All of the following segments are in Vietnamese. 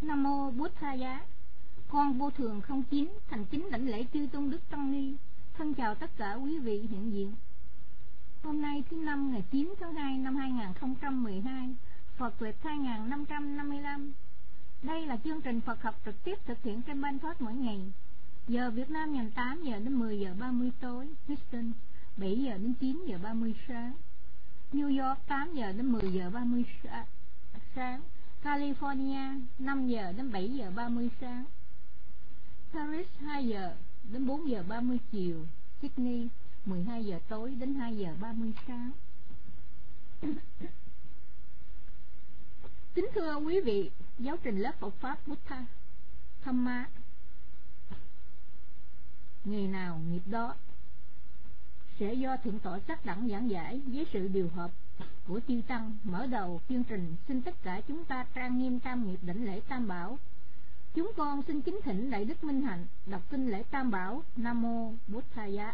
Nam mô Bút Tha Giá. Con vô thường không chín, thành kính đảnh lễ chư tôn đức tăng ni. Thân chào tất cả quý vị hiện diện. Hôm nay thứ năm ngày 9 tháng 2 năm 2012, Phật lịch 2555. Đây là chương trình Phật học trực tiếp thực hiện trên Ban Thoát mỗi ngày. Giờ Việt Nam nhằm 8 giờ đến 10 giờ 30 tối, Houston 7 giờ đến 9 giờ 30 sáng, New York 8 giờ đến 10 giờ 30 sáng, California 5 giờ đến 7 giờ 30 sáng, Paris 2 giờ đến 4 giờ 30 chiều, Sydney 12 giờ tối đến 2 giờ 30 sáng. Kính thưa quý vị, giáo trình lớp Phật Pháp Buddha Dhamma, ngày nào nghiệp đó, sẽ do Thượng tọa Sắc Đẳng giảng giải với sự điều hợp của chư tăng. Mở đầu chương trình, xin tất cả chúng ta trang nghiêm tam nghiệp đảnh lễ Tam Bảo. Chúng con xin kính thỉnh Đại Đức Minh Hạnh đọc kinh lễ Tam Bảo. Nam mô Bút Tha Giá.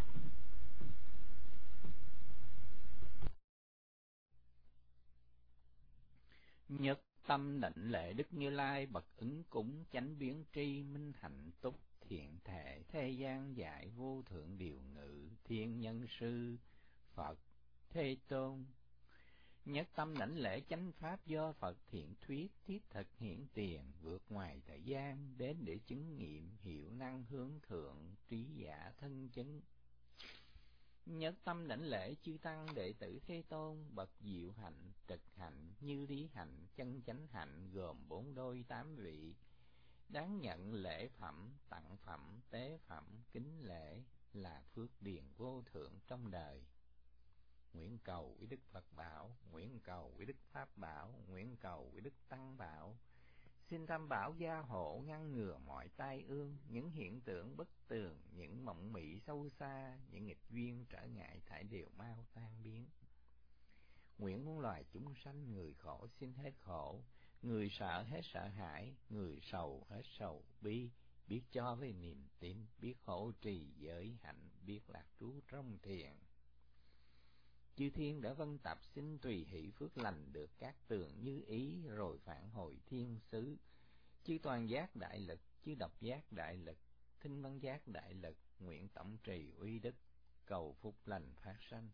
Nhất tâm đảnh lễ Đức Như Lai bậc ứng cúng chánh biến tri minh hạnh túc thiện thể thế gian dạy vô thượng điều ngự thiên nhân sư Phật Thế Tôn. Nhất tâm đảnh lễ chánh pháp do Phật thiện thuyết thiết thực hiện tiền vượt ngoài thời gian đến để chứng nghiệm hiệu năng hướng thượng trí giả thân chứng. Nhất tâm đảnh lễ chư tăng đệ tử Thế Tôn bậc diệu hạnh trực hạnh như lý hạnh chân chánh hạnh gồm 4 đôi 8 vị, đáng nhận lễ phẩm tặng phẩm tế phẩm kính lễ là phước điền vô thượng trong đời. Nguyện cầu với Đức Phật bảo, nguyện cầu với Đức Pháp bảo, nguyện cầu với Đức Tăng bảo. Xin Tam Bảo gia hộ ngăn ngừa mọi tai ương, những hiện tượng bất tường, những mộng mị sâu xa, những nghịch duyên trở ngại thải đều mau tan biến. Nguyện muôn loài chúng sanh, người khổ xin hết khổ, người sợ hết sợ hãi, người sầu hết sầu bi, biết cho với niềm tin, biết hộ trì giới hạnh, biết lạc trú trong thiền. Chư thiên đã vân tập xin tùy hỷ phước lành được các tường như ý rồi phản hồi thiên xứ. Chư toàn giác đại lực, chư độc giác đại lực, thinh văn giác đại lực, nguyện tổng trì uy đức, cầu phúc lành phát sanh.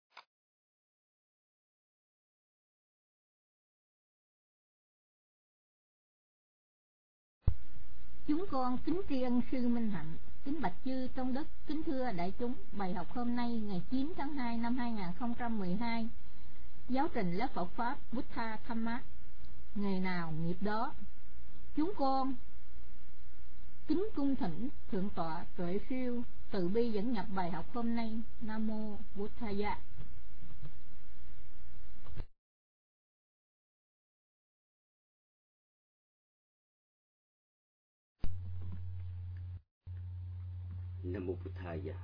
Chúng con kính tri ân sư Minh Hạnh, kính bạch chư tôn đức, kính thưa đại chúng. Bài học hôm nay ngày 9 tháng 2 năm 2012, giáo trình lớp Phật Pháp Buddha Dhamma, ngày nào nghiệp đó. Chúng con kính cung thỉnh Thượng tọa Tuệ Siêu từ bi dẫn nhập bài học hôm nay. Nam mô Bút Tha Giá. Nam mô Bút Tha Giá.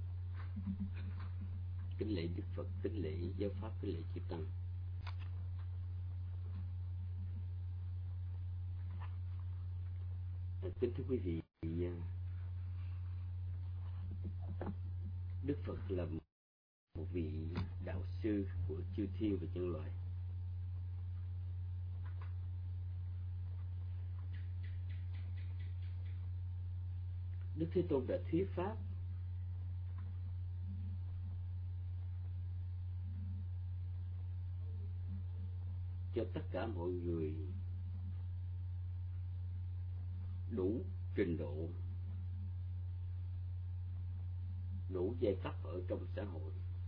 Kính lễ Đức Phật, kính lễ giáo pháp, kính lễ chư tăng. Kính thưa quý vị, Đức Phật là một vị đạo sư của chư thiên và nhân loại. Đức Thế Tôn đã thuyết pháp cho tất cả mọi người đủ trình độ, đủ giai cấp ở trong xã hội.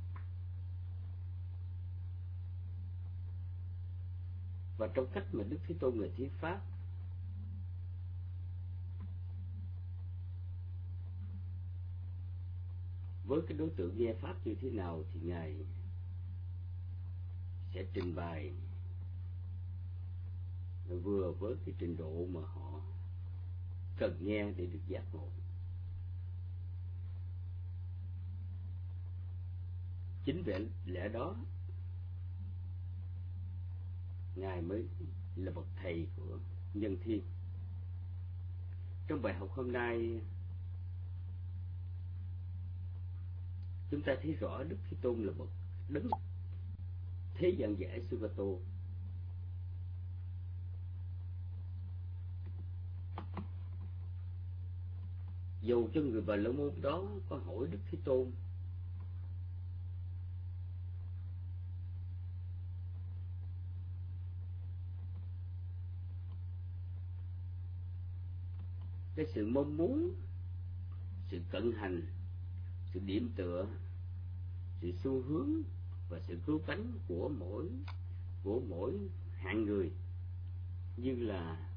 Và trong cách mà Đức Thế Tôn là thuyết pháp, với cái đối tượng nghe pháp như thế nào thì Ngài sẽ trình bày vừa với cái trình độ mà họ cần nghe để được giác ngộ. Chính vì lẽ đó Ngài mới là bậc thầy của nhân thiên. Trong bài học hôm nay, chúng ta thấy rõ Đức Thế Tôn là bậc đấng thế gian giải Sugato. Dù cho người Bà La Môn đó có hỏi Đức Thế Tôn cái sự mong muốn, sự cận hành, sự điểm tựa, sự xu hướng và sự cứu cánh của mỗi hạng người, như là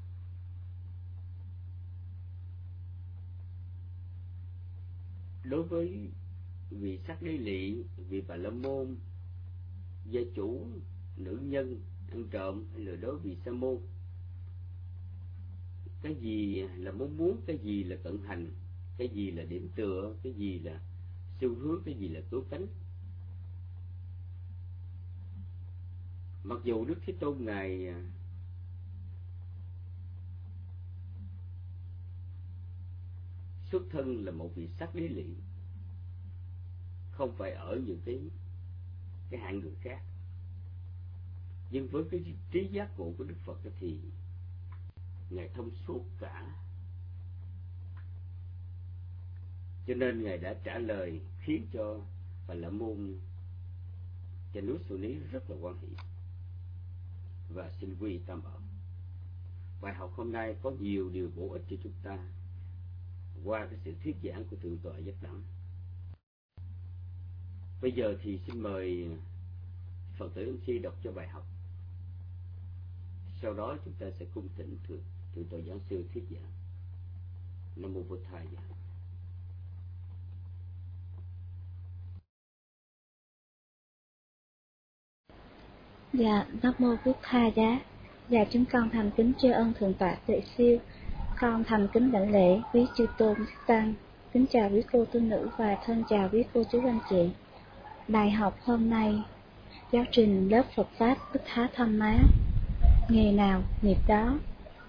đối với vị Sắc Đế Lị, vị Bà La Môn, gia chủ, nữ nhân, ăn trộm, hay là đối với vị Sa môn, cái gì là mong muốn, cái gì là cận hành, cái gì là điểm tựa, cái gì là xu hướng, cái gì là cứu cánh. Mặc dù Đức Thế Tôn Ngài xuất thân là một vị Sắc Đế Lị, không phải ở những cái hạng người khác, nhưng với cái trí giác ngộ của Đức Phật thì Ngài thông suốt cả, cho nên Ngài đã trả lời khiến cho Bà La Môn trên núi Su Ní rất là hoan hỷ và xin quy tam ẩn. Bài học hôm nay có nhiều điều bổ ích cho chúng ta qua cái sự thuyết giảng của Thượng tọa Giác Đẳng. Bây giờ thì xin mời Phật tử MC đọc cho bài học, sau đó chúng ta sẽ cung thỉnh Thượng tọa giảng sư thuyết giảng. Nam mô Bổn Thầy. Dạ, Nam mô Bổn Thầy giá. Dạ, chúng con thành kính tri ân Thượng tọa Tuệ Siêu. Con thành kính đảnh lễ quý chư tôn chư tăng. Kính chào quý cô tu nữ và thân chào quý cô chú anh chị. Bài học hôm nay, giáo trình lớp Phật Pháp Bích Há Tham Má. Nghề nào nghiệp đó.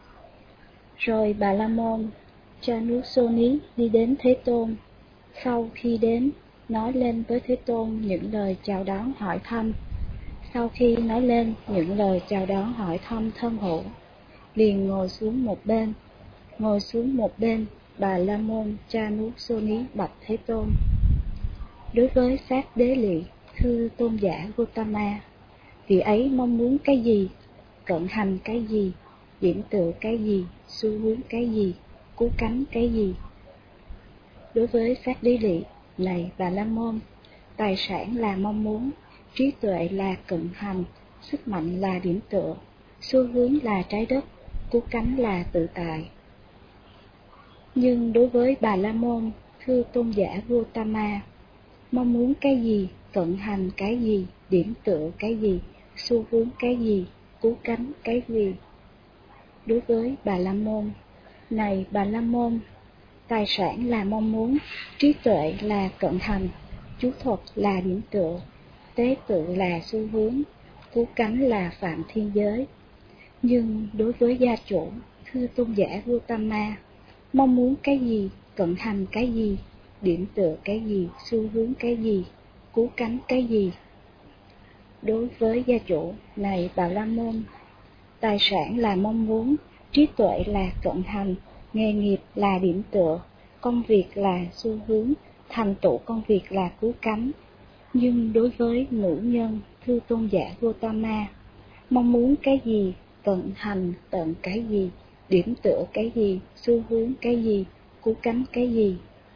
Rồi Bà La Môn cha núi Su Ní đi đến Thế Tôn. Sau khi đến, nói lên với Thế Tôn những lời chào đón hỏi thăm. Sau khi nói lên những lời chào đón hỏi thăm thân hữu, liền ngồi xuống một bên. Ngồi xuống một bên, Bà La Môn cha núi Su Ní bạch Thế Tôn. Đối với Sát Đế Lị, thưa tôn giả Gautama, vị ấy mong muốn cái gì, cận hành cái gì, điểm tựa cái gì, xu hướng cái gì, cứu cánh cái gì? Đối với Sát Đế Lị, này Bà La Môn, tài sản là mong muốn, trí tuệ là cận hành, sức mạnh là điểm tựa, xu hướng là trái đất, cứu cánh là tự tại. Nhưng đối với Bà La Môn, thưa tôn giả Gautama, mong muốn cái gì, cận hành cái gì, điểm tựa cái gì, xu hướng cái gì, cứu cánh cái gì? Đối với Bà La Môn, này Bà La Môn, tài sản là mong muốn, trí tuệ là cận hành, chú thuật là điểm tựa, tế tự là xu hướng, cứu cánh là phạm thiên giới. Nhưng đối với gia chủ, thưa tôn giả Gautama, mong muốn cái gì, cận hành cái gì, điểm tựa cái gì, xu hướng cái gì, cứu cánh cái gì? Đối với gia chủ, này Bà La Môn, tài sản là mong muốn, trí tuệ là cận hành, nghề nghiệp là điểm tựa, công việc là xu hướng, thành tựu công việc là cứu cánh. Nhưng đối với nữ nhân, thưa tôn giả Gautama, mong muốn cái gì, cận hành tận cái gì, điểm tựa cái gì, xu hướng cái gì, cứu cánh cái gì?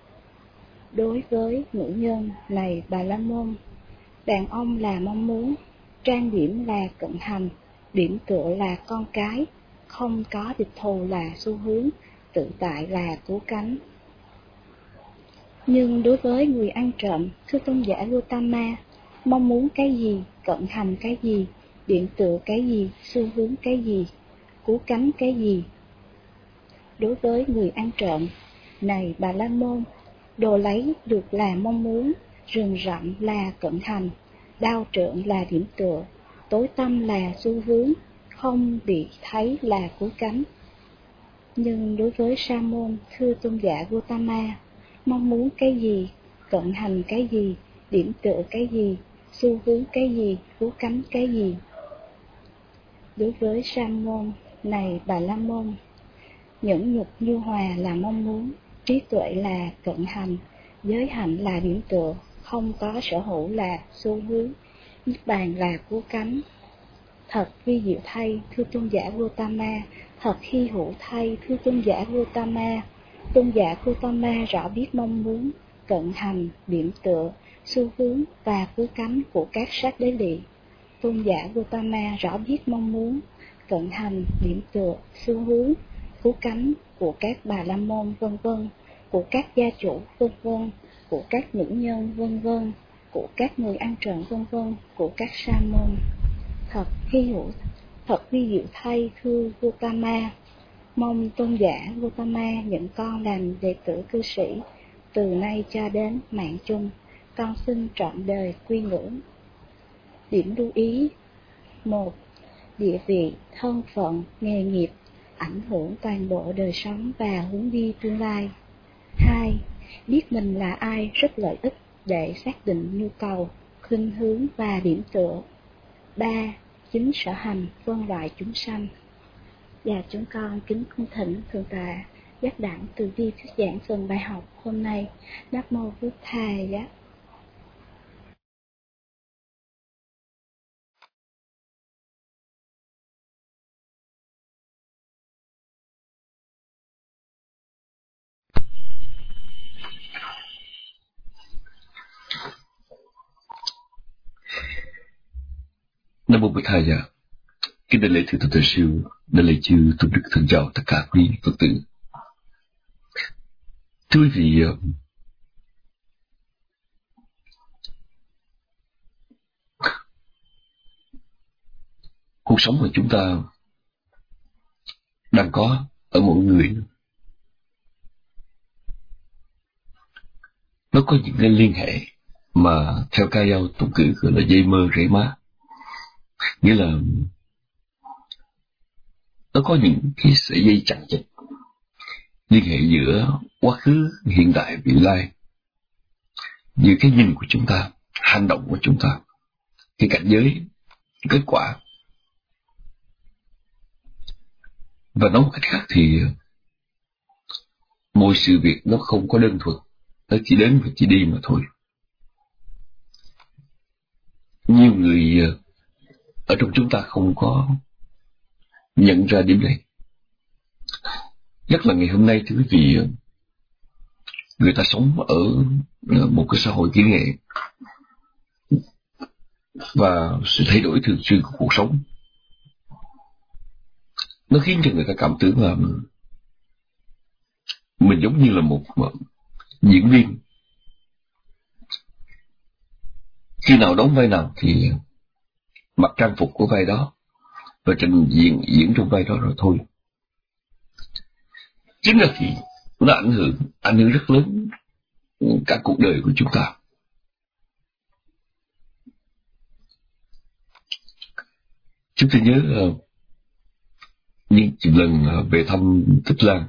Đối với nữ nhân, này Bà La Môn, đàn ông là mong muốn, trang điểm là cận hành, điểm tựa là con cái, không có địch thù là xu hướng, tự tại là cứu cánh. Nhưng đối với người ăn trộm, thưa tôn giả Gautama, mong muốn cái gì, cận hành cái gì, điểm tựa cái gì, xu hướng cái gì, cứu cánh cái gì? Đối với người ăn trộm, này Bà La Môn, đồ lấy được là mong muốn, rừng rậm là cận hành, đao trượng là điểm tựa, tối tăm là xu hướng, không bị thấy là cứu cánh. Nhưng đối với Sa môn, thưa tôn giả Gautama, mong muốn cái gì, cận hành cái gì, điểm tựa cái gì, xu hướng cái gì, cứu cánh cái gì? Đối với Sa môn, này Bà La Môn, nhẫn nhục nhu hòa là mong muốn, trí tuệ là cận hành, giới hạnh là điểm tựa, không có sở hữu là xu hướng, niết bàn là cứu cánh. Thật vi diệu thay, thưa tôn giả Gautama, thật hy hữu thay, thưa tôn giả Gautama. Tôn giả Gautama rõ biết mong muốn, cận hành, điểm tựa, xu hướng và cứu cánh của các sát đế lì. Tôn giả Gautama rõ biết mong muốn, cận hành, điểm tựa, xu hướng, cứu cánh của các bà la môn vân vân, của các gia chủ vân vân, của các nữ nhân vân vân, của các người ăn trộm vân vân, của các sa môn. Thật hy hữu, thật vi diệu thay, thưa Gautama. Mong tôn giả Gautama nhận con làm đệ tử cư sĩ, từ nay cho đến mạng chung, con xin trọn đời quy ngưỡng. Điểm lưu ý: 1. Địa vị, thân phận, nghề nghiệp ảnh hưởng toàn bộ đời sống và hướng đi tương lai. 2. Biết mình là ai rất lợi ích để xác định nhu cầu, khuynh hướng và điểm tựa. 3. Chính sở hành phân loại chúng sanh. Và chúng con kính cung thỉnh Thượng tọa Giác Đẳng từ bi thuyết giảng phần bài học hôm nay. Nam mô Bụt Thầy. Nam mô Bụt Thầy. Kính đại lễ thượng tọa sư, đại lễ chư tôn đức thân chào tất cả quý Phật tử. Thưa quý vị, cuộc sống của chúng ta đang có ở mỗi người, nó có những cái liên hệ mà theo ca dao tục ngữ gọi là dây mơ rễ má, nghĩa là nó có những cái sợi dây chằng chịt liên hệ giữa quá khứ, hiện tại, vị lai, giữa cái nhìn của chúng ta, hành động của chúng ta, cái cảnh giới, kết quả. Và nói một cách khác thì mọi sự việc nó không có đơn thuần, nó chỉ đến và chỉ đi mà thôi. Nhiều người ở trong chúng ta không có nhận ra điểm này. Nhất là ngày hôm nay, thưa quý vị, người ta sống ở một cái xã hội kỹ nghệ và sự thay đổi thường xuyên của cuộc sống nó khiến cho người ta cảm tưởng là mình giống như là một diễn viên. Khi nào đóng vai nào thì mặc trang phục của vai đó và trình diễn trong vai đó rồi thôi. Chính là thì nó ảnh hưởng rất lớn cả cuộc đời của chúng ta. Chúng tôi nhớ những lần về thăm Tích Lan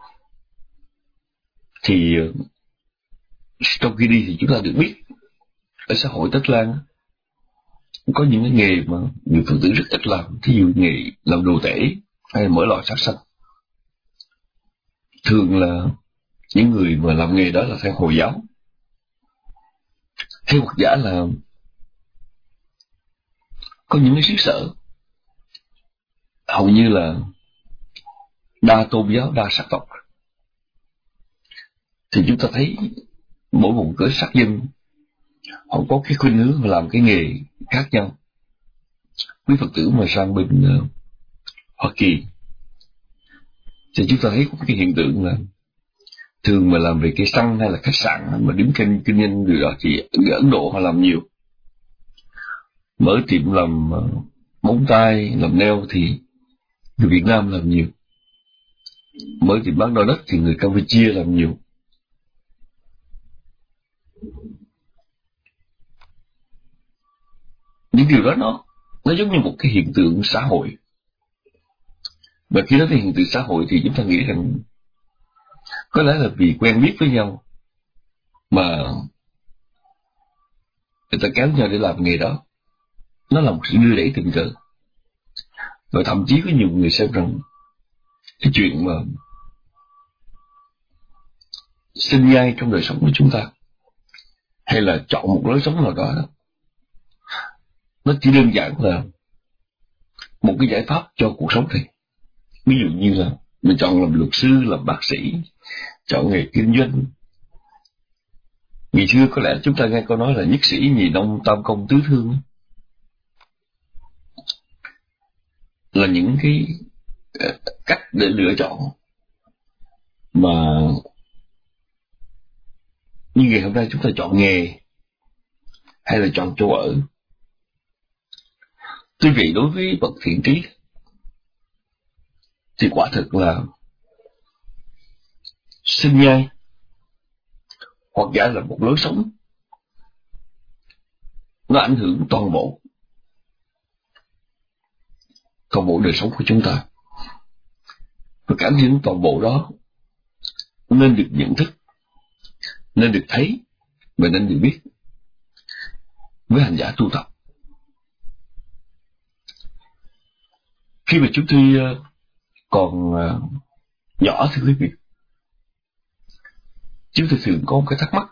thì trong khi đi thì chúng ta được biết ở xã hội Tích Lan có những cái nghề mà người Phật tử rất ít làm, thí dụ nghề làm đồ tể hay mở lò sát sanh. Thường là những người mà làm nghề đó là theo Hồi giáo, hay hoặc giả là có những cái xứ sở hầu như là đa tôn giáo, đa sắc tộc, thì chúng ta thấy mỗi vùng cỡ sắc dân họ có cái khuynh hướng làm cái nghề khác nhau. Quý Phật tử mà sang bên Hoa Kỳ thì chúng ta thấy có cái hiện tượng là thường mà làm về cây xăng hay là khách sạn mà đứng kinh doanh điều đó thì ở Ấn Độ họ làm nhiều. Mở tiệm làm móng tay, làm nail thì người Việt Nam làm nhiều. Mở tiệm bán đo đất thì người Campuchia làm nhiều. Những điều đó nó giống như một cái hiện tượng xã hội. Và khi nói về hiện tượng xã hội thì chúng ta nghĩ rằng có lẽ là vì quen biết với nhau mà người ta kéo nhau để làm nghề đó. Nó là một sự đưa đẩy tình cờ. Và thậm chí có nhiều người xem rằng cái chuyện mà sinh nhai trong đời sống của chúng ta, hay là chọn một lối sống nào đó, nó chỉ đơn giản là một cái giải pháp cho cuộc sống này. Ví dụ như là mình chọn làm luật sư, làm bác sĩ, chọn nghề kinh doanh. Ngày xưa có lẽ chúng ta nghe câu nói là nhất sĩ nhì nông tam công tứ thương, là những cái cách để lựa chọn mà như ngày hôm nay chúng ta chọn nghề hay là chọn chỗ ở. Tuy vậy, đối với bậc thiện trí thì quả thực là sinh nhai hoặc giả là một lối sống, nó ảnh hưởng toàn bộ đời sống của chúng ta. Và cảm hưởng toàn bộ đó nên được nhận thức, nên được thấy và nên được biết với hành giả tu tập. Khi mà chúng tôi còn nhỏ, thưa quý vị, chúng tôi thường có một cái thắc mắc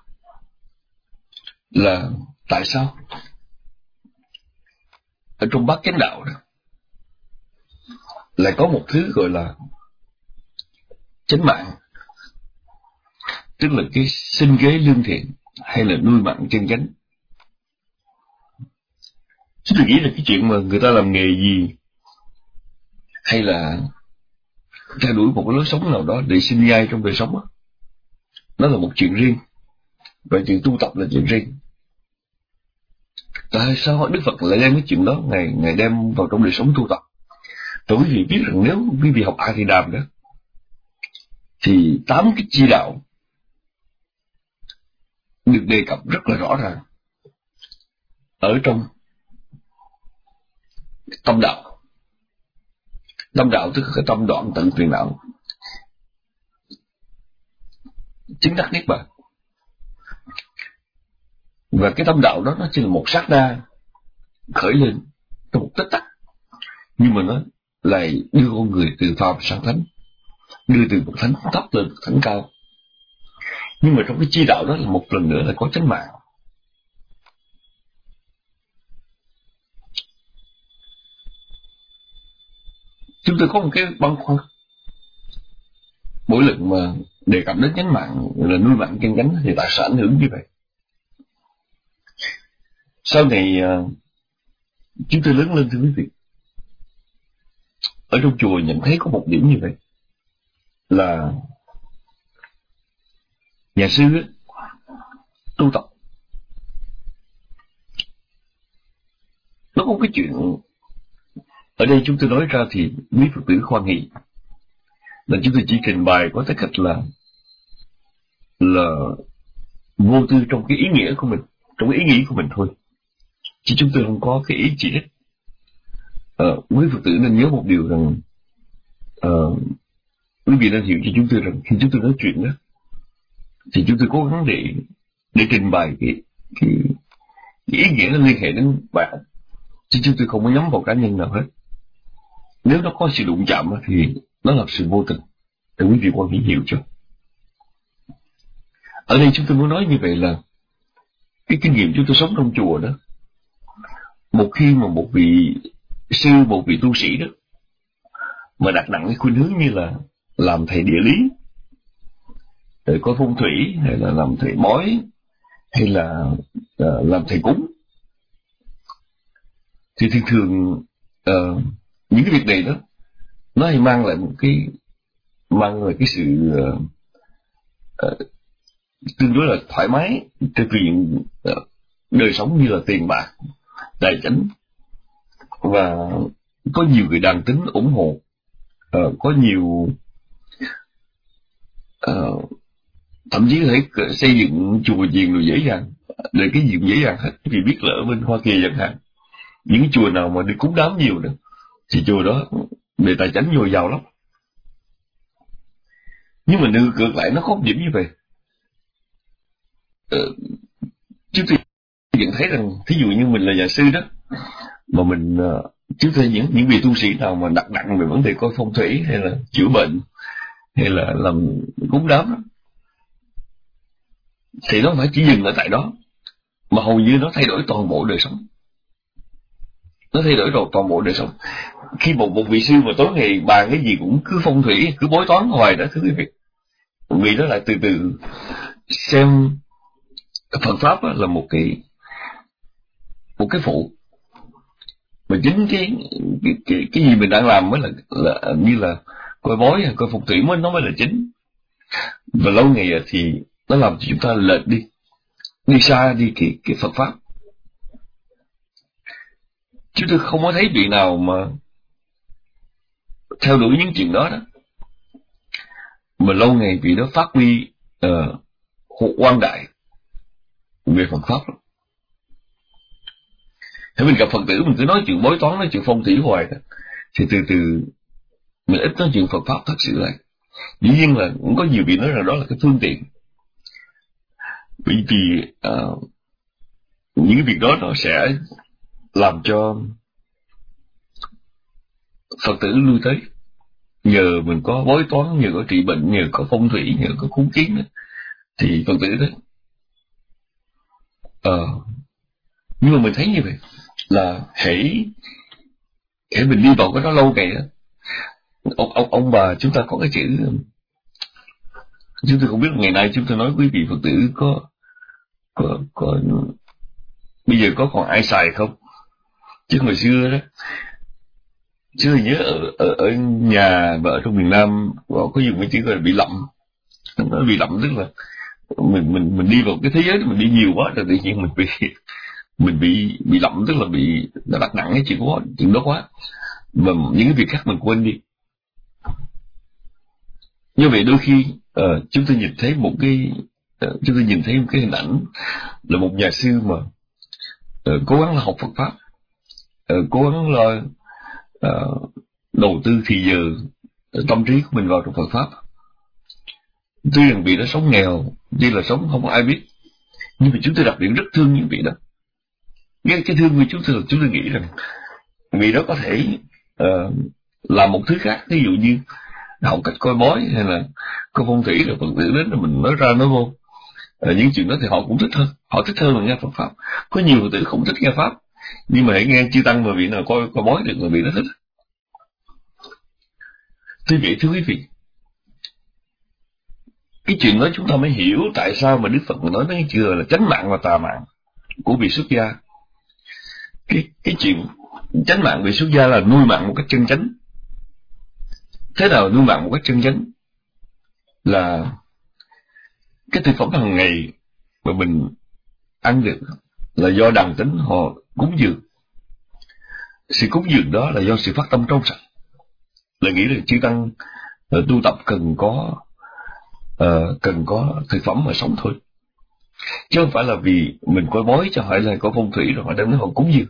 là tại sao ở trong bát chánh đạo đó lại có một thứ gọi là chánh mạng, tức là cái sinh kế lương thiện hay là nuôi mạng chân chánh. Chúng tôi nghĩ là cái chuyện mà người ta làm nghề gì hay là theo đuổi một cái lối sống nào đó để sinh nhai trong đời sống đó, nó là một chuyện riêng, và chuyện tu tập là chuyện riêng. Tại sao Đức Phật lại đem cái chuyện đó Ngài đem vào trong đời sống tu tập? Và quý vị biết rằng nếu quý vị học A Thì Đàm đó, thì 8 cái chi đạo được đề cập rất là rõ ràng ở trong tâm đạo. Tâm đạo tức là cái tâm đoạn tận phiền não, chứng đắc niết bàn. Và cái tâm đạo đó nó chỉ là một sát na khởi lên trong một tích tắc, nhưng mà nó lại đưa con người từ phàm sang thánh, đưa từ bậc thánh thấp lên bậc thánh cao. Nhưng mà trong cái chi đạo đó là một lần nữa là có chánh mạng. Chúng tôi có một cái băn khoăn mỗi lần mà đề cập đến chánh mạng là nuôi mạng chân chánh thì tại sao ảnh hưởng như vậy? Sau này chúng tôi lớn lên, thưa quý vị, ở trong chùa nhận thấy có một điểm như vậy là nhà sư tu tập nó có cái chuyện ở đây chúng tôi nói ra thì quý Phật tử hoan hỷ, là chúng tôi chỉ trình bày có tới cách là vô tư trong cái ý nghĩa của mình, trong cái ý nghĩ của mình thôi, chứ chúng tôi không có cái ý chỉ trích. Quý Phật tử nên nhớ một điều rằng quý vị nên hiểu cho chúng tôi rằng khi chúng tôi nói chuyện đó thì chúng tôi cố gắng để trình bày cái ý nghĩa nó liên hệ đến bài học, chứ chúng tôi không có nhắm vào cá nhân nào hết. Nếu nó có sự đụng chạm thì nó là sự vô tình, để quý vị quan hỷ hiểu cho. Ở đây chúng tôi muốn nói như vậy là cái kinh nghiệm chúng tôi sống trong chùa đó, một khi mà một vị sư, một vị tu sĩ đó mà đặt nặng cái khuynh hướng như là làm thầy địa lý, rồi coi phong thủy, hay là làm thầy bói, hay là làm thầy cúng, thì thường những cái việc này đó nó hay mang lại cái sự tương đối là thoải mái trên chuyện đời sống như là tiền bạc, tài chính, và có nhiều người đàn tính ủng hộ, có nhiều thậm chí có thể xây dựng chùa chiền rồi dễ dàng, để cái gì cũng dễ dàng hết. Vì biết là ở bên Hoa Kỳ chẳng hạn, những cái chùa nào mà đi cúng đám nhiều đó thì chùa đó về tài chính dồi dào lắm. Nhưng mà ngược lại nó có một điểm như vậy. Chúng tôi nhận thấy rằng thí dụ như mình là nhà sư đó, mà mình chúng tôi những vị tu sĩ nào mà đặt nặng về vấn đề coi phong thủy hay là chữa bệnh hay là làm cúng đám đó, thì nó không phải chỉ dừng ở tại đó, mà hầu như nó thay đổi toàn bộ đời sống. Nó thay đổi toàn bộ đời sống. Khi một vị sư mà tối ngày bàn cái gì cũng cứ phong thủy, cứ bói toán hoài đó, thưa quý vị, vì đó là từ từ xem Phật pháp là một cái phụ, mà chính cái gì mình đang làm mới là như là coi bói coi phong thủy nó mới là chính. Và lâu ngày thì nó làm cho chúng ta lệch đi xa đi cái Phật pháp. Chúng tôi không có thấy vị nào mà theo đuổi những chuyện đó mà lâu ngày vị đó phát huy quang đại về Phật pháp. Thế mình gặp Phật tử mình cứ nói chuyện bói toán, nói chuyện phong thủy hoài đó, thì từ từ mình ít nói chuyện Phật pháp thật sự lại. Dĩ nhiên là cũng có nhiều vị nói rằng đó là cái phương tiện, bởi vì những cái việc đó nó sẽ làm cho Phật tử lui tới. Nhờ mình có bói toán, nhờ có trị bệnh, nhờ có phong thủy, nhờ có cúng kiến đó, thì Phật tử đó. Nhưng mà mình thấy như vậy là hễ mình đi vào cái đó lâu ngày đó, ông bà chúng ta có cái chữ, chúng tôi không biết ngày nay chúng tôi nói quý vị Phật tử có bây giờ có còn ai xài không, chứ hồi xưa đó, chứ nhớ ở nhà và ở trong miền Nam có dùng cái chữ gọi là bị lậm. Nó bị lậm tức là mình đi vào cái thế giới đó, mình đi nhiều quá rồi tự nhiên mình bị lậm, tức là bị đặt nặng cái chuyện đó quá, mà những cái việc khác mình quên đi. Như vậy đôi khi chúng tôi nhìn thấy một cái hình ảnh là một nhà sư mà cố gắng là học Phật pháp, cố gắng là đầu tư thì giờ tâm trí của mình vào trong Phật pháp. Tuy rằng vị đó sống nghèo, tuy là sống không có ai biết, nhưng mà chúng tôi đặc biệt rất thương những vị đó. Cái thương của chúng tôi nghĩ rằng vị đó có thể làm một thứ khác, ví dụ như học cách coi bói hay là coi phong thủy, rồi Phật tử đến rồi mình nói ra nói vô. Những chuyện đó thì họ cũng thích hơn, họ thích hơn là nghe Phật pháp. Có nhiều Phật tử không thích nghe pháp, nhưng mà hãy nghe chư tăng mà vị nào coi bói được mà vị đó thích. Tuy vậy thưa quý vị, cái chuyện đó chúng ta mới hiểu tại sao mà Đức Phật nói đến cái chữ là chánh mạng và tà mạng của vị xuất gia. Cái chuyện chánh mạng vị xuất gia là nuôi mạng một cách chân chánh. Thế nào nuôi mạng một cách chân chánh? Là cái thực phẩm hàng ngày mà mình ăn được là do đàn tính họ cúng dường. Sự cúng dường đó là do sự phát tâm trong sạch, là nghĩ là chư tăng tu tập cần có thực phẩm mà sống thôi, chứ không phải là vì mình coi bói cho họ là có phong thủy rồi họ đem đến họ cúng dường.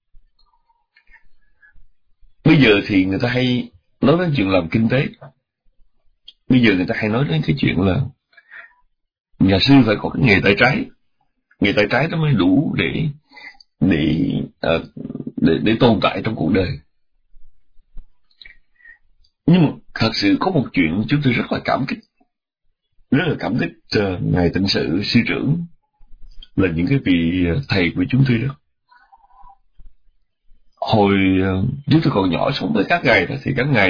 Bây giờ thì người ta hay nói đến chuyện làm kinh tế. Bây giờ người ta hay nói đến cái chuyện là nhà sư phải có cái nghề tay trái. Nghề tay trái nó mới đủ để tồn tại trong cuộc đời. Nhưng mà thật sự có một chuyện chúng tôi rất là cảm kích ngài Tịnh Sự sư trưởng, là những cái vị thầy của chúng tôi đó. Hồi chúng tôi còn nhỏ sống với các ngài đó, thì các ngài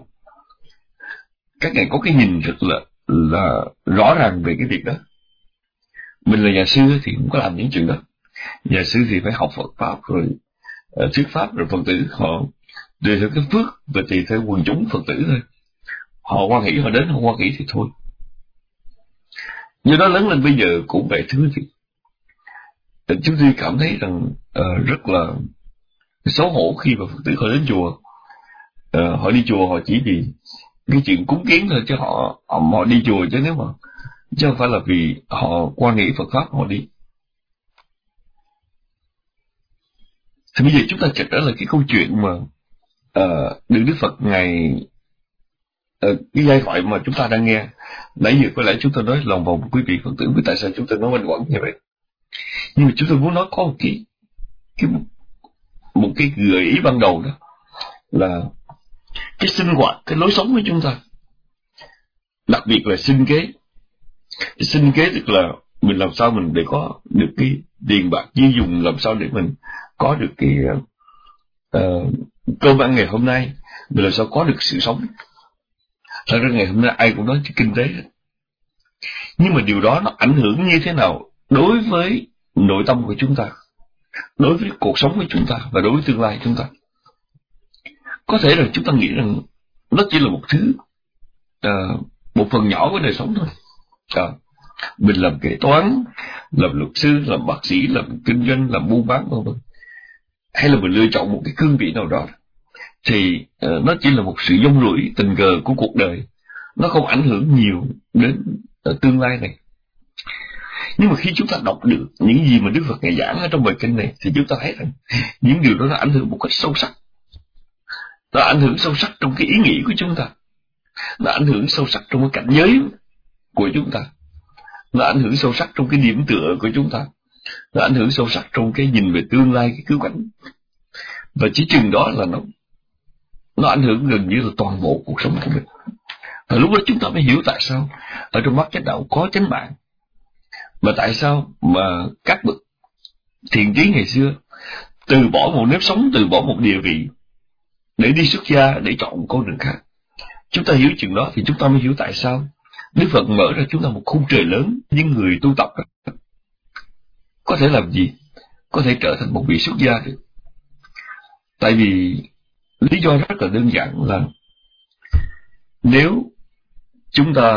có cái nhìn rất là rõ ràng về cái việc đó. Mình là nhà sư thì không có làm những chuyện đó. Nhà sư thì phải học Phật pháp rồi thuyết pháp, rồi Phật tử họ tùy theo cái phước và tùy theo quần chúng Phật tử thôi. Họ hoan hỷ họ đến, không hoan hỷ thì thôi. Do đó lớn lên bây giờ cũng vậy thứ thì chúng tôi cảm thấy rằng rất là xấu hổ khi mà Phật tử họ đến chùa. Họ đi chùa họ chỉ vì cái chuyện cúng kiến thôi, chứ họ đi chùa chứ nếu mà chứ không phải là vì họ quan nghĩ Phật pháp họ đi. Thì bây giờ chúng ta chợt trở lại cái câu chuyện mà được Đức Phật ngài cái giai thoại mà chúng ta đang nghe. Nãy giờ có lẽ chúng ta nói lòng vòng quý vị Phật tử với tại sao chúng ta nói quanh quẩn như vậy. Nhưng mà chúng tôi muốn nói có một cái gợi ý ban đầu đó là cái sinh hoạt, cái lối sống của chúng ta, đặc biệt là sinh kế. Sinh kế tức là mình làm sao mình để có được cái tiền bạc dư dùng, làm sao để mình có được cái cơm ăn ngày hôm nay, mình làm sao có được sự sống. Thật ra ngày hôm nay ai cũng nói kinh tế, nhưng mà điều đó nó ảnh hưởng như thế nào đối với nội tâm của chúng ta, đối với cuộc sống của chúng ta và đối với tương lai chúng ta. Có thể là chúng ta nghĩ rằng nó chỉ là một thứ, một phần nhỏ của đời sống thôi. Mình làm kế toán, làm luật sư, làm bác sĩ, làm kinh doanh, làm buôn bán vân vân, hay là mình lựa chọn một cái cương vị nào đó, thì nó chỉ là một sự dông rủi tình cờ của cuộc đời, nó không ảnh hưởng nhiều đến tương lai này. Nhưng mà khi chúng ta đọc được những gì mà Đức Phật Ngài giảng ở trong bài kinh này, thì chúng ta thấy rằng những điều đó nó ảnh hưởng một cách sâu sắc. Nó ảnh hưởng sâu sắc trong cái ý nghĩ của chúng ta, nó ảnh hưởng sâu sắc trong cái cảnh giới của chúng ta, nó ảnh hưởng sâu sắc trong cái điểm tựa của chúng ta, nó ảnh hưởng sâu sắc trong cái nhìn về tương lai, cái cứu cánh. Và chỉ chừng đó là nó ảnh hưởng gần như là toàn bộ cuộc sống của mình. Và lúc đó chúng ta mới hiểu tại sao ở trong bát chánh đạo có chánh mạng, mà tại sao mà các bậc thiện trí ngày xưa từ bỏ một nếp sống, từ bỏ một địa vị để đi xuất gia, để chọn một con đường khác. Chúng ta hiểu chừng đó thì chúng ta mới hiểu tại sao Đức Phật mở ra chúng ta một khung trời lớn. Những người tu tập có thể làm gì? Có thể trở thành một vị xuất gia được. Tại vì lý do rất là đơn giản là nếu chúng ta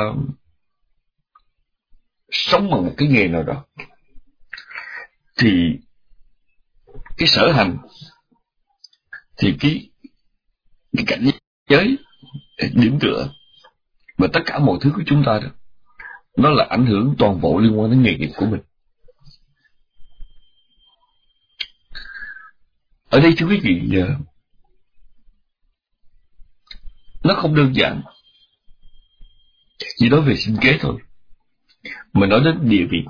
sống bằng một cái nghề nào đó, thì cái sở hành, thì cái cảnh giới, điểm tựa và tất cả mọi thứ của chúng ta đó, nó là ảnh hưởng toàn bộ liên quan đến nghề nghiệp của mình. Ở đây thưa quý vị, nó không đơn giản chỉ nói về sinh kế thôi, mà nói đến địa vị.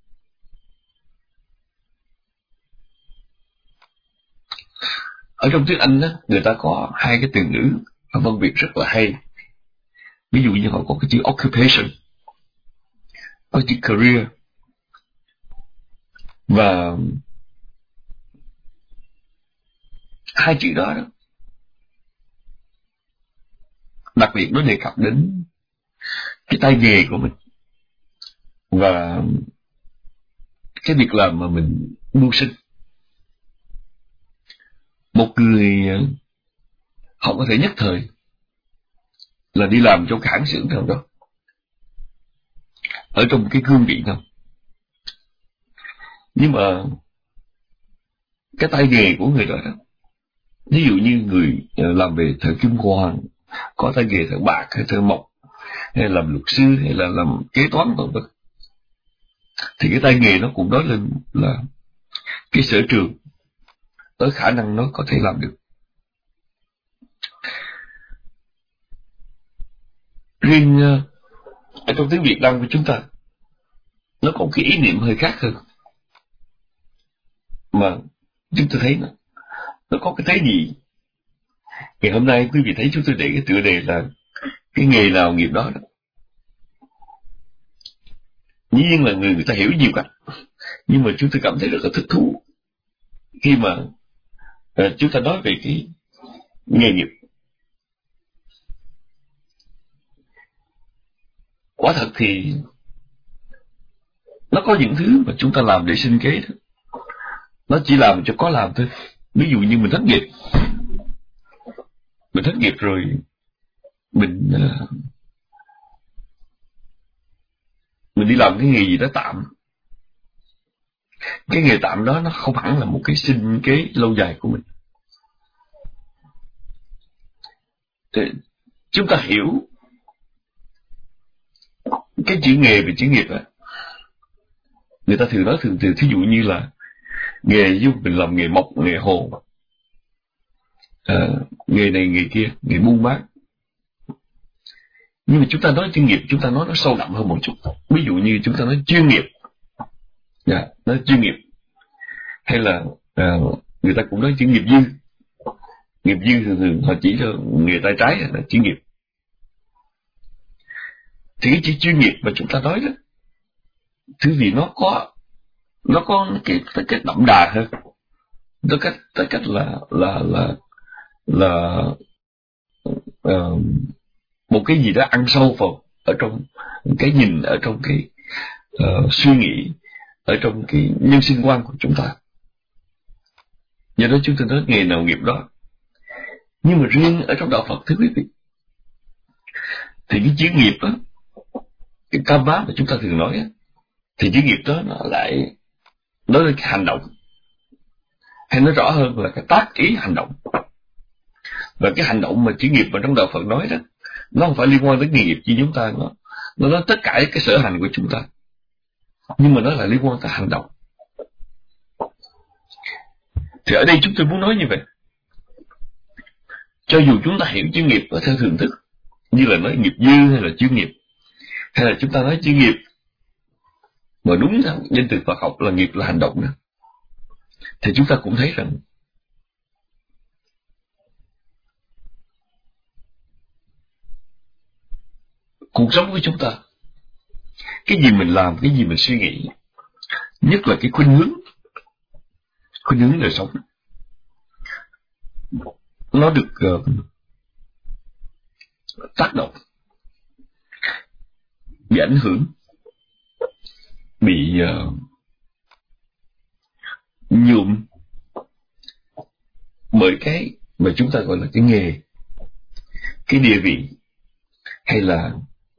Ở trong tiếng Anh đó, người ta có hai cái từ ngữ phân biệt rất là hay. Ví dụ như họ có cái chữ occupation, có chữ career, và hai chữ đó đặc biệt nó đề cập đến cái tay nghề của mình và cái việc làm mà mình mưu sinh. Một người họ có thể nhất thời là đi làm trong hãng xưởng nào đó, ở trong cái cương vị nào, nhưng mà cái tay nghề của người đó, ví dụ như người làm về thợ kim hoàn, có tay nghề thợ bạc hay thợ mộc, hay làm luật sư, hay là làm kế toán vân vân, thì cái tay nghề nó cũng nói lên là cái sở trường tới khả năng nó có thể làm được. Riêng ở trong tiếng Việt Nam của chúng ta, nó có cái ý niệm hơi khác hơn, mà chúng ta thấy nó có cái thế gì. Ngày hôm nay quý vị thấy chúng tôi để cái tựa đề là cái nghề nào nghiệp đó. Dĩ nhiên là người ta hiểu nhiều cách, nhưng mà chúng tôi cảm thấy rất là thích thú khi mà chúng ta nói về cái nghề nghiệp. Quả thật thì nó có những thứ mà chúng ta làm để sinh kế đó, nó chỉ làm cho có làm thôi. Ví dụ như mình thất nghiệp rồi mình đi làm cái nghề gì đó tạm. Cái nghề tạm đó nó không hẳn là một cái sinh kế lâu dài của mình. Thì chúng ta hiểu cái chữ nghề và chữ nghiệp á, người ta thường nói thường thí dụ như là nghề giúp mình làm nghề mộc, nghề hồ, nghề này nghề kia, nghề buôn bán. Nhưng mà chúng ta nói chữ nghiệp, chúng ta nói nó sâu đậm hơn một chút. Ví dụ như chúng ta nói chuyên nghiệp, nói chuyên nghiệp, hay là người ta cũng nói chữ nghiệp dư. Nghiệp dư thường họ chỉ cho nghề tay trái là chữ nghiệp. Thì cái chữ chuyên nghiệp mà chúng ta nói đó, thứ vì nó có cái đậm đà hơn, nó cách là một cái gì đó ăn sâu vào ở trong cái nhìn, ở trong cái suy nghĩ, ở trong cái nhân sinh quan của chúng ta. Do đó chúng tôi nói nghề nào nghiệp đó. Nhưng mà riêng ở trong đạo Phật, thưa quý vị, thì cái chữ nghiệp đó, cái karma mà chúng ta thường nói á, thì chữ nghiệp đó nó lại nói lên cái hành động, hay nói rõ hơn là cái tác ý hành động. Và cái hành động mà chữ nghiệp mà trong đạo Phật nói đó, nó không phải liên quan đến nghề nghiệp như chúng ta, nó nói tất cả cái sở hành của chúng ta, nhưng mà nó là liên quan tới hành động. Thì ở đây chúng tôi muốn nói như vậy, cho dù chúng ta hiểu chữ nghiệp theo thường thức, như là nói nghiệp dư hay là chữ nghiệp, hay là chúng ta nói chữ nghiệp mà đúng theo danh từ Phật học là nghiệp là hành động đó, thì chúng ta cũng thấy rằng cuộc sống của chúng ta, cái gì mình làm, cái gì mình suy nghĩ, nhất là cái khuynh hướng đời sống, nó được tác động, bị ảnh hưởng, bị nhuộm bởi cái mà chúng ta gọi là cái nghề, cái địa vị, hay là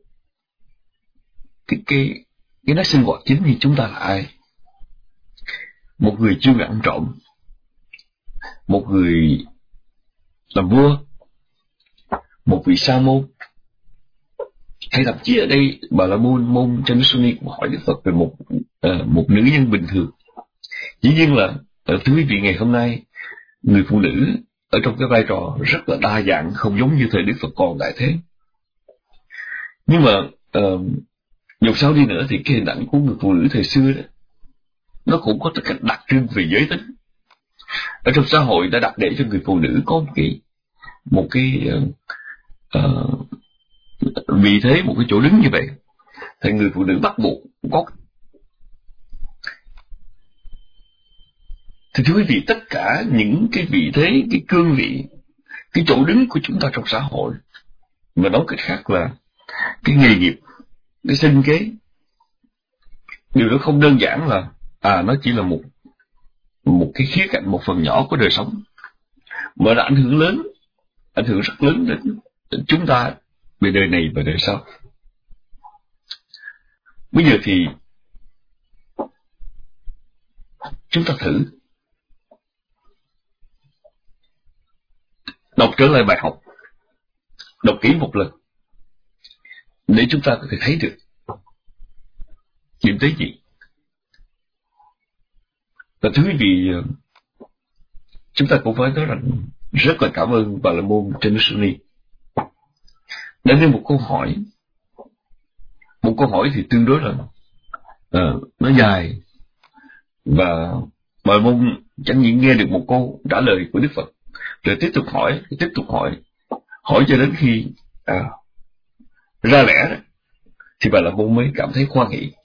cái nét sinh hoạt chính như chúng ta là ai. Một người chuyên ăn trộm, một người làm vua, một vị sa môn, hay thậm chí ở đây Bà La Môn Chandrasuni cũng hỏi Đức Phật về một nữ nhân bình thường. Dĩ nhiên là thưa quý vị, ngày hôm nay người phụ nữ ở trong cái vai trò rất là đa dạng, không giống như thời Đức Phật còn tại thế. Nhưng mà dù sao đi nữa thì cái hình ảnh của người phụ nữ thời xưa đó, nó cũng có tất cả đặc trưng về giới tính. Ở trong xã hội đã đặt để cho người phụ nữ có một cái vị thế, một cái chỗ đứng như vậy, thì người phụ nữ bắt buộc có. Thì thưa quý vị, tất cả những cái vị thế, cái cương vị, cái chỗ đứng của chúng ta trong xã hội, mà nói cách khác là cái nghề nghiệp, cái sinh kế, điều đó không đơn giản là nó chỉ là một cái khía cạnh, một phần nhỏ của đời sống, mà nó ảnh hưởng rất lớn đến chúng ta về đời này và đời sau. Bây giờ thì chúng ta thử đọc trở lại bài học, đọc kỹ một lần, để chúng ta có thể thấy được điểm tới gì. Và thưa quý vị, chúng ta cũng phải nói rằng rất là cảm ơn Bà La Môn Chandrasuni đã nêu một câu hỏi thì tương đối là nó dài, và Bà La Môn chẳng những nghe được một câu trả lời của Đức Phật, rồi tiếp tục hỏi cho đến khi ra lẽ đó, thì Bà La Môn mới cảm thấy hoan hỷ.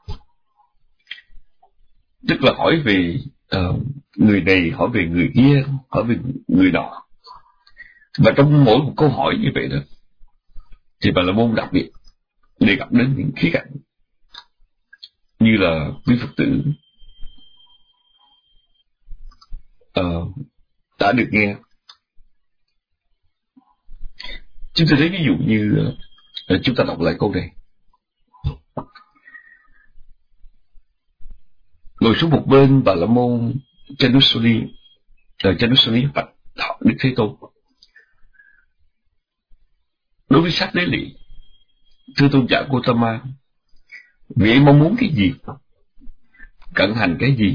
Tức là hỏi về người này, hỏi về người kia, hỏi về người nọ. Và trong mỗi một câu hỏi như vậy đó, thì Bà La Môn đặc biệt đề cập đến những khía cạnh như là quý Phật tử đã được nghe. Chúng tôi lấy ví dụ như chúng ta đọc lại câu này. Ngồi xuống một bên, Bà La Môn Chandrasuni bạch hỏi Đức Thế Tôn: đối với sắc đế lị, thưa tôn giả Gautama, vị ấy mong muốn cái gì, cận hành cái gì,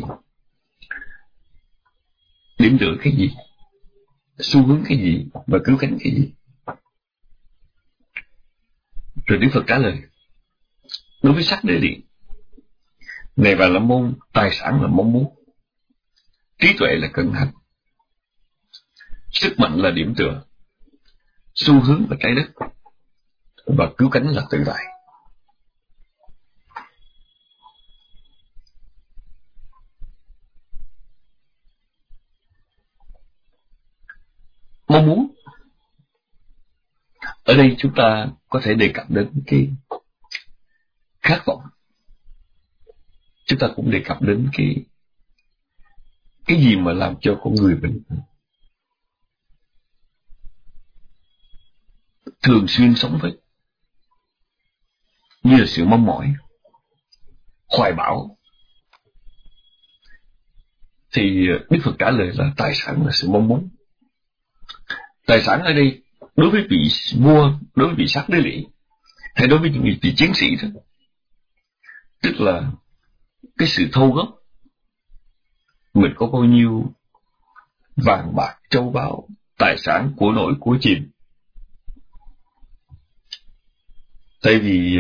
điểm tựa cái gì, xu hướng cái gì, và cứu cánh cái gì? Rồi Đức Phật trả lời: đối với sắc đế lị, này Bà La Môn, tài sản là mong muốn, trí tuệ là cận hành, sức mạnh là điểm tựa, xu hướng là trái đất, và cứu cánh là tự tại. mong muốn. Ở đây chúng ta có thể đề cập đến cái khát vọng. Chúng ta cũng đề cập đến cái gì mà làm cho con người mình thường xuyên sống với, như là sự mong mỏi, hoài bão. Thì Đức Phật trả lời là tài sản là sự mong muốn. Tài sản ở đây đối với vị vua, đối với vị sát đế lỵ, hay đối với những vị chiến sĩ đó, tức là cái sự thâu góp. Mình có bao nhiêu vàng bạc châu báu, tài sản của nổi của chìm. Tại vì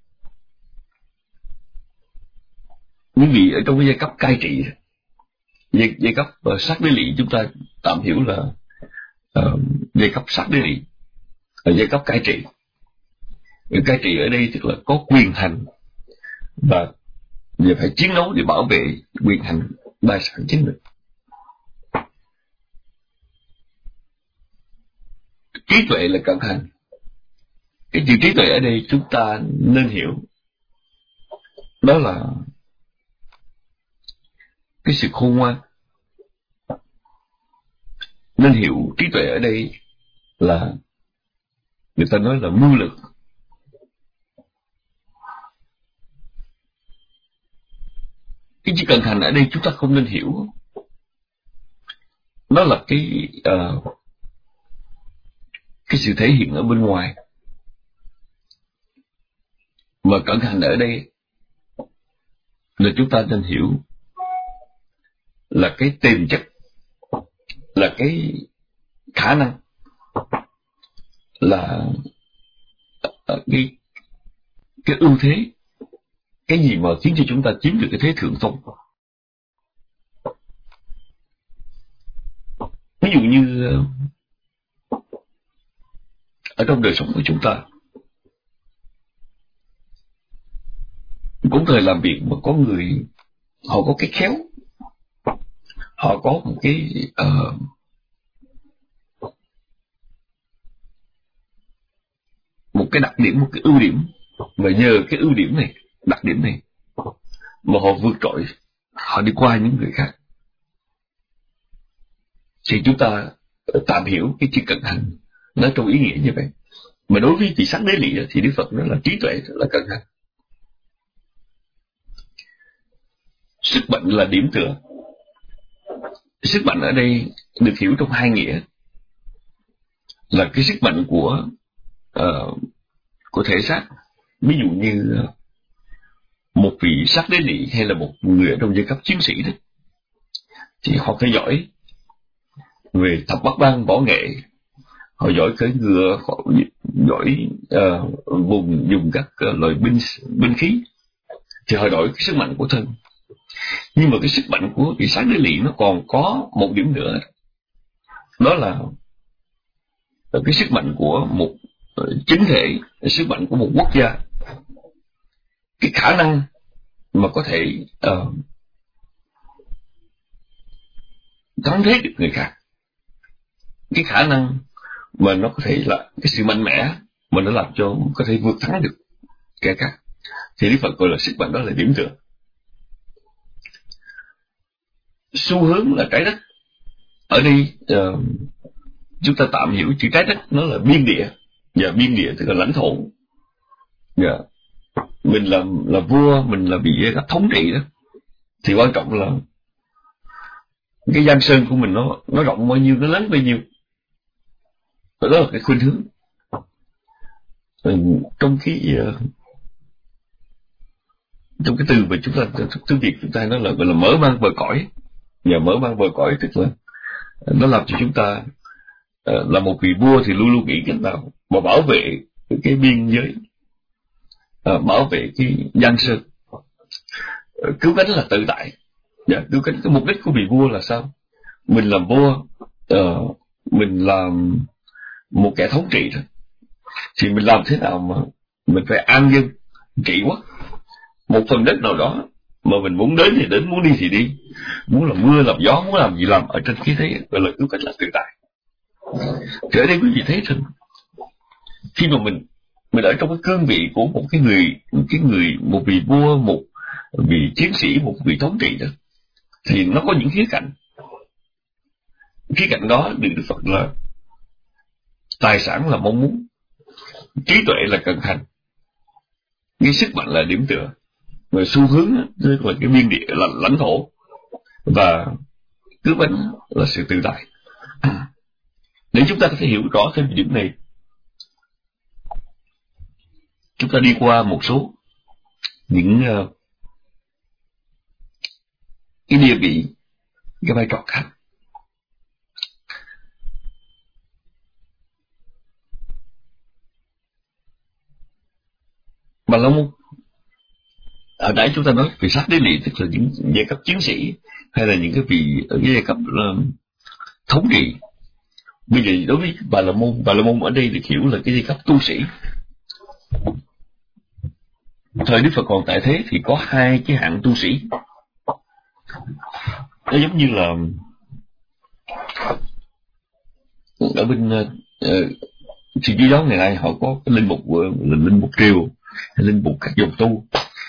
những vị ở trong cái giai cấp cai trị, giai cấp sát đế lỵ, chúng ta tạm hiểu là giai cấp sát đế lỵ, giai cấp cai trị. Cai trị ở đây tức là có quyền hành và phải chiến đấu để bảo vệ quyền hành tài sản chính mình. Trí tuệ là cận hành. Cái chữ trí tuệ ở đây chúng ta nên hiểu đó là cái sự khôn ngoan. Nên hiểu trí tuệ ở đây là người ta nói là mưu lược. Cái chữ cận hành ở đây chúng ta không nên hiểu nó là cái sự thể hiện ở bên ngoài, mà cận hành ở đây là chúng ta nên hiểu là cái tiềm chất, là cái khả năng, là cái ưu thế, cái gì mà khiến cho chúng ta chiếm được cái thế thượng phong. Ví dụ như ở trong đời sống của chúng ta, cũng thời làm việc mà có người họ có cái khéo, họ có một cái đặc điểm, một cái ưu điểm, và nhờ cái ưu điểm này, đặc điểm này mà họ vượt trội, họ đi qua những người khác. Thì chúng ta tạm hiểu cái chữ cận hành nó trong ý nghĩa như vậy. Mà đối với vị sát đế lỵ thì Đức Phật nói là trí tuệ là cận hành. Sức mạnh là điểm tựa. Sức mạnh ở đây được hiểu trong hai nghĩa, là cái sức mạnh của thể xác. Ví dụ như một vị sát đế lỵ hay là một người ở trong giai cấp chiến sĩ đó, thì họ phải giỏi về thập bát ban võ nghệ, họ giỏi cưỡi ngựa, họ giỏi dùng các loại binh khí, thì họ đổi cái sức mạnh của thân. Nhưng mà cái sức mạnh của vị sát đế lỵ nó còn có một điểm nữa, đó là cái sức mạnh của một chính thể, sức mạnh của một quốc gia, cái khả năng mà có thể thắng thế được người khác, cái khả năng mà nó có thể là cái sự mạnh mẽ mà nó làm cho có thể vượt thắng được kẻ khác, thì Đức Phật gọi là sức mạnh, đó là điểm tựa. Xu hướng là trái đất. Ở đây chúng ta tạm hiểu chữ trái đất nó là biên địa, và biên địa tức là lãnh thổ. Mình là vua, mình là vị thống trị đó, thì quan trọng là cái giang sơn của mình nó rộng bao nhiêu, nó lớn bao nhiêu. Đó là cái khuynh hướng. Trong cái từ mà chúng ta tiếng Việt chúng ta nói là gọi là mở mang bờ cõi. Nhờ mở mang bờ cõi tức là nó làm cho chúng ta là một vị vua thì luôn luôn nghĩ cách nào mà bảo vệ cái biên giới, bảo vệ cái giang sơn. Cứu cánh là tự tại. Cứu cánh, cái mục đích của vị vua là sao? Mình làm vua, mình làm một kẻ thống trị thôi, thì mình làm thế nào mà mình phải an dân trị quốc. Một phần đất nào đó mà mình muốn đến thì đến, muốn đi thì đi, muốn làm mưa làm gió, muốn làm gì làm, ở trên khí thế gọi là cứu cánh là tự tại. Thì ở đây quý vị thấy rằng khi mà mình ở trong cái cương vị của một vị vua, một vị chiến sĩ, một vị thống trị đó, thì nó có những khía cạnh. Khía cạnh đó được Đức Phật là tài sản là mong muốn, trí tuệ là cần hành, cái sức mạnh là điểm tựa, và xu hướng tức là cái biên địa là lãnh thổ, và cứ bánh là sự tự tại. Để chúng ta có thể hiểu rõ thêm điểm này, chúng ta đi qua một số những cái địa vị, cái vai trò khác. Bà La Môn, ở nãy chúng ta nói về sát đế lị, tức là những giai cấp chiến sĩ hay là những cái vị ở cái giai cấp thống trị. Bây giờ đối với Bà La Môn ở đây được hiểu là cái giai cấp tu sĩ. Thời Đức Phật còn tại thế thì có hai cái hạng tu sĩ. Nó giống như là ở bên Thiên Chúa giáo ngày nay họ có cái linh mục là linh mục triều, hay linh mục các dòng tu,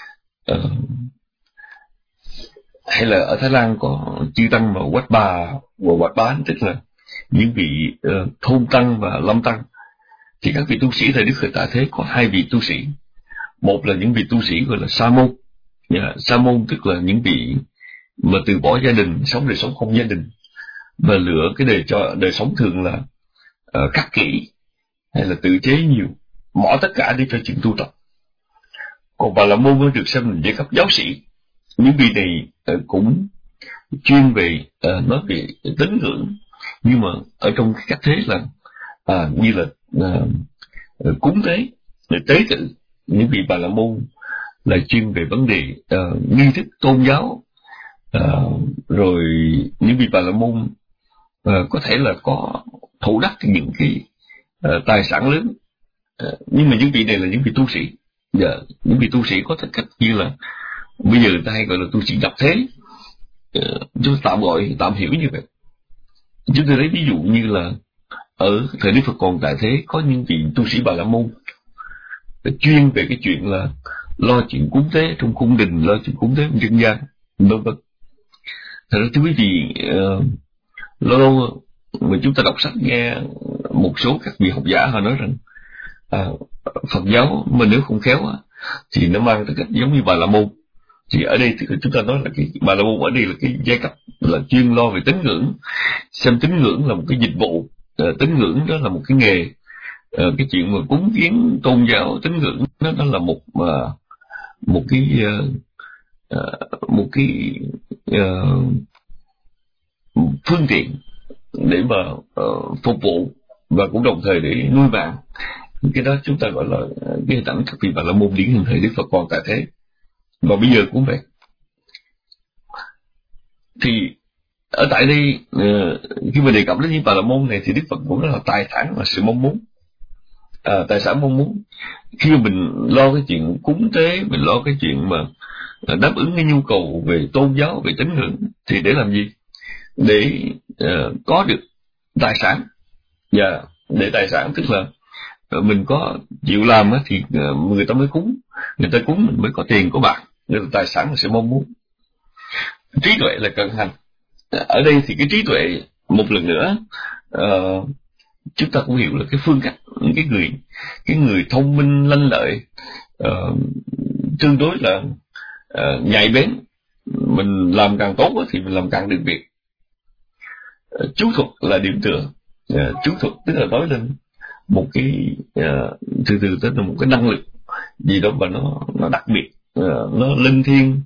hay là ở Thái Lan có chư tăng và Quát Bà và Quát Bán, tức là những vị thôn tăng và lâm tăng. Thì các vị tu sĩ thời Đức Phật tại thế có hai vị tu sĩ. Một là những vị tu sĩ gọi là sa môn. Sa môn tức là những vị mà từ bỏ gia đình, sống đời sống không gia đình, và lựa cái đời sống thường là khắc kỷ hay là tự chế nhiều, bỏ tất cả đi cho chuyện tu tập. Còn Bà La Môn mới được xem là giai cấp giáo sĩ. Những vị này cũng chuyên về nói về tín ngưỡng, nhưng mà ở trong cái cách thế là như là cúng tế, tế tự. Những vị Bà La Môn là chuyên về vấn đề nghi thức tôn giáo, rồi những vị Bà La Môn có thể là có thủ đắc những cái tài sản lớn, nhưng mà những vị này là những vị tu sĩ. Những vị tu sĩ có tất cách như là bây giờ người ta hay gọi là tu sĩ nhập thế, chúng ta tạm hiểu như vậy. Chúng tôi lấy ví dụ như là ở thời Đức Phật còn tại thế có những vị tu sĩ Bà La Môn chuyên về cái chuyện là lo chuyện cúng tế trong cung đình, lo chuyện cúng tế trong dân gian, vân vân. Thật ra thưa quý vị, lâu lâu mà chúng ta đọc sách nghe một số các vị học giả họ nói rằng Phật giáo mà nếu không khéo thì nó mang tới cách giống như Bà La Môn. Thì ở đây thì chúng ta nói là cái Bà La Môn ở đây là cái giai cấp là chuyên lo về tín ngưỡng, xem tín ngưỡng là một cái dịch vụ, tín ngưỡng đó là một cái nghề, cái chuyện mà cúng kiến tôn giáo tín ngưỡng nó là một cái phương tiện để mà phục vụ và cũng đồng thời để nuôi mạng. Cái đó chúng ta gọi là cái hình ảnh các vị Bà La Môn điển hình thời Đức Phật còn tại thế, và bây giờ cũng vậy. Thì ở tại đây khi mà đề cập đến những Bà La Môn này thì Đức Phật cũng nói là tài sản là sự mong muốn. Tài sản mong muốn, khi mà mình lo cái chuyện cúng tế, mình lo cái chuyện mà đáp ứng cái nhu cầu về tôn giáo, về tín ngưỡng, thì để làm gì? Để có được tài sản. Và để tài sản tức là mình có chịu làm thì người ta mới cúng, người ta cúng mình mới có tiền có bạc, nên là tài sản là sự mong muốn. Trí tuệ là cần hành. Ở đây thì cái trí tuệ một lần nữa chúng ta cũng hiểu là cái phương cách, cái người thông minh lanh lợi, tương đối là nhạy bén, mình làm càng tốt thì mình làm càng được việc. Chú thuật là điểm tựa. Chú thuật tức là nói lên một cái từ tức là một cái năng lực gì đó mà nó đặc biệt, nó linh thiêng,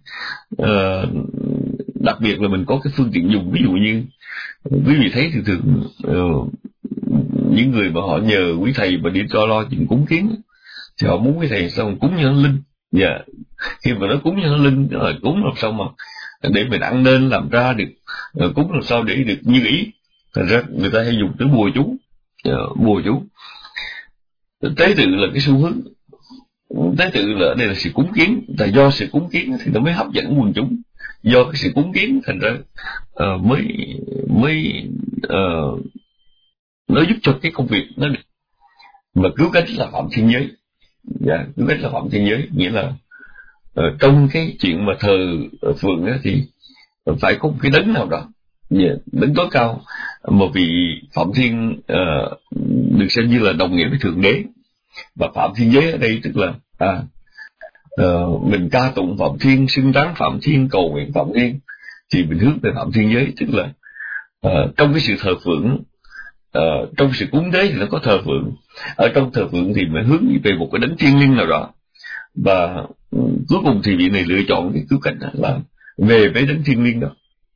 đặc biệt là mình có cái phương tiện dùng. Ví dụ như quý vị thấy thường những người mà họ nhờ quý thầy mà đi cho lo chuyện cúng kiến thì họ muốn quý thầy sao cúng cho nó linh. Khi mà nó cúng cho nó linh là cúng làm sao mà để mình ăn nên làm ra được, cúng làm sao để được như ý. Thành ra người ta hay dùng tới bùa chú. Tế tự là cái xu hướng. Tế tự là ở đây là sự cúng kiến, tại do sự cúng kiến thì nó mới hấp dẫn quần chúng, do cái sự cúng kiến thành ra mới nó giúp cho cái công việc nó được. Mà cứu cánh là phạm thiên giới. Cứu cánh là phạm thiên giới, nghĩa là trong cái chuyện mà thờ phượng á, thì phải có một cái đấng nào đó, đấng tối cao, mà vị phạm thiên được xem như là đồng nghĩa với thượng đế. Và phạm thiên giới ở đây tức là mình ca tụng phạm thiên, xưng tán phạm thiên, cầu nguyện phạm thiên, thì mình hướng về phạm thiên giới, tức là trong cái sự thờ phượng, trong sự cúng tế thì nó có thờ phượng, ở trong thờ phượng thì mình hướng về một cái đấng thiêng liêng nào đó. Và cuối cùng thì vị này lựa chọn cái cứu cánh là về với đấng thiêng liêng đó.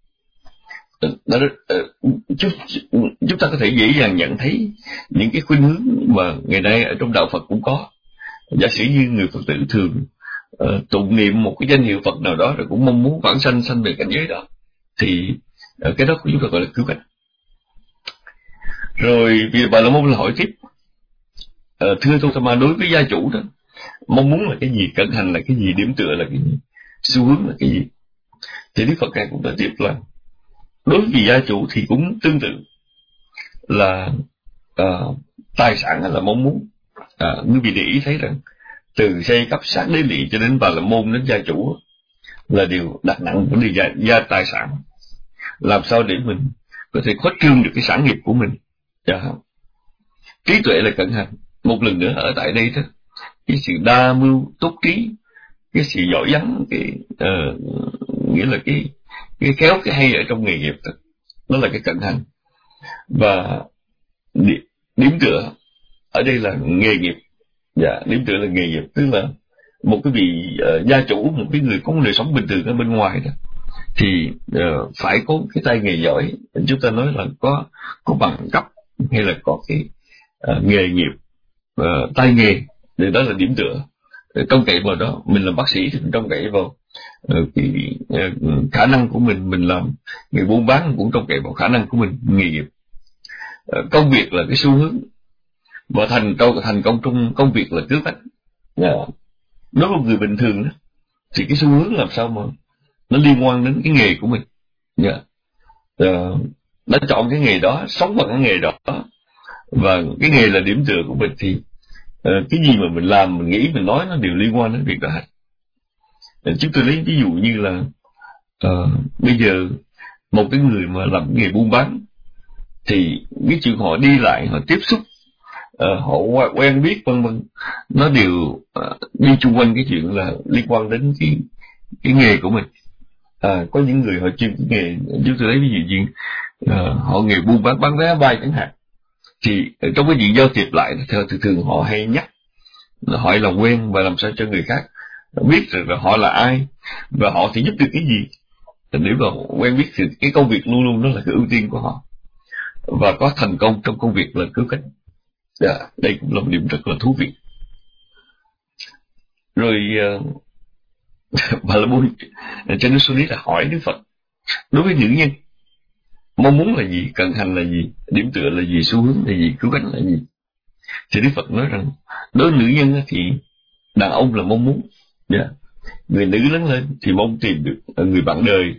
Chúng ta có thể dễ dàng nhận thấy những cái khuynh hướng mà ngày nay ở trong đạo Phật cũng có. Giả sử như người Phật tử thường tụng niệm một cái danh hiệu Phật nào đó, rồi cũng mong muốn vãng sanh, sanh về cảnh giới đó, thì cái đó của chúng ta gọi là cứu cánh. Rồi vì Bà La Môn hỏi tiếp, thưa Gautama, đối với gia chủ đó, mong muốn là cái gì, cận hành là cái gì, điểm tựa là cái gì, xu hướng là cái gì? Thì Đức Phật Ngài cũng đã tiếp là đối với gia chủ thì cũng tương tự là tài sản là mong muốn. Quý vị để ý thấy rằng từ xây cấp sát đế lỵ cho đến Bà La Môn đến gia chủ là đều đặt nặng vấn đề gia tài sản, làm sao để mình có thể khuếch trương được cái sản nghiệp của mình. Trí tuệ là cận hành. Một lần nữa ở tại đây đó, cái sự đa mưu túc trí, cái sự giỏi vắng, nghĩa là cái khéo, cái hay ở trong nghề nghiệp đó, nó là cái cận hành. Và điểm tựa ở đây là nghề nghiệp. Điểm tựa là nghề nghiệp, tức là một cái vị gia chủ, một cái người có một đời sống bình thường ở bên ngoài đó, thì phải có cái tay nghề giỏi. Chúng ta nói là có bằng cấp hay là có cái nghề nghiệp, tay nghề, thì đó là điểm tựa. Trông cậy vào đó. Mình làm bác sĩ thì mình trông cậy vào cái khả năng của mình làm người buôn bán cũng trông cậy vào khả năng của mình, nghề nghiệp. Công việc là cái xu hướng, và thành công trong công việc là cứu cánh. Đối với người bình thường đó, thì cái xu hướng làm sao mà nó liên quan đến cái nghề của mình. Đã chọn cái nghề đó, sống bằng cái nghề đó, và cái nghề là điểm tựa của mình, thì cái gì mà mình làm, mình nghĩ, mình nói nó đều liên quan đến việc đó. Chúng tôi lấy ví dụ như là bây giờ một cái người mà làm nghề buôn bán, thì cái chuyện họ đi lại, họ tiếp xúc, họ quen biết vân vân, nó đều đi chung quanh cái chuyện là liên quan đến cái nghề của mình. Có những người họ chuyên cái nghề, chúng tôi lấy ví dụ như họ nghề buôn bán vé bay chẳng hạn, thì trong cái chuyện giao tiếp lại thường họ hay nhắc, hỏi làm quen và làm sao cho người khác biết được là họ là ai và họ thì giúp được cái gì. Nếu mà quen biết thì cái công việc luôn luôn đó là cái ưu tiên của họ, và có thành công trong công việc là cứu cánh. Đây cũng là một điểm rất là thú vị. Rồi Bà La Môn cho nên Suni là hỏi Đức Phật, đối với nữ nhân mong muốn là gì, cận hành là gì, điểm tựa là gì, xu hướng là gì, cứu cánh là gì? Thì Đức Phật nói rằng đối với nữ nhân thì đàn ông là mong muốn. Người nữ lớn lên thì mong tìm được người bạn đời,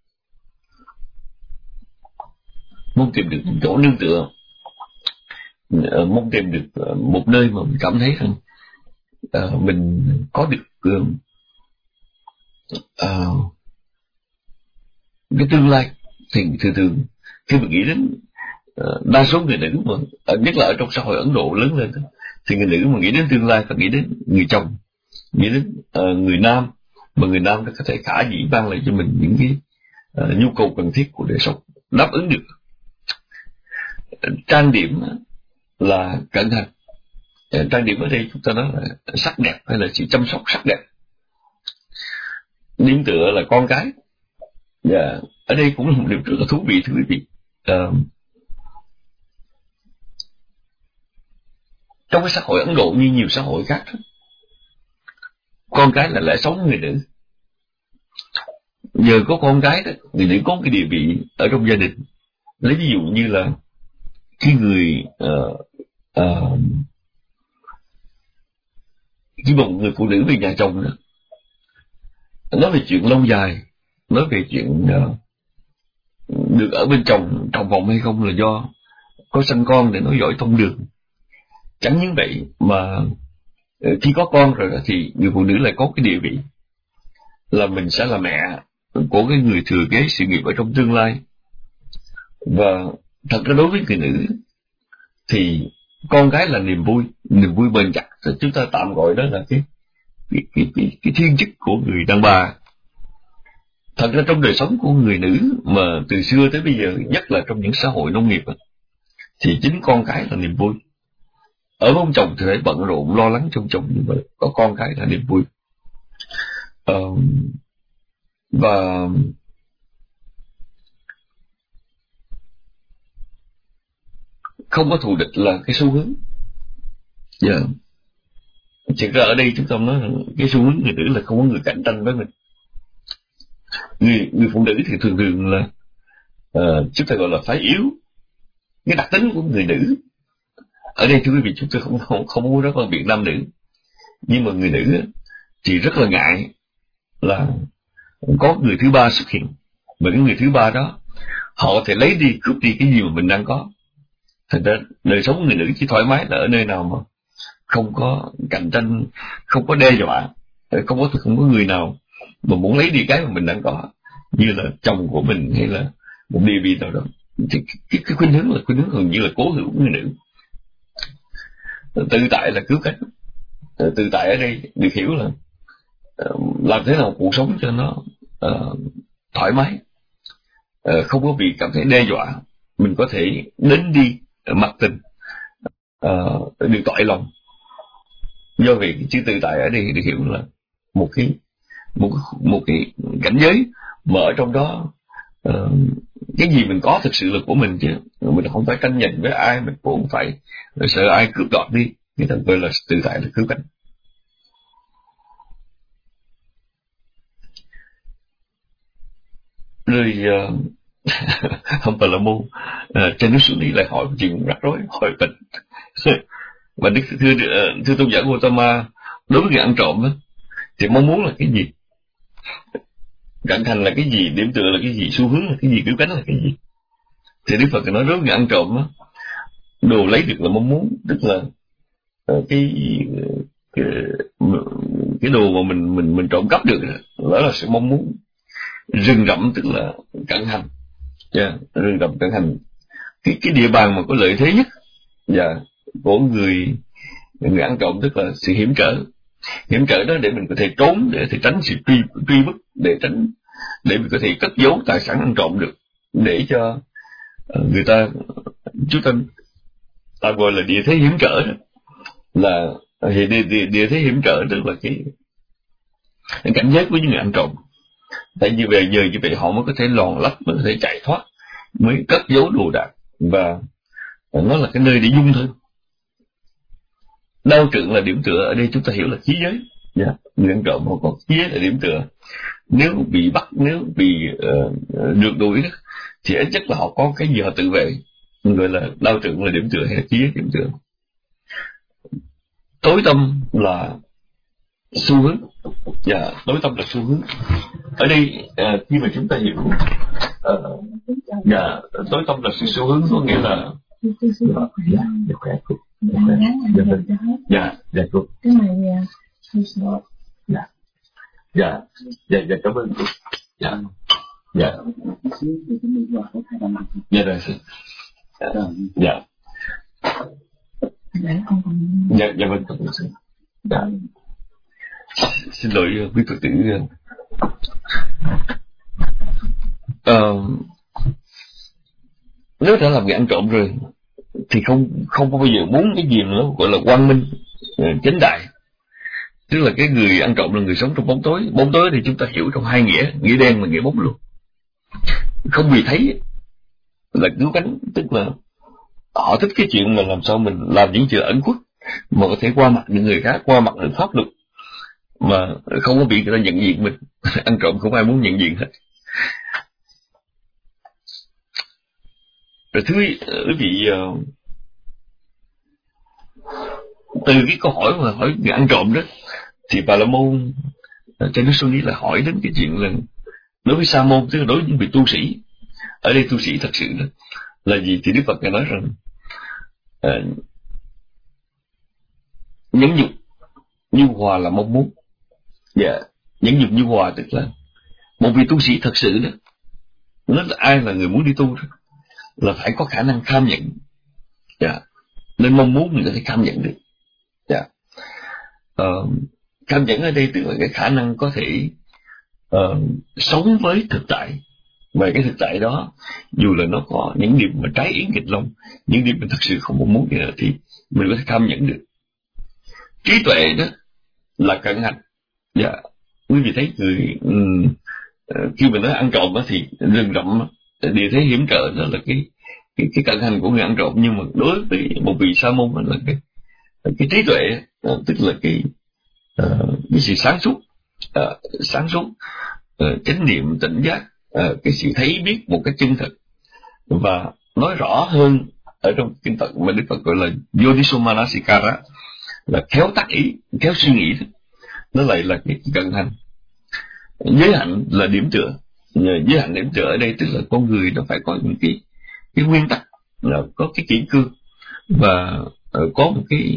mong tìm được chỗ nương tựa, mong tìm được một nơi mà mình cảm thấy rằng mình có được cái tương lai. Thì thường khi mình nghĩ đến đa số người nữ mà nhất là ở trong xã hội Ấn Độ lớn lên, thì người nữ mà nghĩ đến tương lai phải nghĩ đến người chồng, nghĩ đến người nam, mà người nam nó có thể khả dĩ mang lại cho mình những cái nhu cầu cần thiết của đời sống, đáp ứng được. Trang điểm là cận hành. Trang điểm ở đây chúng ta nói là sắc đẹp hay là sự chăm sóc sắc đẹp. Điểm tựa là con cái. Ở đây cũng là một điều rất là thú vị, thưa quý vị. Trong cái xã hội Ấn Độ như nhiều xã hội khác, con cái là lẽ sống người nữ. Nhờ có con cái đó, người nữ có cái địa vị ở trong gia đình. Lấy ví dụ như là khi khi một người phụ nữ về nhà chồng đó, nói về chuyện lâu dài, nói về chuyện được ở bên chồng vòng hay không là do có sanh con để nói giỏi thông đường. Chẳng những vậy mà khi có con rồi thì người phụ nữ lại có cái địa vị là mình sẽ là mẹ của cái người thừa kế sự nghiệp ở trong tương lai. Và thật ra đối với người nữ thì con cái là niềm vui bền chặt, chúng ta tạm gọi đó là cái thiên chức của người đàn bà. Thật ra trong đời sống của người nữ mà từ xưa tới bây giờ, nhất là trong những xã hội nông nghiệp, thì chính con cái là niềm vui. Ở với ông chồng thì phải bận rộn lo lắng trong chồng, nhưng mà có con cái là niềm vui. Và không có thù địch là cái xu hướng. Thực ra ở đây chúng ta nói cái xu hướng người nữ là không có người cạnh tranh với mình. Người phụ nữ thì thường là chúng ta gọi là phái yếu. Cái đặc tính của người nữ ở đây, thưa quý vị, chúng tôi không muốn nói phân biệt nam nữ, nhưng mà người nữ thì rất là ngại là có người thứ ba xuất hiện, và cái người thứ ba đó họ có thể lấy đi, cướp đi cái gì mà mình đang có. Thật ra đời sống của người nữ chỉ thoải mái là ở nơi nào mà không có cạnh tranh, không có đe dọa, không có người nào mà muốn lấy đi cái mà mình đang có, như là chồng của mình hay là một địa vị nào đó. Thì cái khuynh hướng là khuynh hướng gần như là cố hữu của người nữ. Tự tại là cứu cánh. Tự tại ở đây được hiểu là làm thế nào cuộc sống cho nó thoải mái, không có bị cảm thấy đe dọa, mình có thể đến đi mặc tình, được toại lòng. Do vậy cái chữ tự tại ở đây được hiểu là một cái cảnh giới mà ở trong đó cái gì mình có thực sự là của mình, chứ mình không phải tranh giành với ai, mình cũng không phải sợ ai cướp đoạt đi. Người ta gọi là tự tại là cứu cánh. Rồi ông Bà La Môn trên núi xuống đi lại hỏi một chuyện rắc rối, hỏi bệnh. Và thưa tôn giả Gautama, đối với người ăn trộm đó, thì mong muốn là cái gì, cận thành là cái gì, điểm tựa là cái gì, xu hướng là cái gì, cứu cánh là cái gì? Thì Đức Phật nói đối với người ăn trộm đó, đồ lấy được là mong muốn, tức là cái đồ mà mình trộm cắp được đó là sự mong muốn. Rừng rậm tức là cận hành, rừng rậm cận hành, cái địa bàn mà có lợi thế nhất của người ăn trộm, tức là sự hiểm trở đó để mình có thể trốn, để thể tránh sự truy bức, để mình có thể cất giấu tài sản ăn trộm được, để cho người ta, chúng ta gọi là địa thế hiểm trở đó. Là địa thế hiểm trở tức là cái cảnh giới của những người ăn trộm. Tại vì về giờ như vậy họ mới có thể lòn lách, mới có thể chạy thoát, mới cất giấu đồ đạc, và nó là cái nơi để dung thân. Đao trượng là điểm tựa, ở đây chúng ta hiểu là khí giới. Người ăn trộm họ có khí giới là điểm tựa. Nếu bị bắt, nếu bị rượt đuổi đó, thì ít nhất là họ có cái gì họ tự vệ, gọi là đao trượng là điểm tựa hay là khí giới điểm tựa. Tối tâm là xu hướng. Tối tâm là xu hướng. Ở đây khi mà chúng ta hiểu tối tâm là sự xu hướng, có nghĩa là cảm ơn cô. Vâng. Xin lỗi quý Phật tử. Nếu đã làm người ăn trộm rồi thì không bao giờ muốn cái gì nữa gọi là quang minh, chánh đại. Tức là cái người ăn trộm là người sống trong bóng tối. Bóng tối thì chúng ta hiểu trong hai nghĩa đen và nghĩa bóng luôn. Không vì thấy là cứu cánh, tức là họ thích cái chuyện mà làm sao mình làm những chuyện ẩn khuất mà có thể qua mặt những người khác, qua mặt được pháp luật, mà không có bị người ta nhận diện mình. Ăn trộm không ai muốn nhận diện hết. Rồi thưa quý vị, từ cái câu hỏi mà hỏi người ăn trộm đó, thì Bà La Môn trên núi Suni là hỏi đến cái chuyện là đối với sa môn, tức là đối với những vị tu sĩ. Ở đây tu sĩ thật sự đó là gì? Thì Đức Phật nói rằng nhẫn nhục nhu hòa là mong muốn. Nhẫn nhục nhu hòa tức là một vị tu sĩ thật sự đó, nói là ai là người muốn đi tu đó, là phải có khả năng kham nhẫn. Nên mong muốn mình có thể kham nhẫn được. Kham nhẫn ở đây tức là cái khả năng có thể sống với thực tại, và cái thực tại đó dù là nó có những điểm mà trái ý nghịch lòng, những điểm mình thật sự không mong muốn thì mình có thể kham nhẫn được. Trí tuệ đó là cận hành. Quý vị thấy người khi mình nói ăn trộm đó, thì rừng rậm địa thế hiểm trở đó là cái cận hành của người ăn trộm. Nhưng mà đối với một vị sa môn là cái trí tuệ, tức là cái sự sáng suốt, chánh niệm tỉnh giác, cái sự thấy biết một cách chân thực. Và nói rõ hơn ở trong kinh Phật mà Đức Phật gọi là Yodhisomanasikarā, là khéo tác ý, khéo suy nghĩ đó. Nó lại là cái cận hành. Giới hạnh là điểm tựa. Giới hạnh điểm tựa ở đây tức là con người nó phải có những cái nguyên tắc, là có cái kỷ cương và có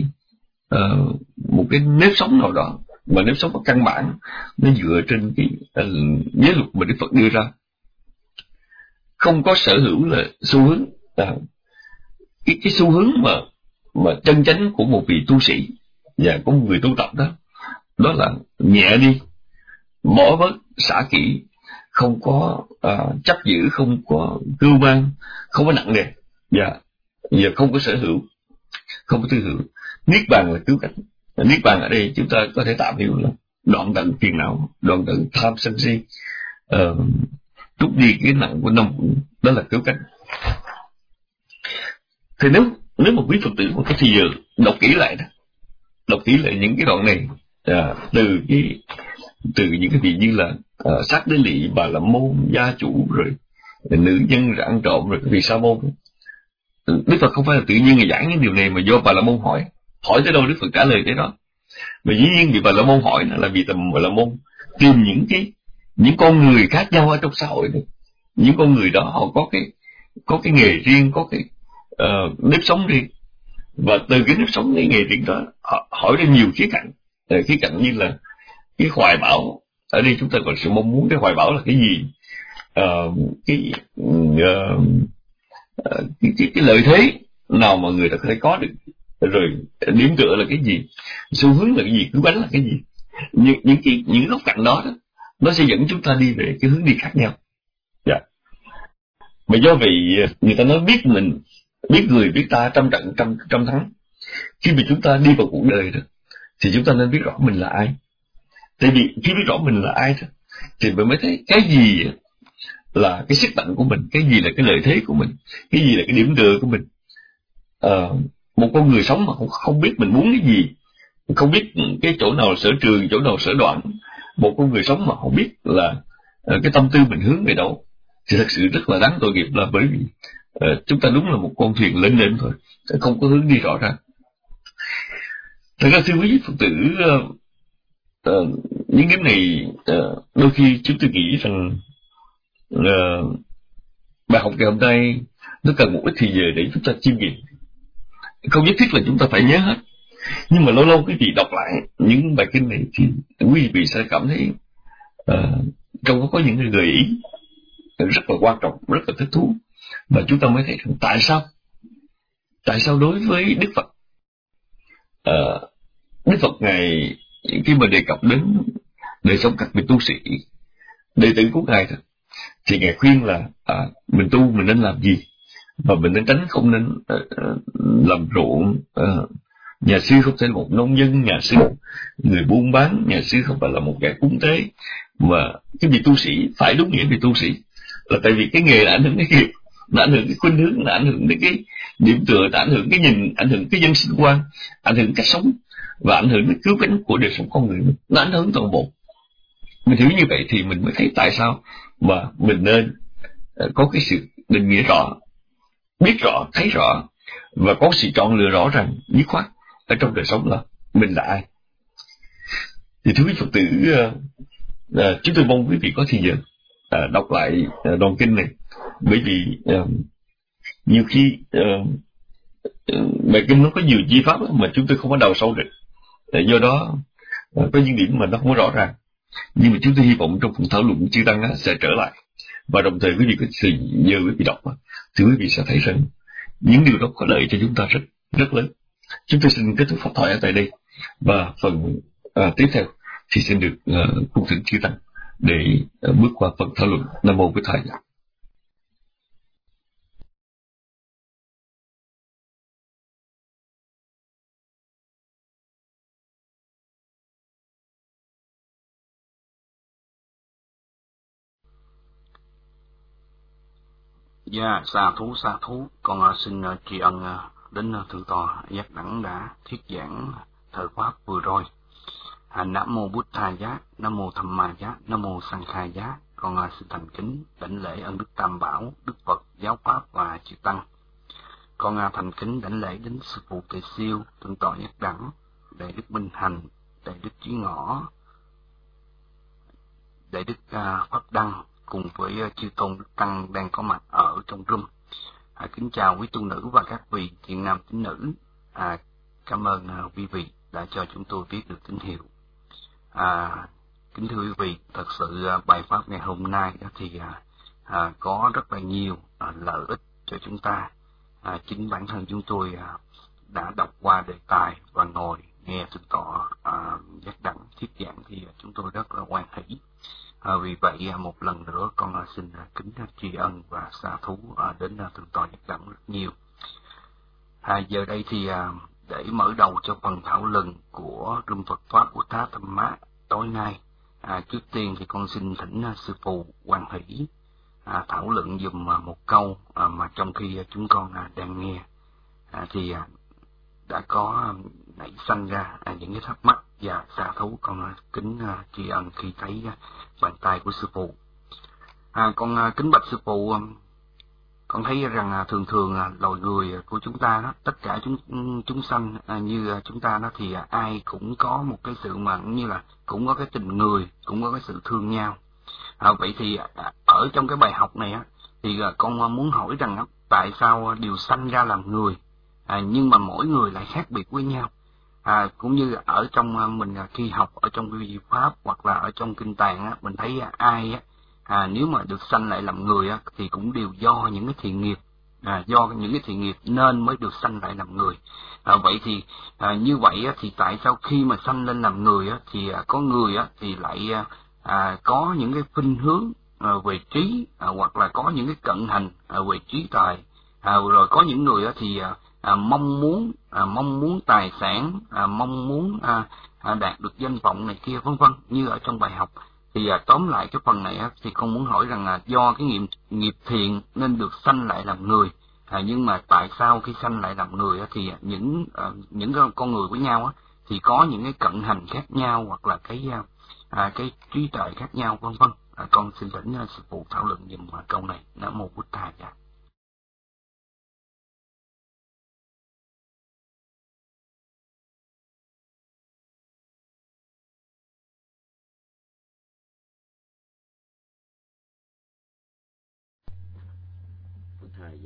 một cái nếp sống nào đó, mà nếp sống có căn bản, nó dựa trên cái giới luật mà Đức Phật đưa ra. Không có sở hữu là xu hướng. Cái xu hướng mà chân chánh của một vị tu sĩ và của một người tu tập đó là nhẹ đi, bỏ bớt, xả kỹ, không có chấp giữ, không có cưu mang, không có nặng nề, và không có sở hữu, không có tư hữu. Niết bàn là cứu cánh. Niết bàn ở đây chúng ta có thể tạm hiểu là đoạn tận phiền não, đoạn tận tham sân si, trút đi cái nặng của năm, đó là cứu cánh. Thì nếu một quý Phật tử một cái thì giờ đọc kỹ lại những cái đoạn này, từ những cái vị như là Sát Đế Lị, Bà La Môn, gia chủ, rồi nữ nhân, rồi ăn trộm, rồi cái vị sa môn. Đức Phật không phải là tự nhiên người giảng những điều này, mà do Bà La Môn hỏi tới đâu Đức Phật trả lời tới đó. Mà dĩ nhiên vì Bà La Môn hỏi là vì tầm Bà La Môn tìm những con người khác nhau ở trong xã hội này. Những con người đó họ có cái nghề riêng, có cái nếp sống riêng, và từ cái nếp sống, cái nghề riêng đó họ hỏi đến nhiều khía cạnh như là cái hoài bão. Ở đây chúng ta còn sự mong muốn. Cái hoài bão là cái gì? Cái lợi thế nào mà người ta có thể có được, rồi điểm tựa là cái gì, xu hướng là cái gì, cứu cánh là cái gì. Những góc cạnh đó nó sẽ dẫn chúng ta đi về cái hướng đi khác nhau. Mà do vậy người ta nói biết mình, biết người, biết ta, trăm trận trăm thắng. Khi mà chúng ta đi vào cuộc đời đó, thì chúng ta nên biết rõ mình là ai. Tại vì khi biết rõ mình là ai đó, thì mình mới thấy cái gì là cái sức mạnh của mình, cái gì là cái lợi thế của mình, cái gì là cái điểm tựa của mình. Một con người sống mà không biết mình muốn cái gì, không biết cái chỗ nào sở trường, chỗ nào sở đoạn, một con người sống mà không biết là cái tâm tư mình hướng về đâu, thì thật sự rất là đáng tội nghiệp. Là bởi vì chúng ta đúng là một con thuyền lên thôi, không có hướng đi rõ ràng. Thật ra thưa quý Phật tử, những điểm này đôi khi chúng tôi nghĩ rằng bài học ngày hôm nay nó cần một ít thời giờ để chúng ta chiêm nghiệm. Không nhất thiết là chúng ta phải nhớ hết, nhưng mà lâu lâu cái gì đọc lại những bài kinh này thì quý vị sẽ cảm thấy trong đó có những gợi ý rất là quan trọng, rất là thích thú, và chúng ta mới thấy rằng tại sao đối với Đức Phật, Đức Phật Ngài khi mà đề cập đến đời sống các vị tu sĩ, đệ tử của Ngài thì Ngài khuyên là mình tu mình nên làm gì, và mình nên tránh không nên làm ruộng. Nhà sư không phải là một nông dân, nhà sư người buôn bán, nhà sư không phải là một kẻ cúng tế, mà cái vị tu sĩ phải đúng nghĩa vị tu sĩ, là tại vì cái nghề là ảnh hưởng cái nghiệp, nó ảnh hưởng cái khuynh hướng, nó ảnh hưởng đến cái điểm tựa, nó ảnh hưởng cái nhìn, ảnh hưởng cái dân sinh quan, ảnh hưởng cách sống, và ảnh hưởng đến cứu cánh của đời sống con người, nó ảnh hưởng toàn bộ. Mình hiểu như vậy thì mình mới thấy tại sao mà mình nên có cái sự định nghĩa rõ, biết rõ, thấy rõ, và có sự chọn lựa rõ ràng, dứt khoát ở trong đời sống là mình là ai. Thì thưa quý Phật tử, chúng tôi mong quý vị có thời giờ đọc lại đoạn kinh này, bởi vì nhiều khi bài kinh nó có nhiều chi pháp mà chúng tôi không có đào sâu được. Do đó có những điểm mà nó không có rõ ràng, nhưng mà chúng tôi hy vọng trong phần thảo luận chư tăng sẽ trở lại, và đồng thời quý vị có sự nhờ quý vị đọc thì quý vị sẽ thấy rằng những điều đó có lợi cho chúng ta rất rất lớn. Chúng tôi xin kết thúc pháp thoại ở tại đây, và phần tiếp theo thì xin được cung thỉnh chư tăng để bước qua phần thảo luận. Nam mô Bổn Thầy. Dạ, xa thú, con xin tri ân đến thượng tọa Giác Đẳng đã thuyết giảng thời pháp vừa rồi. Nam mô Bụt Thầy Giá, Nam mô Tham Ma Giá, Nam mô Sang Khai Giá. Con xin thành kính đảnh lễ ân đức Tam Bảo, Đức Phật, Giáo Pháp và chư tăng. Con thành kính đảnh lễ đến sư phụ Tề Siêu, thượng tọa Giác Đẳng, đại đức Minh Hành, đại đức Chí Ngõ, đại đức Pháp Đăng, cùng với chư tôn đức tăng đang có mặt ở trong room. Kính chào quý tu nữ và các vị thiện nam tín nữ. Cảm ơn quý vị đã cho chúng tôi biết được tín hiệu. Kính thưa quý vị, thật sự bài pháp ngày hôm nay thì có rất là nhiều lợi ích cho chúng ta. Chính bản thân chúng tôi đã đọc qua đề tài và ngồi nghe thượng tọa Giác Đẳng thuyết giảng thì chúng tôi rất là hoan hỷ. Vì vậy một lần nữa con xin kính tri ân và xá thú đến thượng tọa Giác Đẳng rất nhiều. Giờ đây thì để mở đầu cho phần thảo luận của Rung Phật Pháp của Thá Tâm Mát tối nay, trước tiên thì con xin thỉnh sư phụ hoan hỷ thảo luận dùm một câu mà trong khi chúng con đang nghe thì đã có nảy sanh ra những cái thắc mắc, và xá thú con kính tri ân khi thấy bàn tay của sư phụ. Con kính bạch sư phụ, con thấy rằng thường loài người của chúng ta đó, tất cả chúng sanh như chúng ta đó thì ai cũng có một cái sự mà như là cũng có cái tình người, cũng có cái sự thương nhau. Vậy thì ở trong cái bài học này thì con muốn hỏi rằng tại sao đều sanh ra làm người, nhưng mà mỗi người lại khác biệt với nhau. Cũng như ở trong mình khi học ở trong vi pháp hoặc là ở trong kinh tạng mình thấy ai nếu mà được sanh lại làm người thì cũng đều do những cái thiện nghiệp, do những cái thiện nghiệp nên mới được sanh lại làm người. Vậy thì như vậy thì tại sao khi mà sanh lên làm người thì có người thì lại có những cái khuynh hướng về trí, hoặc là có những cái cận hành về trí tuệ, rồi có những người thì mong muốn tài sản, mong muốn đạt được danh vọng này kia vân vân như ở trong bài học. Thì tóm lại cái phần này thì con muốn hỏi rằng do cái nghiệp thiện nên được sanh lại làm người, nhưng mà tại sao khi sanh lại làm người thì những con người với nhau thì có những cái cận hành khác nhau, hoặc là cái trí tuệ khác nhau vân vân. Con xin thỉnh sư phụ thảo luận dùm câu này. Nam mô Bụt Thầy. Thầy,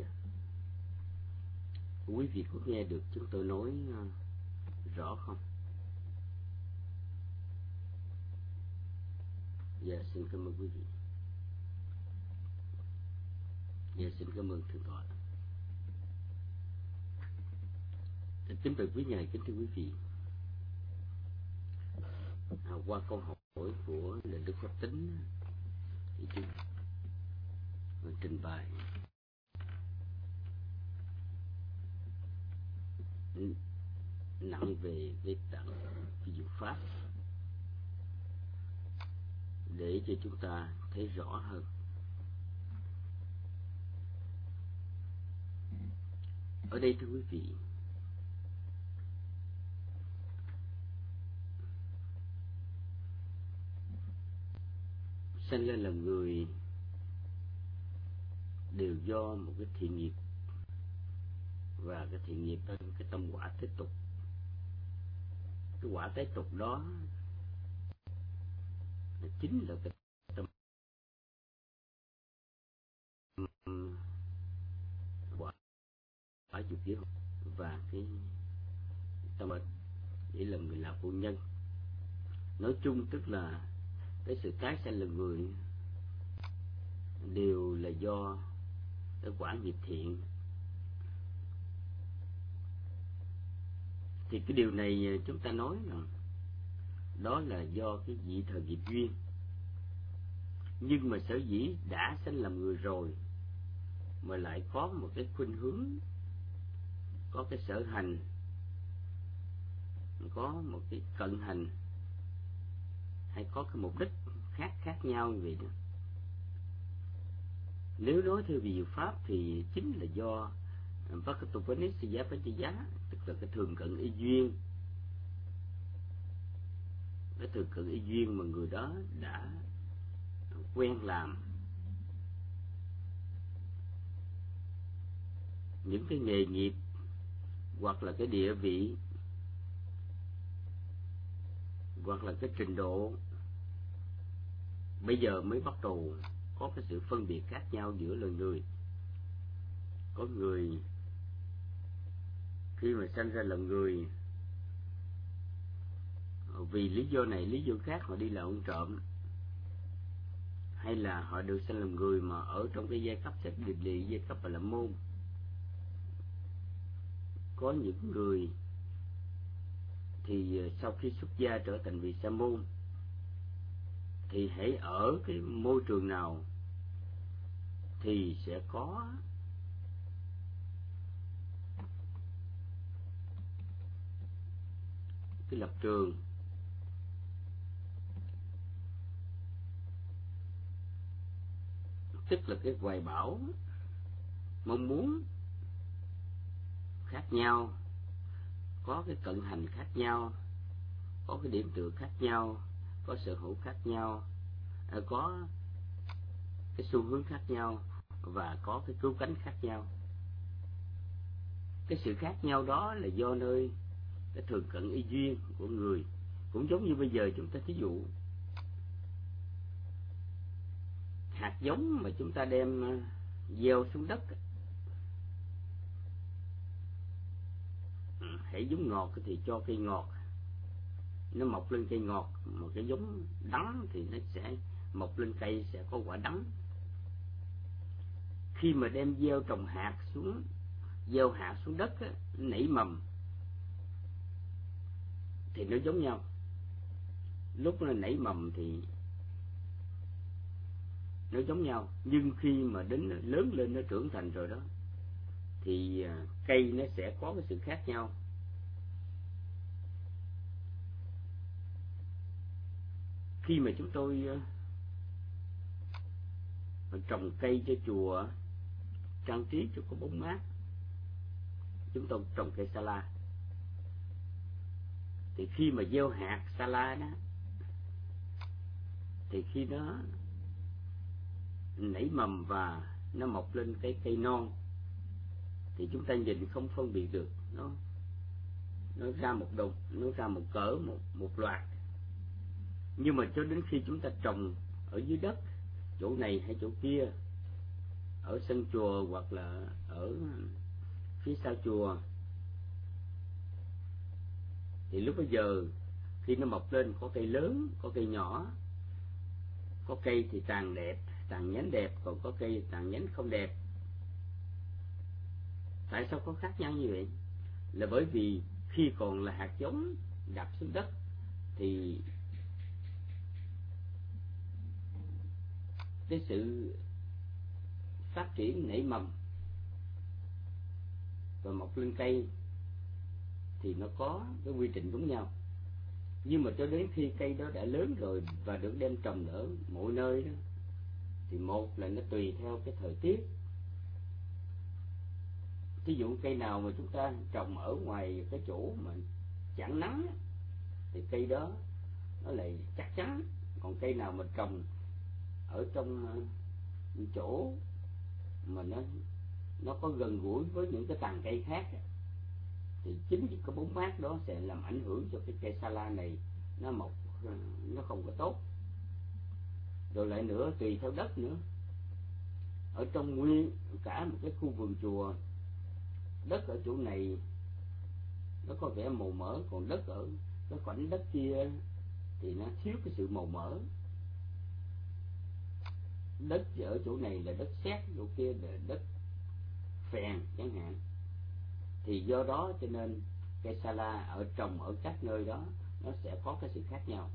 quý vị có nghe được chúng tôi nói rõ không? Dạ, xin cảm ơn quý vị. Dạ, xin cảm ơn thượng tọa. Kính bạch quý ngài, kính thưa quý vị, qua câu hỏi của lệnh Đức Pháp Tính thì chúng trình bày nặng về tạng ví dụ pháp để cho chúng ta thấy rõ hơn. Ở đây thưa quý vị, sanh lên làm người đều do một cái thiện nghiệp, và cái thiện nghiệp đó cái tâm quả tiếp tục. Cái quả tiếp tục đó chính là cái tâm quả dục giới, và cái tâm bệnh, chỉ là người là phu nhân. Nói chung tức là cái sự tái sanh lần người đều là do cái quả nghiệp thiện. Thì cái điều này chúng ta nói rằng đó là do cái vị thời nghiệp duyên. Nhưng mà sở dĩ đã sanh làm người rồi mà lại có một cái khuynh hướng, có cái sở hành, có một cái cận hành, hay có cái mục đích khác nhau như vậy đó. Nếu nói theo vị pháp thì chính là do Vakatupanisya Pachaya, tức là cái thường cận y duyên, cái thường cận y duyên mà người đó đã quen làm. Những cái nghề nghiệp hoặc là cái địa vị hoặc là cái trình độ bây giờ mới bắt đầu có cái sự phân biệt khác nhau giữa loài người. Có người khi mà sanh ra làm người vì lý do này lý do khác họ đi làm ông trộm, hay là họ được sanh làm người mà ở trong cái giai cấp xếp địa vị, giai cấp Bà La Môn. Có những người thì sau khi xuất gia trở thành vị sa môn thì hãy ở cái môi trường nào thì sẽ có cái lập trường tức là cái hoài bão, mong muốn khác nhau, có cái cận hành khác nhau, có cái điểm tựa khác nhau, có sở hữu khác nhau, có cái xu hướng khác nhau và có cái cứu cánh khác nhau. Cái sự khác nhau đó là do nơi cái thường cận y duyên của người. Cũng giống như bây giờ chúng ta thí dụ hạt giống mà chúng ta đem gieo xuống đất, hãy giống ngọt thì cho cây ngọt, nó mọc lên cây ngọt. Một cái giống đắng thì nó sẽ mọc lên cây sẽ có quả đắng. Khi mà đem gieo trồng hạt xuống, gieo hạt xuống đất á, nảy mầm thì nó giống nhau. Lúc nó nảy mầm thì nó giống nhau, nhưng khi mà đến lớn lên, nó trưởng thành rồi đó thì cây nó sẽ có cái sự khác nhau. Khi mà chúng tôi trồng cây cho chùa trang trí cho có bóng mát, chúng tôi trồng cây sa la, thì khi mà gieo hạt sa la đó thì khi nó nảy mầm và nó mọc lên cái cây non thì chúng ta nhìn không phân biệt được nó ra một đột, nó ra một cỡ, một loạt. Nhưng mà cho đến khi chúng ta trồng ở dưới đất, chỗ này hay chỗ kia, ở sân chùa hoặc là ở phía sau chùa, thì lúc bây giờ khi nó mọc lên có cây lớn, có cây nhỏ, có cây thì tàn đẹp, tàn nhánh đẹp, còn có cây tàn nhánh không đẹp. Tại sao có khác nhau như vậy? Là bởi vì khi còn là hạt giống đặt xuống đất thì cái sự phát triển nảy mầm và mọc lên cây thì nó có cái quy trình giống nhau. Nhưng mà cho đến khi cây đó đã lớn rồi và được đem trồng ở mọi nơi đó, thì một là nó tùy theo cái thời tiết. Ví dụ cây nào mà chúng ta trồng ở ngoài cái chỗ mà chẳng nắng thì cây đó nó lại chắc chắn. Còn cây nào mà trồng ở trong chỗ mà nó có gần gũi với những cái tàn cây khác thì chính cái bóng mát đó sẽ làm ảnh hưởng cho cái cây sa la này nó mọc nó không có tốt. Rồi lại nữa tùy theo đất nữa. Ở trong nguyên cả một cái khu vườn chùa, đất ở chỗ này nó có vẻ màu mỡ, còn đất ở cái khoảnh đất kia thì nó thiếu cái sự màu mỡ. Đất ở chỗ này là đất sét, chỗ kia là đất phèn chẳng hạn. Thì do đó cho nên cây sa la trồng ở các nơi đó nó sẽ có cái sự khác nhau.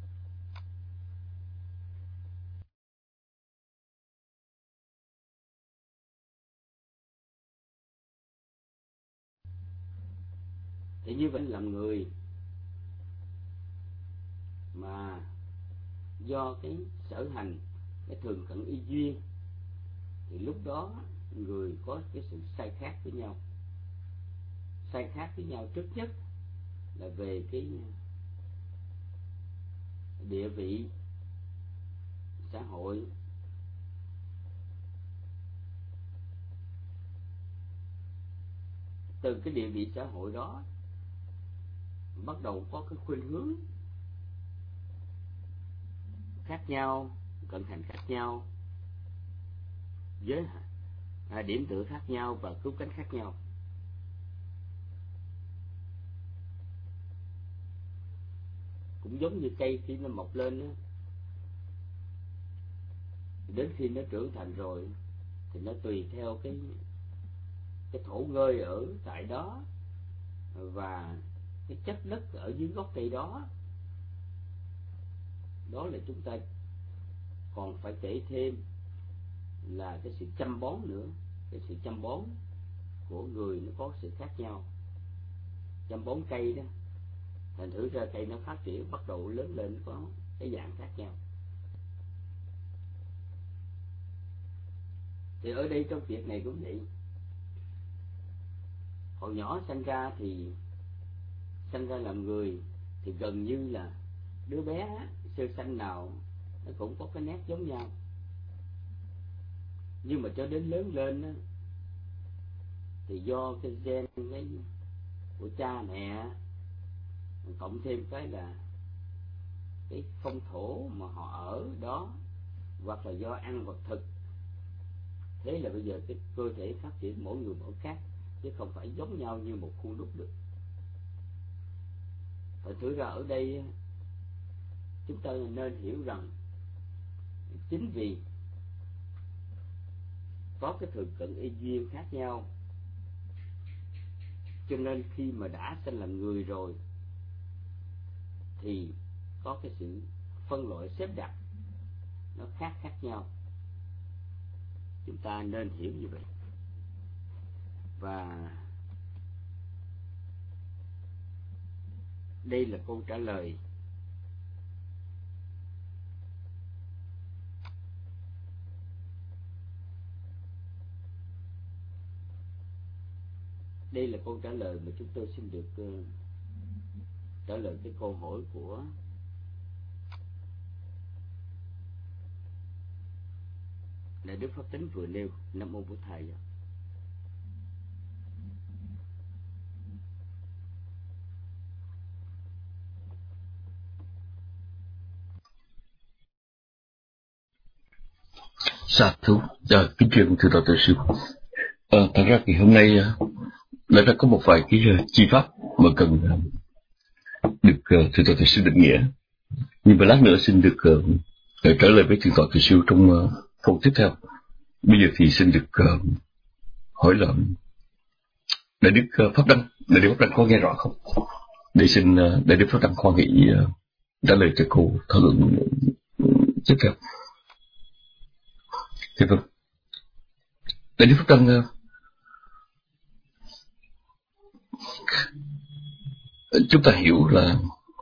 Thì như vậy làm người mà do cái sở hành, cái thường cận y duyên, thì lúc đó người có cái sự sai khác với nhau. Sai khác với nhau trước nhất là về cái địa vị xã hội, từ cái địa vị xã hội đó bắt đầu có cái khuynh hướng khác nhau, cận hành khác nhau, với điểm tựa khác nhau và cứu cánh khác nhau. Cũng giống như cây khi nó mọc lên đó, đến khi nó trưởng thành rồi thì nó tùy theo cái thổ ngơi ở tại đó và cái chất đất ở dưới gốc cây đó. Đó là chúng ta còn phải kể thêm là cái sự chăm bón nữa. Cái sự chăm bón của người nó có sự khác nhau. Chăm bón cây đó, thành thử ra cây nó phát triển bắt đầu lớn lên có cái dạng khác nhau. Thì ở đây trong việc này cũng vậy. Hồi nhỏ sanh ra làm người thì gần như là đứa bé sơ sanh nào nó cũng có cái nét giống nhau. Nhưng mà cho đến lớn lên đó, thì do cái gen của cha mẹ, cộng thêm cái là cái phong thổ mà họ ở đó, hoặc là do ăn vật thực, thế là bây giờ cái cơ thể phát triển mỗi người mỗi khác, chứ không phải giống nhau như một khuôn đúc được. Thật thử ra ở đây chúng ta nên hiểu rằng chính vì có cái thường cận y duyên khác nhau, cho nên khi mà đã sinh làm người rồi thì có cái sự phân loại xếp đặt nó khác nhau. Chúng ta nên hiểu như vậy. Và đây là câu trả lời mà chúng tôi xin được trả lời cái câu hỏi của Đại Đức Pháp Tánh vừa nêu. Nam mô Bổn Thầy. Sa thú. Kính truyền thưa đạo tử sư. Thật ra thì hôm nay đã có một vài cái chi pháp mà cần được thưa đạo tử sư định nghĩa, nhưng mà lát nữa xin được trả lời với thưa đạo tử sư trong câu tiếp theo. Bây giờ thì xin được hỏi là Đại Đức Pháp Đăng có nghe rõ không? Để xin Đại Đức Pháp Đăng khoan hỷ trả lời cho câu thảo luận tiếp theo. Thì vâng, Đại Đức Pháp Đăng chúng ta hiểu là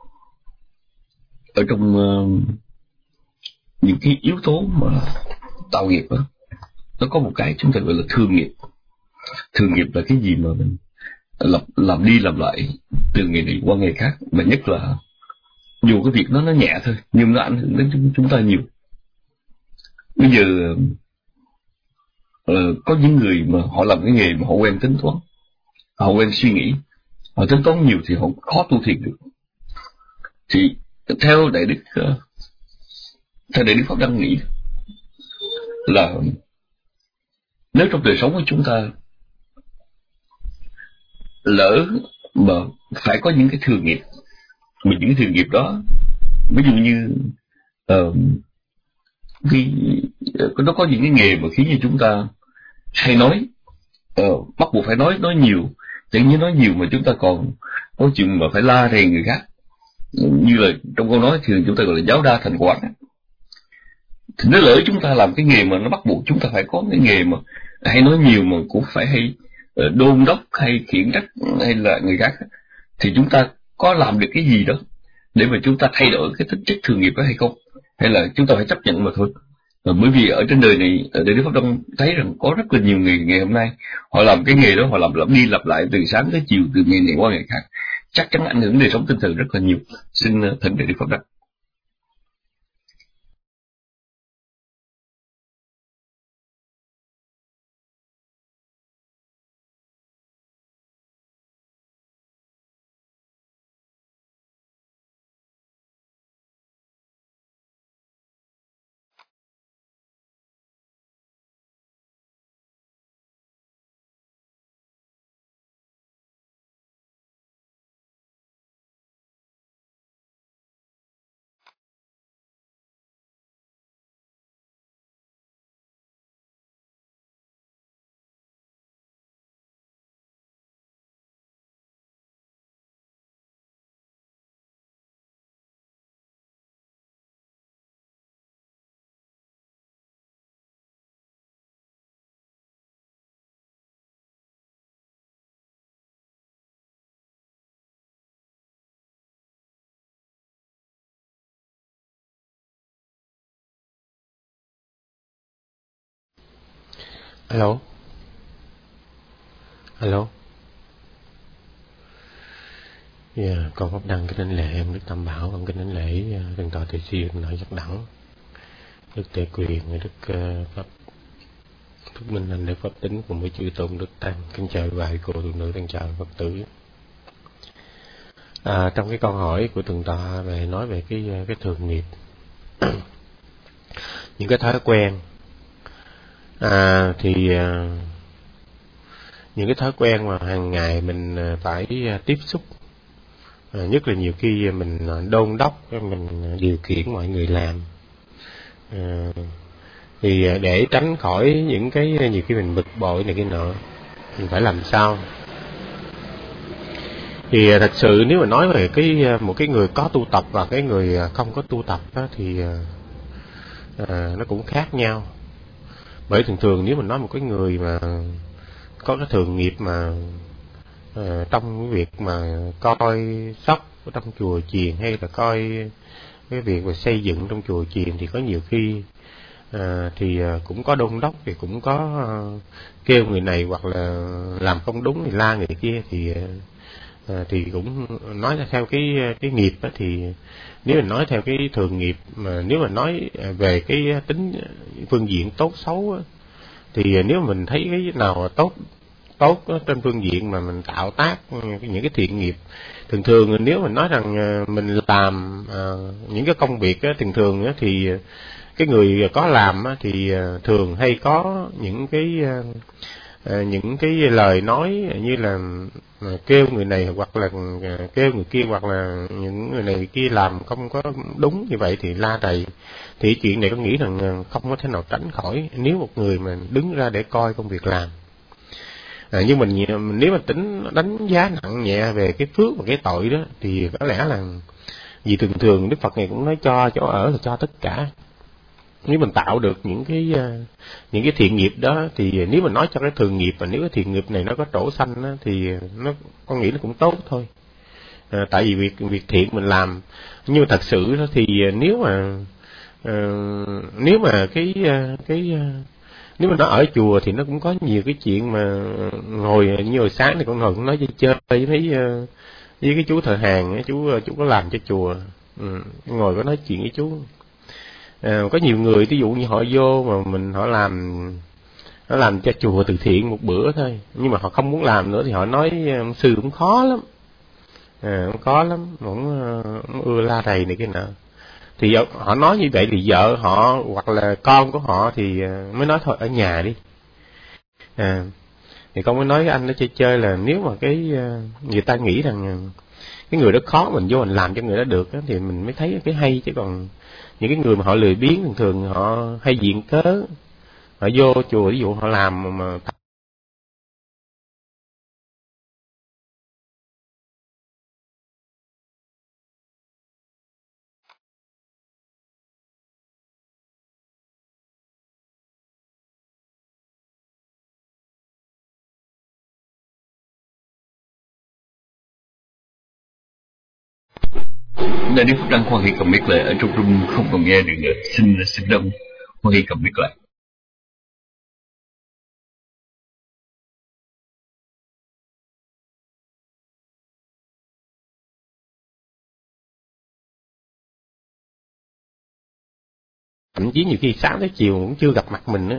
ở trong những cái yếu tố mà tạo nghiệp đó, nó có một cái chúng ta gọi là thương nghiệp. Thương nghiệp là cái gì mà mình làm đi làm lại từ ngày này qua ngày khác, mà nhất là dù cái việc nó nhẹ thôi nhưng nó ảnh hưởng đến chúng ta nhiều. Bây giờ có những người mà họ làm cái nghề mà họ quen tính toán, họ quen suy nghĩ, họ tính toán nhiều thì họ khó tu thiền được. Thì theo Đại Đức Pháp Đăng nghĩ là nếu trong đời sống của chúng ta lỡ mà phải có những cái thường nghiệp. Mà những cái thường nghiệp đó, ví dụ như nó có những cái nghề mà khiến cho chúng ta hay nói, bắt buộc phải nói nhiều. Tự nhiên nói nhiều mà chúng ta còn có chuyện mà phải la rầy người khác, như là trong câu nói thường chúng ta gọi là giáo đa thành quán. Thì nếu lỡ chúng ta làm cái nghề mà nó bắt buộc chúng ta phải có cái nghề mà hay nói nhiều, mà cũng phải hay đôn đốc hay khiển trách hay là người khác, thì chúng ta có làm được cái gì đó để mà chúng ta thay đổi cái tính chất thường nghiệp đó hay không? Hay là chúng ta phải chấp nhận mà thôi? Bởi vì ở trên đời này, ở Đức Pháp Đông thấy rằng có rất là nhiều người ngày hôm nay họ làm cái nghề đó, họ làm lặp đi lặp lại từ sáng tới chiều, từ ngày này qua ngày khác, chắc chắn ảnh hưởng đời sống tinh thần rất là nhiều. Xin thỉnh Đức Pháp Đăng. Alo. Con Pháp Đăng kính thánh lễ em Đức Tam Bảo, con kính thánh lễ Thượng tọa Tề Si Đức Nội Giác Đẳng, Đức Tề Quyền, Đức Pháp Đức Minh Anh, Đức Pháp Tính cùng với chư tôn Đức Tăng. Kính chào vài cô tu nữ, kính chào Phật tử. Trong cái câu hỏi của Thượng tọa về nói về cái thường nghiệp, những cái thói quen, những cái thói quen mà hàng ngày mình phải tiếp xúc, nhất là nhiều khi mình đôn đốc, mình điều khiển mọi người làm, thì để tránh khỏi những cái nhiều khi mình bực bội này kia nọ, mình phải làm sao? Thì thật sự nếu mà nói về một cái người có tu tập và cái người không có tu tập đó, thì nó cũng khác nhau. Bởi thường nếu mình nói một cái người mà có cái thường nghiệp mà trong cái việc mà coi sóc ở trong chùa chiền, hay là coi cái việc mà xây dựng trong chùa chiền, thì có nhiều khi thì cũng có đôn đốc, thì cũng có kêu người này, hoặc là làm không đúng thì la người kia, thì cũng nói theo cái nghiệp đó. Thì nếu mình nói theo cái thường nghiệp, mà nếu mà nói về cái tính phương diện tốt xấu đó, thì nếu mình thấy cái nào tốt trên phương diện mà mình tạo tác những cái thiện nghiệp, thường nếu mình nói rằng mình làm những cái công việc đó, thường thì cái người có làm thì thường hay có những cái lời nói như là kêu người này, hoặc là kêu người kia, hoặc là những người này người kia làm không có đúng, như vậy thì la rầy. Thì chuyện này có nghĩ rằng không có thể nào tránh khỏi nếu một người mà đứng ra để coi công việc làm. Nhưng nếu mà tính đánh giá nặng nhẹ về cái phước và cái tội đó, thì có lẽ là vì thường Đức Phật này cũng nói cho chỗ ở là cho tất cả. Nếu mình tạo được những cái thiện nghiệp đó, thì nếu mình nói cho cái thường nghiệp, và nếu cái thiện nghiệp này nó có trổ sanh đó, thì nó con nghĩ nó cũng tốt thôi. Tại vì việc thiện mình làm, nhưng mà thật sự đó thì nếu mà nếu mà nó ở chùa thì nó cũng có nhiều cái chuyện mà ngồi như hồi sáng thì con ngồi cũng nói chơi với cái chú thợ hàng, chú có làm cho chùa, ngồi có nói chuyện với chú. Có nhiều người ví dụ như họ vô mà họ làm cho chùa từ thiện một bữa thôi, nhưng mà họ không muốn làm nữa, thì họ nói sư cũng khó lắm, cũng ưa la rầy này kia nọ. Thì họ nói như vậy thì vợ họ hoặc là con của họ thì mới nói thôi ở nhà đi. Thì con mới nói với anh nó chơi là nếu mà cái người ta nghĩ rằng cái người đó khó, mình vô mình làm cho người đó được đó, thì mình mới thấy cái hay. Chứ còn những cái người mà họ lười biếng thường họ hay viện cớ, họ vô chùa ví dụ họ làm mà Đại Đức Phúc Đăng Hoa Hỷ cầm mic lại, ở trong room không còn nghe được nữa. Xin đông Hoa Hỷ cầm mic lại. thậm chí nhiều khi sáng tới chiều cũng chưa gặp mặt mình nữa.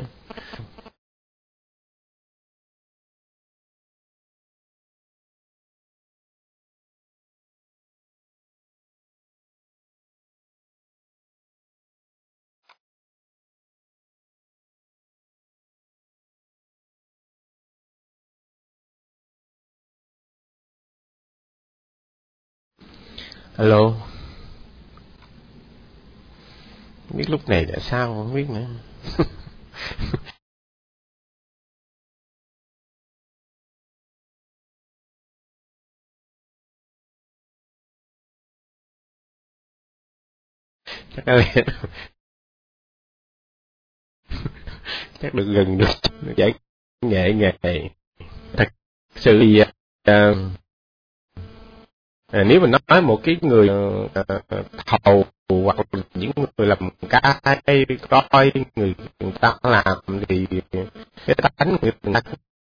Alo. Không biết lúc này đã sao không biết nữa. Chắc chắc được gần được giải nghệ nghề. Thật sự thì nếu mình nói một cái người thầu hoặc những người làm cái coi người ta làm thì cái tánh người ta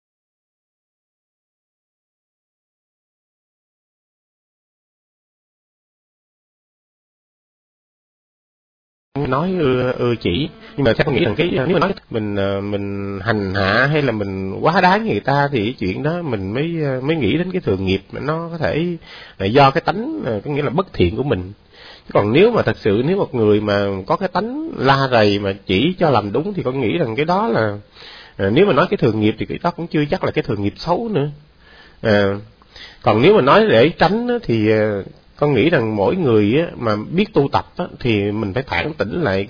nói ưa chỉ, nhưng mà theo tôi nghĩ rằng cái nếu mà nói mình hành hạ hay là mình quá đáng người ta thì cái chuyện đó mình mới nghĩ đến cái thường nghiệp, nó có thể là do cái tánh có nghĩa là bất thiện của mình. Còn nếu mà thật sự nếu một người mà có cái tánh la rầy mà chỉ cho làm đúng thì con nghĩ rằng cái đó là nếu mà nói cái thường nghiệp thì cái đó cũng chưa chắc là cái thường nghiệp xấu nữa. Còn nếu mà nói để tránh thì con nghĩ rằng mỗi người mà biết tu tập thì mình phải thản tỉnh lại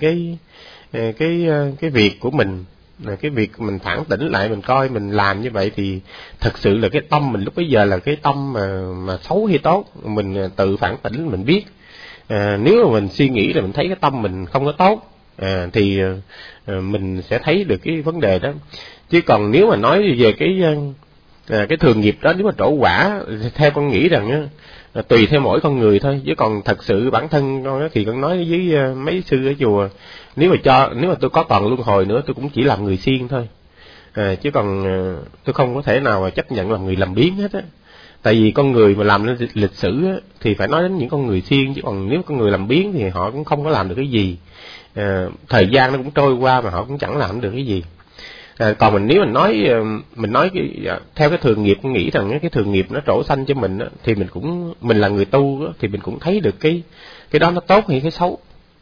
cái việc của mình, cái việc mình thản tỉnh lại, mình coi mình làm như vậy thì thật sự là cái tâm mình lúc bấy giờ là cái tâm mà xấu hay tốt, mình tự phản tỉnh mình biết. Nếu mà mình suy nghĩ là mình thấy cái tâm mình không có tốt thì mình sẽ thấy được cái vấn đề đó. Chứ còn nếu mà nói về cái thường nghiệp đó, nếu mà trổ quả theo con nghĩ rằng tùy theo mỗi con người thôi. Chứ còn thật sự bản thân con thì con nói với mấy sư ở chùa, nếu mà tôi có còn luân hồi nữa tôi cũng chỉ làm người siêng thôi. Chứ còn tôi không có thể nào mà chấp nhận làm người làm biếng hết á. Tại vì con người mà làm nên lịch sử á, thì phải nói đến những con người siêng, chứ còn nếu con người làm biếng thì họ cũng không có làm được cái gì. Thời gian nó cũng trôi qua mà họ cũng chẳng làm được cái gì. Còn nếu mình nói theo cái thường nghiệp, nghĩ rằng cái thường nghiệp nó trổ sanh cho mình thì mình là người tu thì mình cũng thấy được cái đó nó tốt hay cái xấu.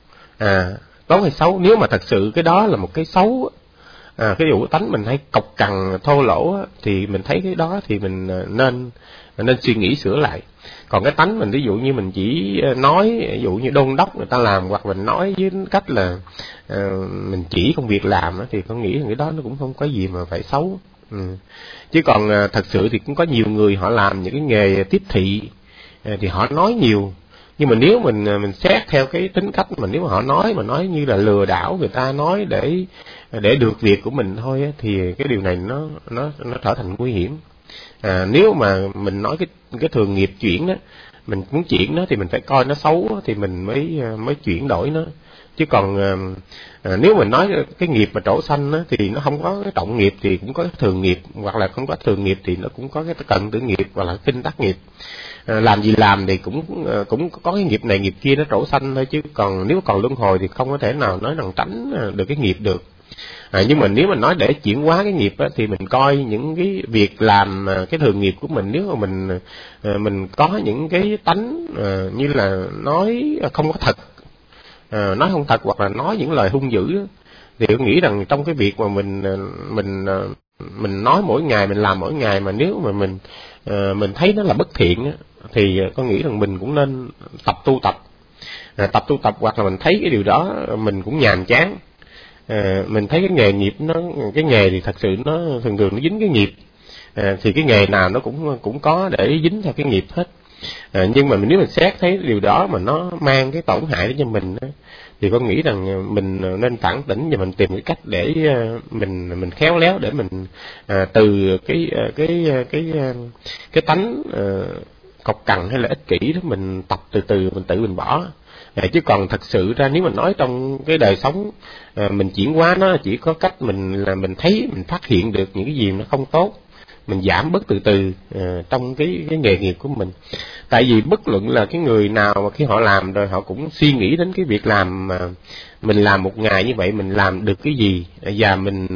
Tốt hay xấu, nếu mà thật sự cái đó là một cái xấu, cái vụ tánh mình hay cộc cằn thô lỗ thì mình thấy cái đó thì mình nên suy nghĩ sửa lại. Còn cái tánh mình ví dụ như mình chỉ nói, ví dụ như đôn đốc người ta làm, hoặc mình nói với cách là mình chỉ công việc làm thì con nghĩ cái đó nó cũng không có gì mà phải xấu. Chứ còn thật sự thì cũng có nhiều người họ làm những cái nghề tiếp thị thì họ nói nhiều, nhưng mà nếu mình xét theo cái tính cách mình, nếu mà họ nói như là lừa đảo người ta, nói để được việc của mình thôi thì cái điều này nó trở thành nguy hiểm. Nếu mà mình nói cái thường nghiệp chuyển đó, mình muốn chuyển nó thì mình phải coi nó xấu thì mình mới chuyển đổi nó. Chứ còn nếu mình nói cái nghiệp mà trổ sanh thì nó không có cái trọng nghiệp thì cũng có cái thường nghiệp, hoặc là không có thường nghiệp thì nó cũng có cái cận tử nghiệp hoặc là khinh tác nghiệp. Làm gì làm thì cũng có cái nghiệp này nghiệp kia nó trổ sanh thôi. Chứ còn nếu còn luân hồi thì không có thể nào nói rằng tránh được cái nghiệp được. Nhưng mà nếu mà nói để chuyển hóa cái nghiệp thì mình coi những cái việc làm cái thường nghiệp của mình, nếu mà mình có những cái tánh như là nói không có thật, nói không thật, hoặc là nói những lời hung dữ thì tôi nghĩ rằng trong cái việc mà mình mình nói mỗi ngày, mình làm mỗi ngày, mà nếu mà mình thấy nó là bất thiện á, thì có nghĩ rằng mình cũng nên tập tu tập, hoặc là mình thấy cái điều đó mình cũng nhàm chán. Mình thấy cái nghề nghiệp cái nghề thì thật sự nó thường nó dính cái nghiệp, thì cái nghề nào nó cũng có để dính theo cái nghiệp hết. Nhưng mà nếu mình xét thấy điều đó mà nó mang cái tổn hại đến cho mình á, thì con nghĩ rằng mình nên phản tỉnh và mình tìm cái cách để mình khéo léo để mình từ cái tánh cọc cằn hay là ích kỷ đó, mình tập từ từ mình tự mình bỏ. Chứ còn thật sự ra nếu mình nói trong cái đời sống mình chuyển hóa, nó chỉ có cách mình thấy, mình phát hiện được những cái gì nó không tốt, mình giảm bớt từ từ trong cái nghề nghiệp của mình. Tại vì bất luận là cái người nào mà khi họ làm rồi họ cũng suy nghĩ đến cái việc làm mà mình làm một ngày như vậy mình làm được cái gì, và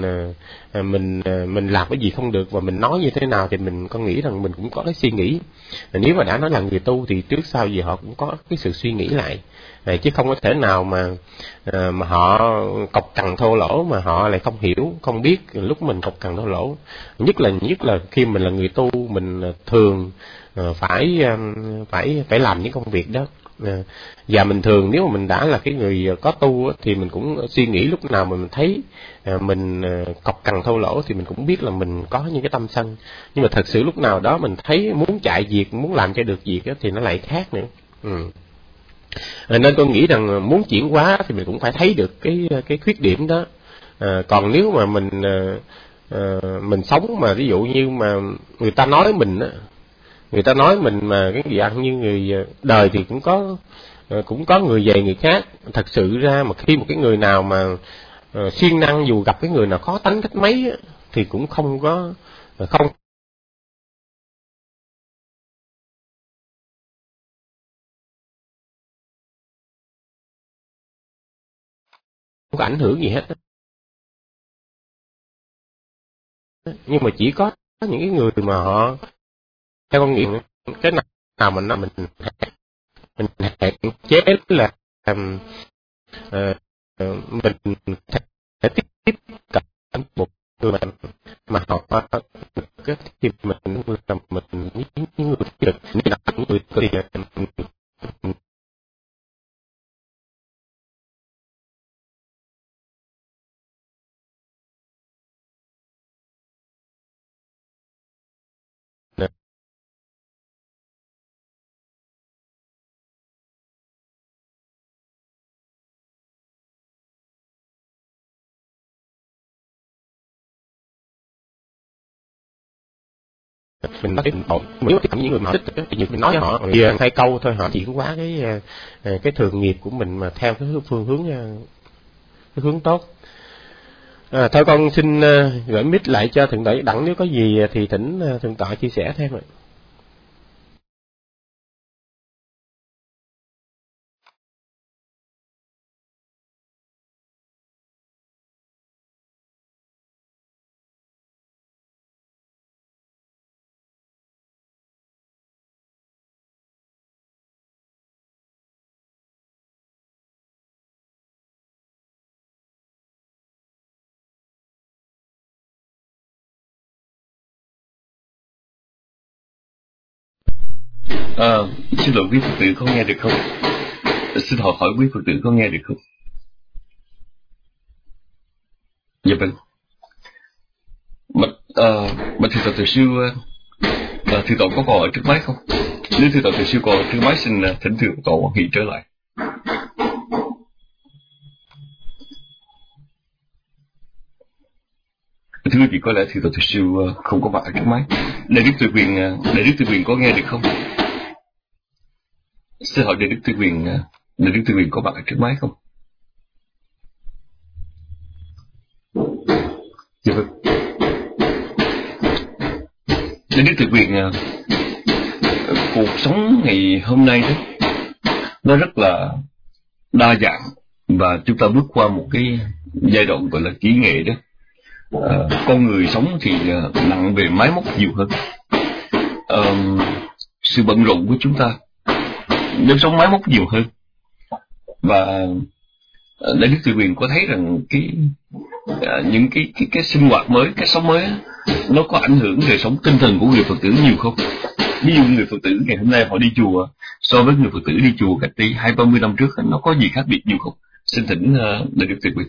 mình làm cái gì không được, và mình nói như thế nào, thì mình có nghĩ rằng mình cũng có cái suy nghĩ. Nếu mà đã nói là người tu thì trước sau gì họ cũng có cái sự suy nghĩ lại, chứ không có thể nào mà họ cọc cằn thô lỗ mà họ lại không hiểu, không biết lúc mình cọc cằn thô lỗ. Nhất là khi mình là người tu, mình thường phải làm những công việc đó. Và mình thường nếu mà mình đã là cái người có tu thì mình cũng suy nghĩ lúc nào mà mình thấy mình cọc cằn thô lỗ thì mình cũng biết là mình có những cái tâm sân. Nhưng mà thật sự lúc nào đó mình thấy muốn chạy việc, muốn làm cho được việc thì nó lại khác nữa. Nên tôi nghĩ rằng muốn chuyển hóa thì mình cũng phải thấy được cái khuyết điểm đó. Còn nếu mà mình sống mà ví dụ như mà người ta nói mình mà cái gì ăn như người đời thì cũng có người về người khác. Thật sự ra mà khi một cái người nào mà siêng năng, dù gặp cái người nào khó tánh cách mấy thì cũng không có ảnh hưởng gì hết. Nhưng mà chỉ có những cái người mà họ theo con nghĩ cái nào mình hạn chế là mình sẽ tiếp cận một người mà họ cái thì mình những người được những người thì mình nói nếu tiếp cận những người mà thích thì mình nói cho họ hai câu thôi, họ chuyển hóa cái thường nghiệp của mình mà theo cái hướng tốt. Thôi con xin gửi mic lại cho thượng tọa Đặng, nếu có gì thì thỉnh thượng tọa chia sẻ thêm ạ. Xin lỗi quý Phật tử, có nghe được không? Xin hỏi quý Phật tử có nghe được không? Dạ vâng. Mà thưa Thượng Sư, thưa Tổ có còn ở trước máy không? Nếu thưa Thượng Sư còn ở trước máy, xin thỉnh thượng Tổ Hoàng Hỷ trở lại. Thưa quý vị, có lẽ thưa Thượng Sư không có mặt ở trước máy. Đại Đức Từ Quyền có nghe được không? Xin hỏi Đại Đức Từ Quyền có mặt ở trước máy không? Dạ vâng. Đại Đức Từ Quyền, cuộc sống ngày hôm nay đó nó rất là đa dạng, và chúng ta bước qua một cái giai đoạn gọi là kỹ nghệ đó. Con người sống thì nặng về máy móc nhiều hơn. Sự bận rộn của chúng ta nếp sống máy móc nhiều hơn. Và Đại Đức Từ Quyền có thấy rằng những cái sinh hoạt mới, cái sống mới nó có ảnh hưởng đời sống tinh thần của người Phật tử nhiều không? Ví dụ người Phật tử ngày hôm nay họ đi chùa so với người Phật tử đi chùa cách đây 20-30 năm trước, nó có gì khác biệt nhiều không? Xin thỉnh Đại đức Từ Bi.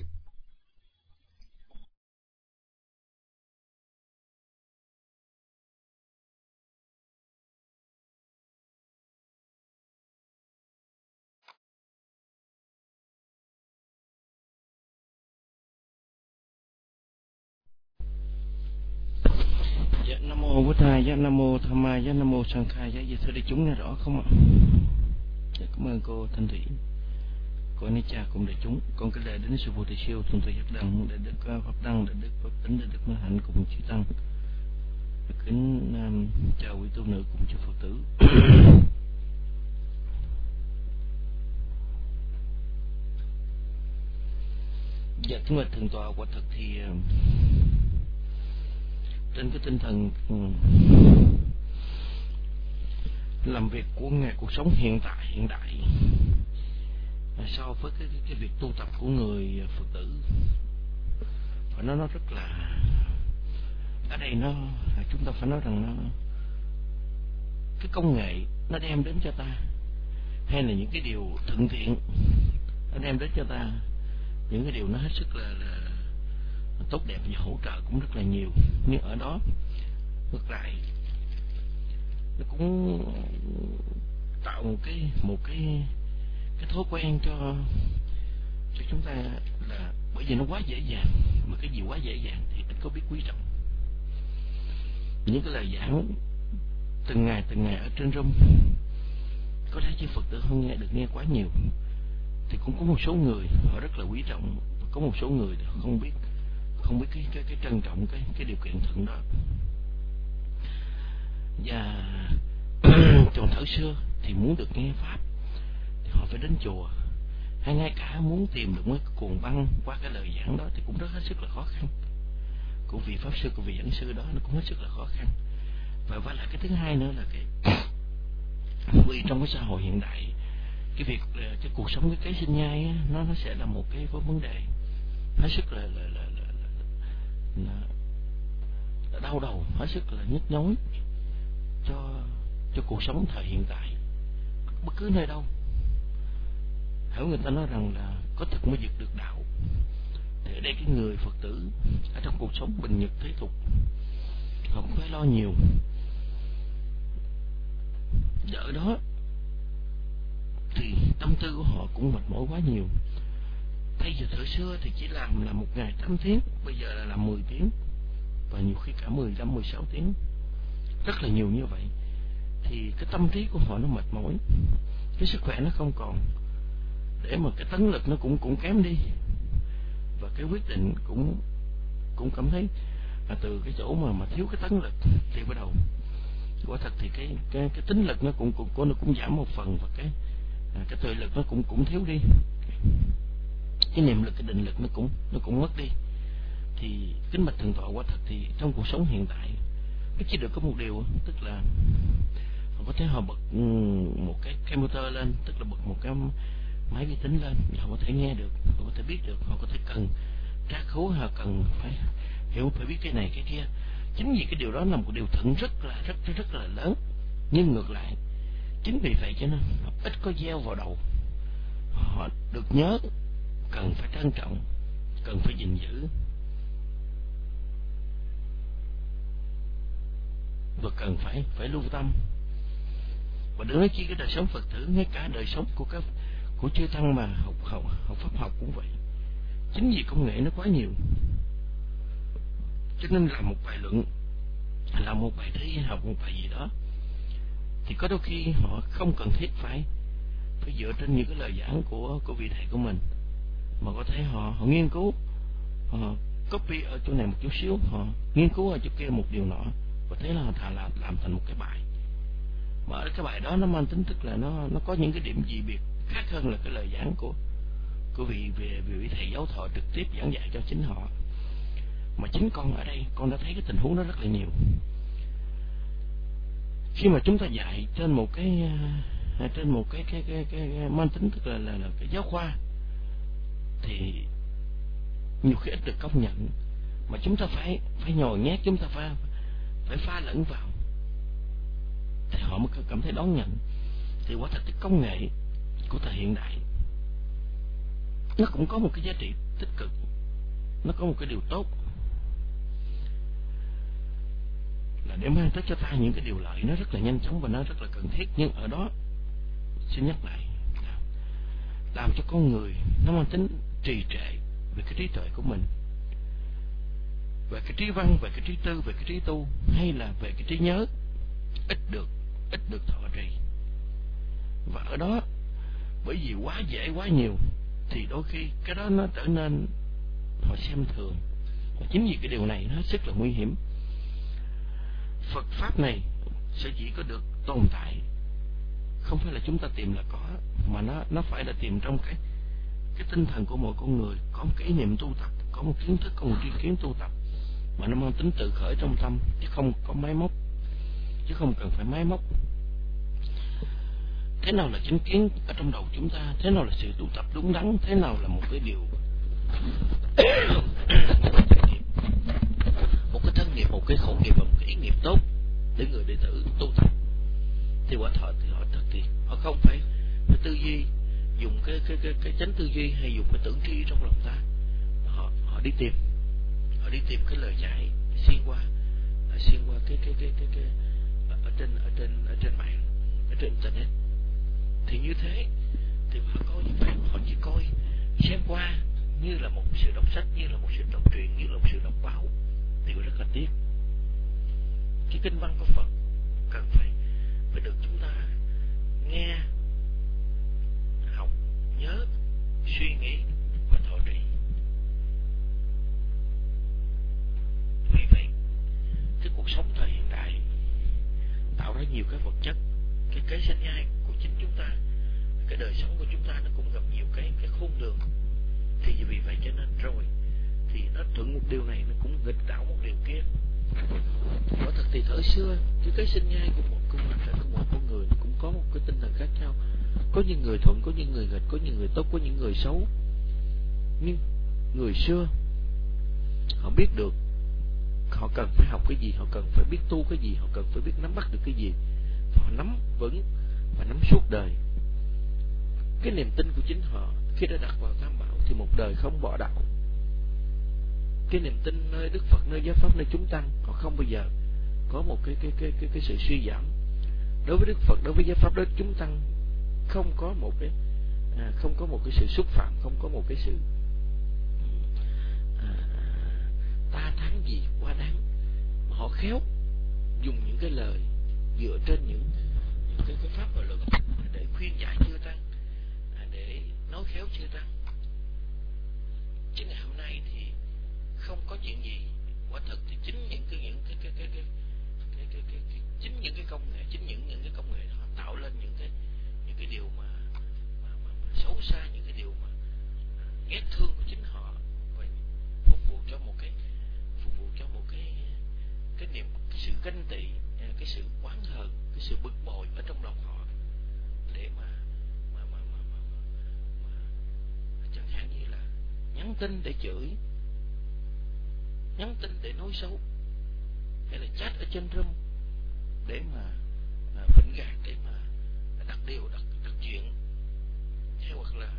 Dạ, Nam mô Bổn Thầy, dạ Nam mô Tham Ma, dạ Nam mô Sang Khai, dạ thưa đại chúng nghe rõ không ạ? Dạ, cảm ơn cô Thanh Thủy, cô Ni Cha cùng đại chúng. Con kính lễ đến sư phụ Thầy Siêu, thượng tọa Giác Đăng, đại đức Pháp Đăng, đại đức Pháp Tính, đại đức Minh Hạnh cùng chư tăng. Kính chào quý tu nữ cùng chư Phật tử. Dạ, thưa thượng tọa, quả thật thì trên cái tinh thần làm việc của cuộc sống hiện đại so với cái việc tu tập của người Phật tử, phải nói nó rất là, ở đây chúng ta phải nói rằng cái công nghệ nó đem đến cho ta, hay là những cái điều thuận tiện nó đem đến cho ta những cái điều nó hết sức là tốt đẹp và hỗ trợ cũng rất là nhiều, nhưng ở đó ngược lại nó cũng tạo một cái thói quen cho chúng ta, là bởi vì nó quá dễ dàng, mà cái gì quá dễ dàng thì ít có biết quý trọng. Những cái lời giảng từng ngày ở trên room, có lẽ chứ Phật tử không được nghe quá nhiều, thì cũng có một số người họ rất là quý trọng, có một số người thì không biết cái trân trọng cái điều kiện thuận đó. Và trong thời xưa thì muốn được nghe pháp thì họ phải đến chùa, hay ngay cả muốn tìm được một cái cuồng băng qua cái lời giảng đó thì cũng rất hết sức là khó khăn. Của vị pháp sư, của vị giảng sư đó nó cũng hết sức là khó khăn. Và lại cái thứ hai nữa là vì trong cái xã hội hiện đại, cái việc cái cuộc sống cái sinh nhai á, nó sẽ là một cái vấn đề hết sức là đau đầu, hết sức là nhức nhối cho cuộc sống thời hiện tại. Bất cứ nơi đâu, hỡi người ta nói rằng là có thực mới vực được đạo, thì ở đây cái người Phật tử ở trong cuộc sống bình nhật thế tục, họ cũng phải lo nhiều. Ở đó thì tâm tư của họ cũng mệt mỏi quá nhiều. Thay vì thời xưa thì chỉ làm là một ngày 8 tiếng, bây giờ là làm 10 tiếng, và nhiều khi cả 15, 16 tiếng, rất là nhiều như vậy. Thì cái tâm trí của họ nó mệt mỏi, cái sức khỏe nó không còn, để mà cái tấn lực nó cũng kém đi, và cái quyết định cũng cảm thấy là từ cái chỗ mà thiếu cái tấn lực thì bắt đầu quả thật thì cái tính lực nó cũng giảm một phần, và cái tuệ lực nó cũng thiếu đi, cái niệm lực, cái định lực nó cũng mất đi. Thì kính bạch thượng tọa, quả thật thì trong cuộc sống hiện tại nó chỉ được có một điều, tức là họ có thể họ bật một cái motor lên, tức là bật một cái máy vi tính lên, họ có thể nghe được, họ có thể biết được, họ có thể cần tra cứu, họ cần phải hiểu, phải biết cái này cái kia. Chính vì cái điều đó là một điều thuận rất là lớn, nhưng ngược lại chính vì vậy cho nên họ ít có gieo vào đầu. Họ được nhớ cần phải trân trọng, cần phải gìn giữ, và cần phải lưu tâm. Và đừng nói chi cái đời sống Phật tử, ngay cả đời sống của chư tăng mà học pháp học cũng vậy. Chính vì công nghệ nó quá nhiều, cho nên làm một bài luận, làm một bài thi, học một bài gì đó, thì có đôi khi họ không cần thiết phải dựa trên những cái lời giảng của vị thầy của mình, mà có thể họ nghiên cứu, họ copy ở chỗ này một chút xíu, họ nghiên cứu ở chỗ kia một điều nọ, và thế là họ làm thành một cái bài. Mà ở cái bài đó nó mang tính tức là nó có những cái điểm dị biệt khác hơn là cái lời giảng của vị thầy giáo thọ trực tiếp giảng dạy cho chính họ. Mà chính con ở đây, con đã thấy cái tình huống đó rất là nhiều. Khi mà chúng ta dạy trên một cái mang tính tức là cái giáo khoa, thì nhiều khi ít được công nhận, mà chúng ta phải nhồi nhét, chúng ta phải pha lẫn vào thì họ mới cảm thấy đón nhận. Thì quả thật cái công nghệ của thời hiện đại nó cũng có một cái giá trị tích cực, nó có một cái điều tốt là để mang tới cho ta những cái điều lợi, nó rất là nhanh chóng và nó rất là cần thiết. Nhưng ở đó xin nhắc lại, làm cho con người nó mang tính trì trệ về cái trí tuệ của mình, về cái trí văn, về cái trí tư, về cái trí tu, hay là về cái trí nhớ, ít được thọ trì. Và ở đó bởi vì quá dễ quá nhiều thì đôi khi cái đó nó trở nên họ xem thường, và chính vì cái điều này nó rất là nguy hiểm. Phật pháp này sẽ chỉ có được tồn tại, không phải là chúng ta tìm là có, mà nó phải là tìm trong cái tinh thần của mỗi con người, có một cái ý niệm tu tập, có một kiến thức, có một tri kiến tu tập mà nó mang tính tự khởi trong tâm, chứ không có máy móc, chứ không cần phải máy móc. Thế nào là chánh kiến ở trong đầu chúng ta, thế nào là sự tu tập đúng đắn, thế nào là một cái điều một cái thân nghiệp, một cái khẩu nghiệp và một cái ý nghiệp tốt để người đệ tử tu tập. Thì quả thật thì họ không phải tư duy, dùng cái chánh tư duy hay dùng cái tưởng tri trong lòng ta. Họ đi tìm cái lời giải xuyên qua cái ở trên mạng, ở trên internet. Thì như thế thì họ coi như vậy, họ chỉ coi xem qua như là một sự đọc sách, như là một sự đọc truyện, như là một sự đọc báo. Điều rất là tiếc. Cái kinh văn của Phật cần phải được chúng ta nghe, học, nhớ, suy nghĩ và thọ trì. Vì vậy cái cuộc sống thời hiện đại tạo ra nhiều cái vật chất, cái kế sinh nhai của chính chúng ta, cái đời sống của chúng ta nó cũng gặp nhiều cái khôn đường. Thì vì vậy cho nên rồi thì nó thuận một điều này, nó cũng nghịch đảo một điều kia. Quả thật thì thời xưa cái kế sinh nhai của một con người nó cũng có một cái tinh thần khác nhau. Có những người thuận, có những người nghịch, có những người tốt, có những người xấu. Nhưng người xưa họ biết được họ cần phải học cái gì, họ cần phải biết tu cái gì, họ cần phải biết nắm bắt được cái gì. Họ nắm vững và nắm suốt đời. Cái niềm tin của chính họ khi đã đặt vào Tam Bảo thì một đời không bỏ đạo. Cái niềm tin nơi Đức Phật, nơi giáo pháp, nơi chúng tăng, họ không bao giờ có một cái sự suy giảm. Đối với Đức Phật, đối với giáo pháp, đối với chúng tăng, không có một cái sự xúc phạm, không có một cái sự ta thắng gì quá đáng. Mà họ khéo dùng những cái lời dựa trên những cái pháp và luật để khuyên giải chư tăng, để nói khéo chư tăng. Chứ ngày hôm nay thì không có chuyện gì. Quả thật thì chính những cái công nghệ, chính những cái công nghệ họ tạo lên những cái điều mà xấu xa, những cái điều mà ghét thương của chính họ, và phục vụ cho một cái niềm, cái sự ganh tị, cái sự oán hờn, cái sự bực bội ở trong lòng họ, để mà chẳng hạn như là nhắn tin để chửi, nhắn tin để nói xấu, hay là chat ở trên room để mà vĩnh gạt, để mà đặt điều, đặt chuyện, hay hoặc là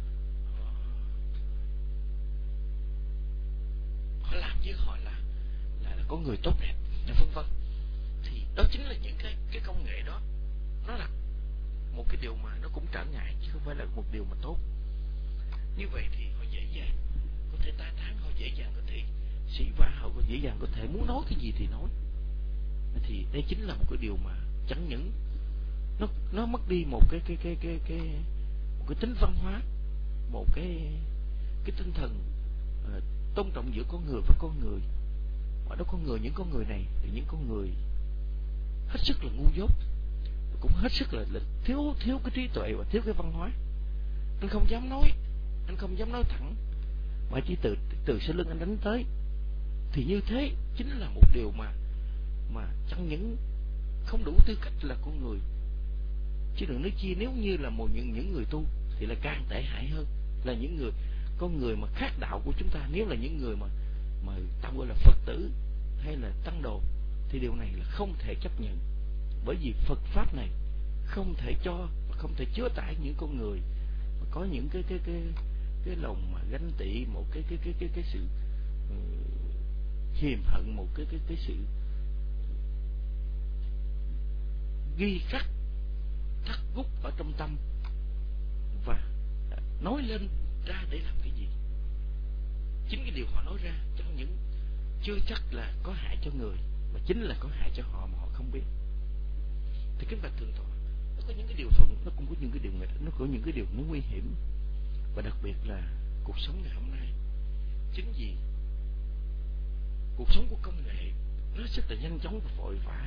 họ làm như họ là có người tốt đẹp, vân vân. Thì đó chính là những cái công nghệ đó, nó là một cái điều mà nó cũng trở ngại, chứ không phải là một điều mà tốt. Như vậy thì họ dễ dàng có thể ta thán, họ dễ dàng có thể sĩ vả, họ có dễ dàng có thể muốn nói cái gì thì nói. Thì đây chính là một cái điều mà chẳng những nó mất đi một cái tính văn hóa, một cái tinh thần tôn trọng giữa con người với con người. Mà đó những con người này là những con người hết sức là ngu dốt, cũng hết sức là thiếu cái trí tuệ và thiếu cái văn hóa. Anh không dám nói thẳng, mà chỉ từ sau lưng anh đánh tới. Thì như thế chính là một điều mà chẳng những không đủ tư cách là con người, chứ đừng nói chi nếu như là những người tu thì là càng tệ hại hơn, là những con người mà khác đạo của chúng ta. Nếu là những người mà mà ta gọi là Phật tử hay là tăng đồ, thì điều này là không thể chấp nhận. Bởi vì Phật pháp này không thể cho, không thể chứa tải những con người mà có những cái lòng mà ganh tị, một cái sự hiềm hận, một cái sự ghi khắc gút ở trong tâm và nói lên ra để làm cái gì. Chính cái điều họ nói ra chẳng những chưa chắc là có hại cho người, mà chính là có hại cho họ mà họ không biết. Thì kính bạch thượng tọa, nó có những cái điều thuận, nó cũng có những cái điều nghịch, nó có những cái điều nó nguy hiểm. Và đặc biệt là cuộc sống ngày hôm nay, chính vì cuộc sống của công nghệ nó rất là nhanh chóng và vội vã,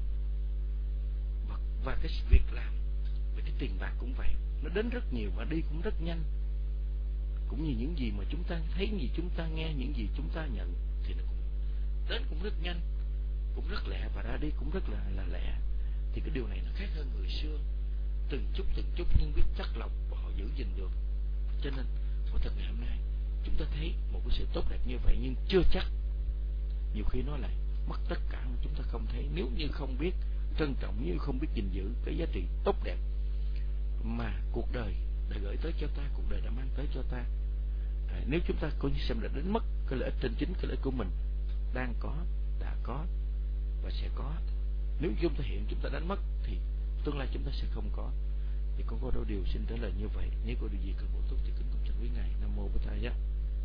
và cái việc làm về cái tiền bạc cũng vậy, nó đến rất nhiều và đi cũng rất nhanh. Cũng như những gì mà chúng ta thấy, gì chúng ta nghe, những gì chúng ta nhận thì nó cũng đến cũng rất nhanh, cũng rất lẹ, và ra đi cũng rất là lẹ. Thì cái điều này nó khác hơn người xưa, từng chút nhưng biết chắc lọc và họ giữ gìn được. Cho nên quả thật ngày hôm nay chúng ta thấy một cái sự tốt đẹp như vậy, nhưng chưa chắc, nhiều khi nó lại mất tất cả mà chúng ta không thấy, nếu như không biết trân trọng, nếu không biết gìn giữ cái giá trị tốt đẹp mà cuộc đời đã gửi tới cho ta, cuộc đời đã mang tới cho ta. Nếu chúng ta coi như xem đã đến mất cái lợi ích trên chính, cái lợi ích của mình đang có, đã có và sẽ có. Nếu chúng ta hiện chúng ta đánh mất thì tương lai chúng ta sẽ không có. Thì con có đôi điều xin trả lời như vậy. Nếu có điều gì cần bổ túc thì kính cung trình quý ngài. Nam mô Bổn Thầy Giá.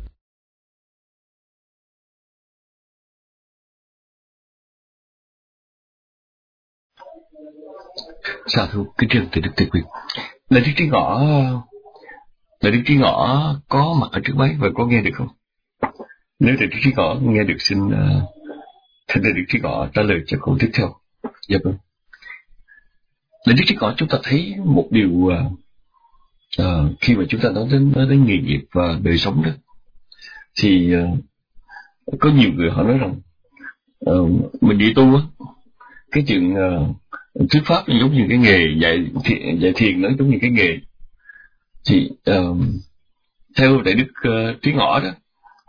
Sa thú kính trân từ Đức Tề Quyền. Là Đức Trí Ngọ có mặt ở trước máy và có nghe được không? Nếu Đức Trí Ngọ nghe được, xin thưa Đức Trí Ngọ trả lời cho câu tiếp theo. Dạ vâng. Là Đức Trí Ngọ, chúng ta thấy một điều khi mà chúng ta nói đến nghề nghiệp và đời sống đó, thì có nhiều người họ nói rằng mình đi tu á, cái chuyện thuyết pháp giống như cái nghề dạy thiền, nó giống như cái nghề. Thì theo Đại Đức Trí Ngọ đó,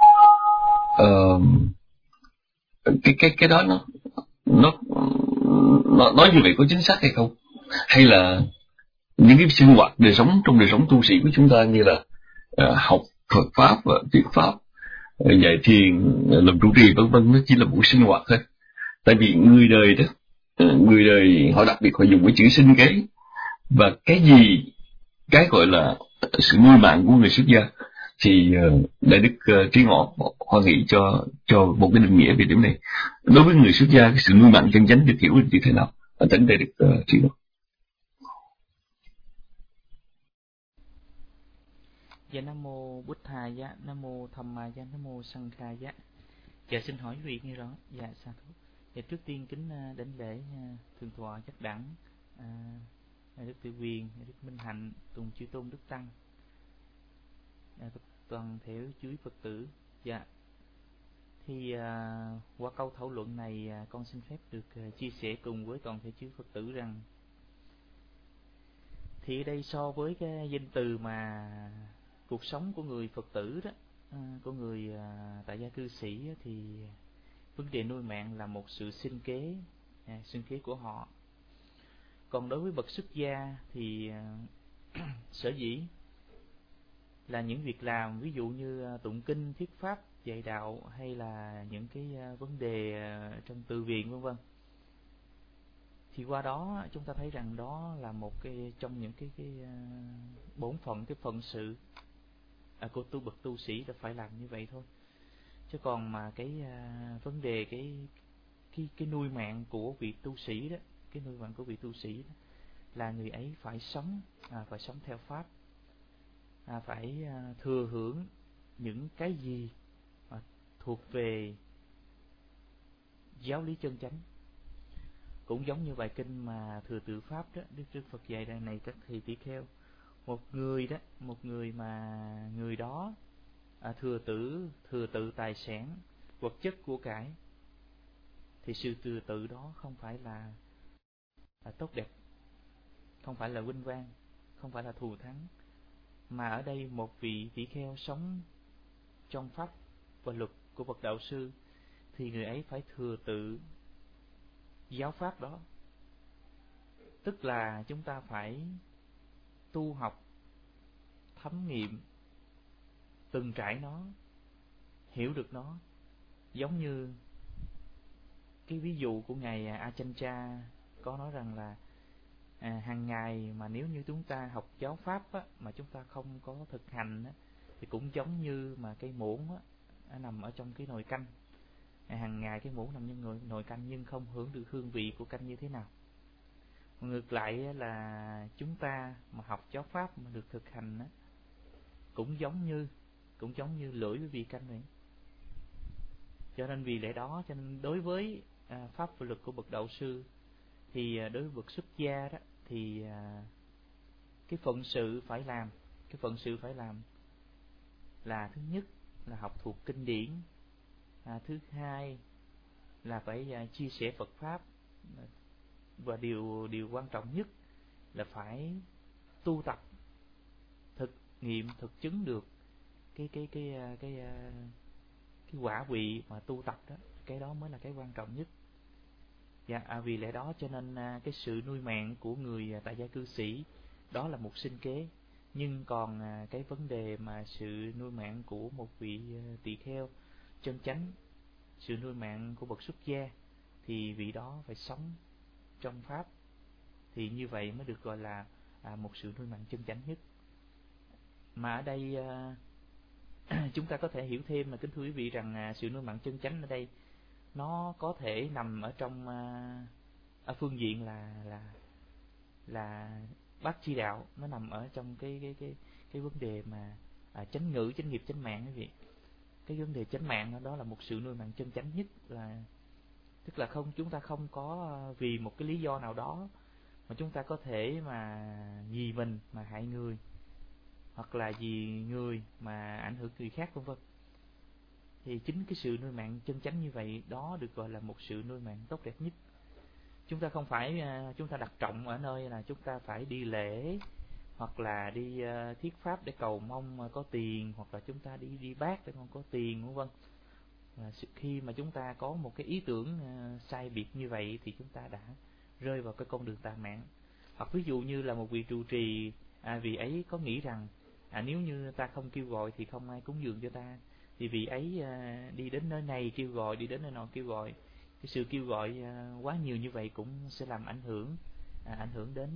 cái đó nó nói như vậy có chính xác hay không? Hay là những cái sinh hoạt trong đời sống tu sĩ của chúng ta, như là học Phật pháp và thuyết pháp, dạy thiền, làm trụ trì vân vân, nó chỉ là một sinh hoạt thôi? Tại vì người đời họ đặc biệt họ dùng cái chữ sinh kế, và cái gọi là sự nuôi mạng của người xuất gia, thì Đại Đức Trí Ngọ họ nghĩ cho một cái định nghĩa về điểm này. Đối với người xuất gia, cái sự nuôi mạng chân chánh được hiểu như thế nào? Thỉnh Đại Đức Trí Ngọ. Dạ Nam mô Bụt Thầy Giá, Nam mô Tham Ma Giá, Nam mô Sang Kha Giá. Dạ xin hỏi quý vị nghe rõ. Dạ sa thú. Dạ trước tiên kính đến lễ thượng tọa Giác Đẳng, Đức Tự Quyền, Đức Minh Hạnh, cùng chư tôn Đức Tăng, toàn thể chư Phật tử. Dạ thì qua câu thảo luận này, con xin phép được chia sẻ cùng với toàn thể chư Phật tử rằng, thì ở đây so với cái danh từ mà cuộc sống của người Phật tử đó, của người tại gia cư sĩ, thì vấn đề nuôi mạng là một sự sinh kế của họ. Còn đối với bậc xuất gia thì sở dĩ là những việc làm ví dụ như tụng kinh, thuyết pháp, dạy đạo, hay là những cái vấn đề trong từ viện vân vân, thì qua đó chúng ta thấy rằng đó là một cái trong những cái bổn phận, cái phận sự của bậc tu sĩ là phải làm như vậy thôi. Chứ còn mà cái vấn đề cái nuôi mạng của vị tu sĩ đó, cái nuôi mạng của vị tu sĩ đó là người ấy phải sống theo pháp, phải thừa hưởng những cái gì thuộc về giáo lý chân chánh. Cũng giống như bài kinh mà Thừa Tự Pháp đó, Đức Phật dạy rằng này các thầy tỷ kheo, một người mà người đó thừa tự tài sản, vật chất của cải, thì sự thừa tự đó không phải là tốt đẹp, không phải là vinh quang, không phải là thù thắng, mà ở đây một vị tỷ kheo sống trong pháp và luật của bậc đạo sư thì người ấy phải thừa tự giáo pháp đó. Tức là chúng ta phải tu học, thấm nghiệm, từng trải nó, hiểu được nó. Giống như cái ví dụ của ngài Ajahn Chah có nói rằng là hàng ngày mà nếu như chúng ta học giáo pháp á, mà chúng ta không có thực hành á, thì cũng giống như mà cái muỗng á, nằm ở trong cái nồi canh. Hàng ngày cái muỗng nằm trong nồi canh nhưng không hưởng được hương vị của canh như thế nào. Ngược lại là chúng ta mà học giáo pháp mà được thực hành á, cũng giống như lưỡi với vị canh vậy. Cho nên vì lẽ đó, cho nên đối với pháp và luật của bậc đạo sư thì đối với bậc xuất gia đó thì cái phận sự phải làm là thứ nhất là học thuộc kinh điển, thứ hai là phải chia sẻ Phật pháp, và điều quan trọng nhất là phải tu tập, thực nghiệm, thực chứng được cái quả vị mà tu tập đó, cái đó mới là cái quan trọng nhất. Vì lẽ đó cho nên cái sự nuôi mạng của người tại gia cư sĩ đó là một sinh kế, nhưng còn cái vấn đề mà sự nuôi mạng của một vị tỳ kheo chân chánh, sự nuôi mạng của bậc xuất gia thì vị đó phải sống trong pháp, thì như vậy mới được gọi là một sự nuôi mạng chân chánh nhất. Mà ở đây chúng ta có thể hiểu thêm mà kính thưa quý vị rằng sự nuôi mạng chân chánh ở đây nó có thể nằm ở trong ở phương diện là bát chi đạo, nó nằm ở trong cái vấn đề mà chánh ngữ, chánh nghiệp, chánh mạng quý vị. Cái vấn đề chánh mạng đó là một sự nuôi mạng chân chánh nhất, là tức là chúng ta không có vì một cái lý do nào đó mà chúng ta có thể mà vì mình mà hại người, hoặc là vì người mà ảnh hưởng người khác vân vân. Thì chính cái sự nuôi mạng chân chánh như vậy đó được gọi là một sự nuôi mạng tốt đẹp nhất. Chúng ta không phải chúng ta đặt trọng ở nơi là chúng ta phải đi lễ, hoặc là đi thuyết pháp để cầu mong có tiền, hoặc là chúng ta đi bác để không có tiền vân vân. Khi mà chúng ta có một cái ý tưởng sai biệt như vậy thì chúng ta đã rơi vào cái con đường tà mạng. Hoặc ví dụ như là một vị trụ trì, vị ấy có nghĩ rằng nếu như ta không kêu gọi thì không ai cúng dường cho ta, thì vị ấy đi đến nơi này kêu gọi, đi đến nơi nọ kêu gọi. Cái sự kêu gọi quá nhiều như vậy cũng sẽ làm ảnh hưởng đến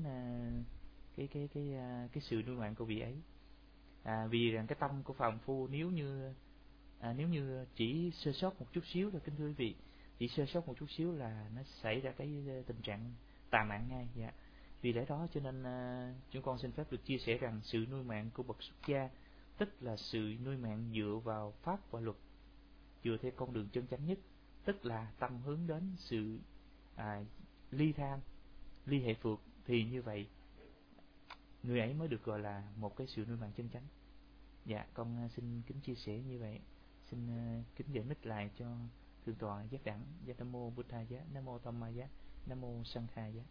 cái sự nuôi mạng của vị ấy. Vì rằng cái tâm của phàm phu nếu như chỉ sơ sót một chút xíu thôi kính thưa quý vị, chỉ sơ sót một chút xíu là nó xảy ra cái tình trạng tà mạng ngay. Vì lẽ đó cho nên chúng con xin phép được chia sẻ rằng sự nuôi mạng của bậc xuất gia tức là sự nuôi mạng dựa vào pháp và luật, dựa theo con đường chân chánh nhất, tức là tâm hướng đến sự ly tham, ly hệ phược, thì như vậy người ấy mới được gọi là một cái sự nuôi mạng chân chánh. Con xin kính chia sẻ như vậy. Xin kính giải mít lại cho thượng tọa Giác Đẳng. Nam mô Bụt Thầy Giá, Nam mô Tham Ma Giá, Nam mô Sang Khai Giá.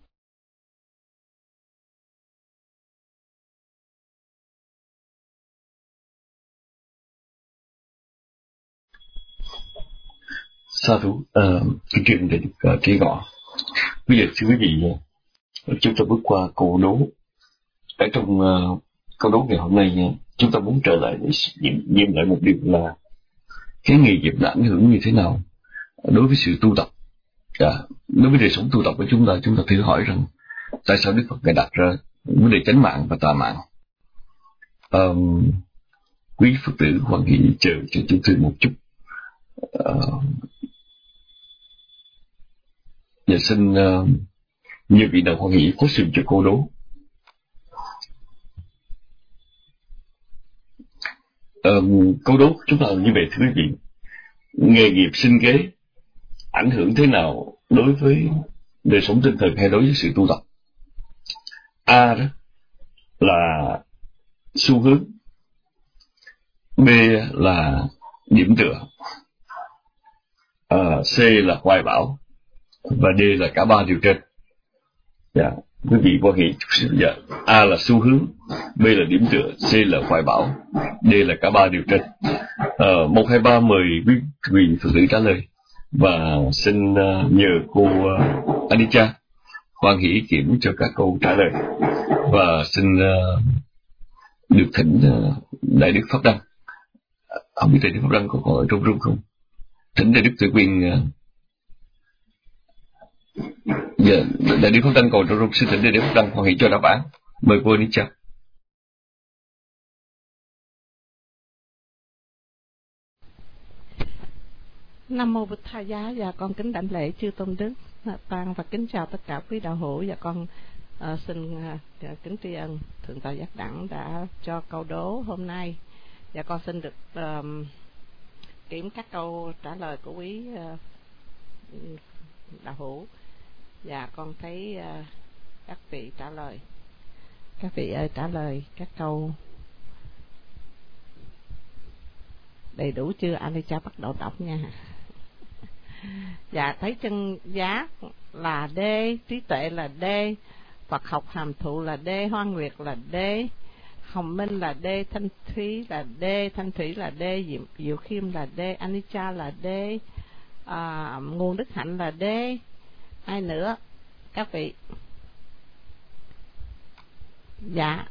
Sa thú, chương trình đã được kêu gọi. Bây giờ thưa quý vị, chúng ta bước qua câu đố. Ở trong câu đố ngày hôm nay, chúng ta muốn trở lại để nghiệm lại một điều là cái nghề nghiệp đã ảnh hưởng như thế nào đối với sự tu tập, đối với đời sống tu tập của chúng ta thử hỏi rằng tại sao Đức Phật Ngài đặt ra vấn đề chánh mạng và tà mạng. Quý Phật tử hoan hỷ chờ cho chúng tôi một chút. Và xin nhiều vị nào hoan hỷ có sự cho câu đố. Câu đố của chúng ta như vậy thưa quý vị: nghề nghiệp sinh kế ảnh hưởng thế nào đối với đời sống tinh thần hay đối với sự tu tập? A đó là xu hướng, B là điểm tựa, C là hoài bão, và D là cả ba điều trên. Quý vị quan hệ chút xíu. A là xu hướng, B là điểm tựa, C là hoài bão, D là cả ba điều trên. 1, 2, 3 mời quý vị Phật tử trả lời. Và xin nhờ cô Anisha hoan hỷ kiểm cho các câu trả lời. Và xin được thỉnh Đại Đức Pháp Đăng. Không biết Đại Đức Pháp Đăng có còn ở trong room không? Thỉnh Đại Đức Tuệ Quyền. Dạ, Đại Đức Pháp Đăng còn trong room, xin thỉnh Đại Đức Pháp Đăng hoan hỷ cho đáp án. Mời cô Anisha. Nam mô Bụt Tha Giá. Và con kính đảnh lễ chư tôn đức tăng và kính chào tất cả quý đạo hữu. Và con xin kính tri ân Thượng tọa Giác Đẳng đã cho câu đố hôm nay. Và con xin được kiểm các câu trả lời của quý đạo hữu. Và con thấy các vị trả lời. Các vị ơi, trả lời các câu đầy đủ chưa? Anisha bắt đầu đọc nha. Dạ, thấy chân giác là D, trí tuệ là D, Phật học hàm thụ là D, Hoa Nguyệt là D, Hồng Minh là D, Thanh Thúy là D, Thanh Thủy là D, Diệu Khiêm là D, Anisha là D, Nguồn Đức Hạnh là D. Ai nữa các vị? Dạ,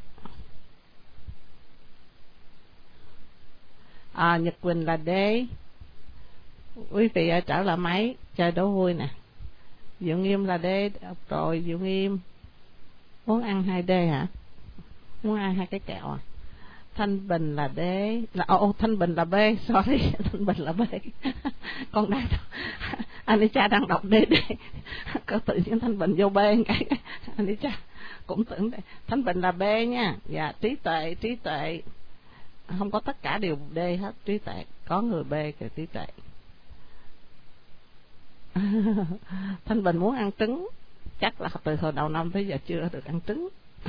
Nhật Quỳnh là D. Quý vị ơi, trở lại máy chơi đố vui nè. Diệu Nghiêm là D rồi. Diệu Nghiêm muốn ăn 2D hả? Muốn ăn 2 cái kẹo à? Thanh Bình là D, là Thanh Bình là B, sorry. Thanh Bình là B. Con đang Anisha đang đọc D. Có tự nhiên Thanh Bình vô B cái Anisha cũng tưởng đây. Thanh Bình là B nha. Dạ, trí tuệ không có tất cả đều D hết. Trí tuệ có người B kìa, trí tuệ. Thanh Bình muốn ăn trứng, chắc là từ hồi đầu năm tới giờ chưa được ăn trứng.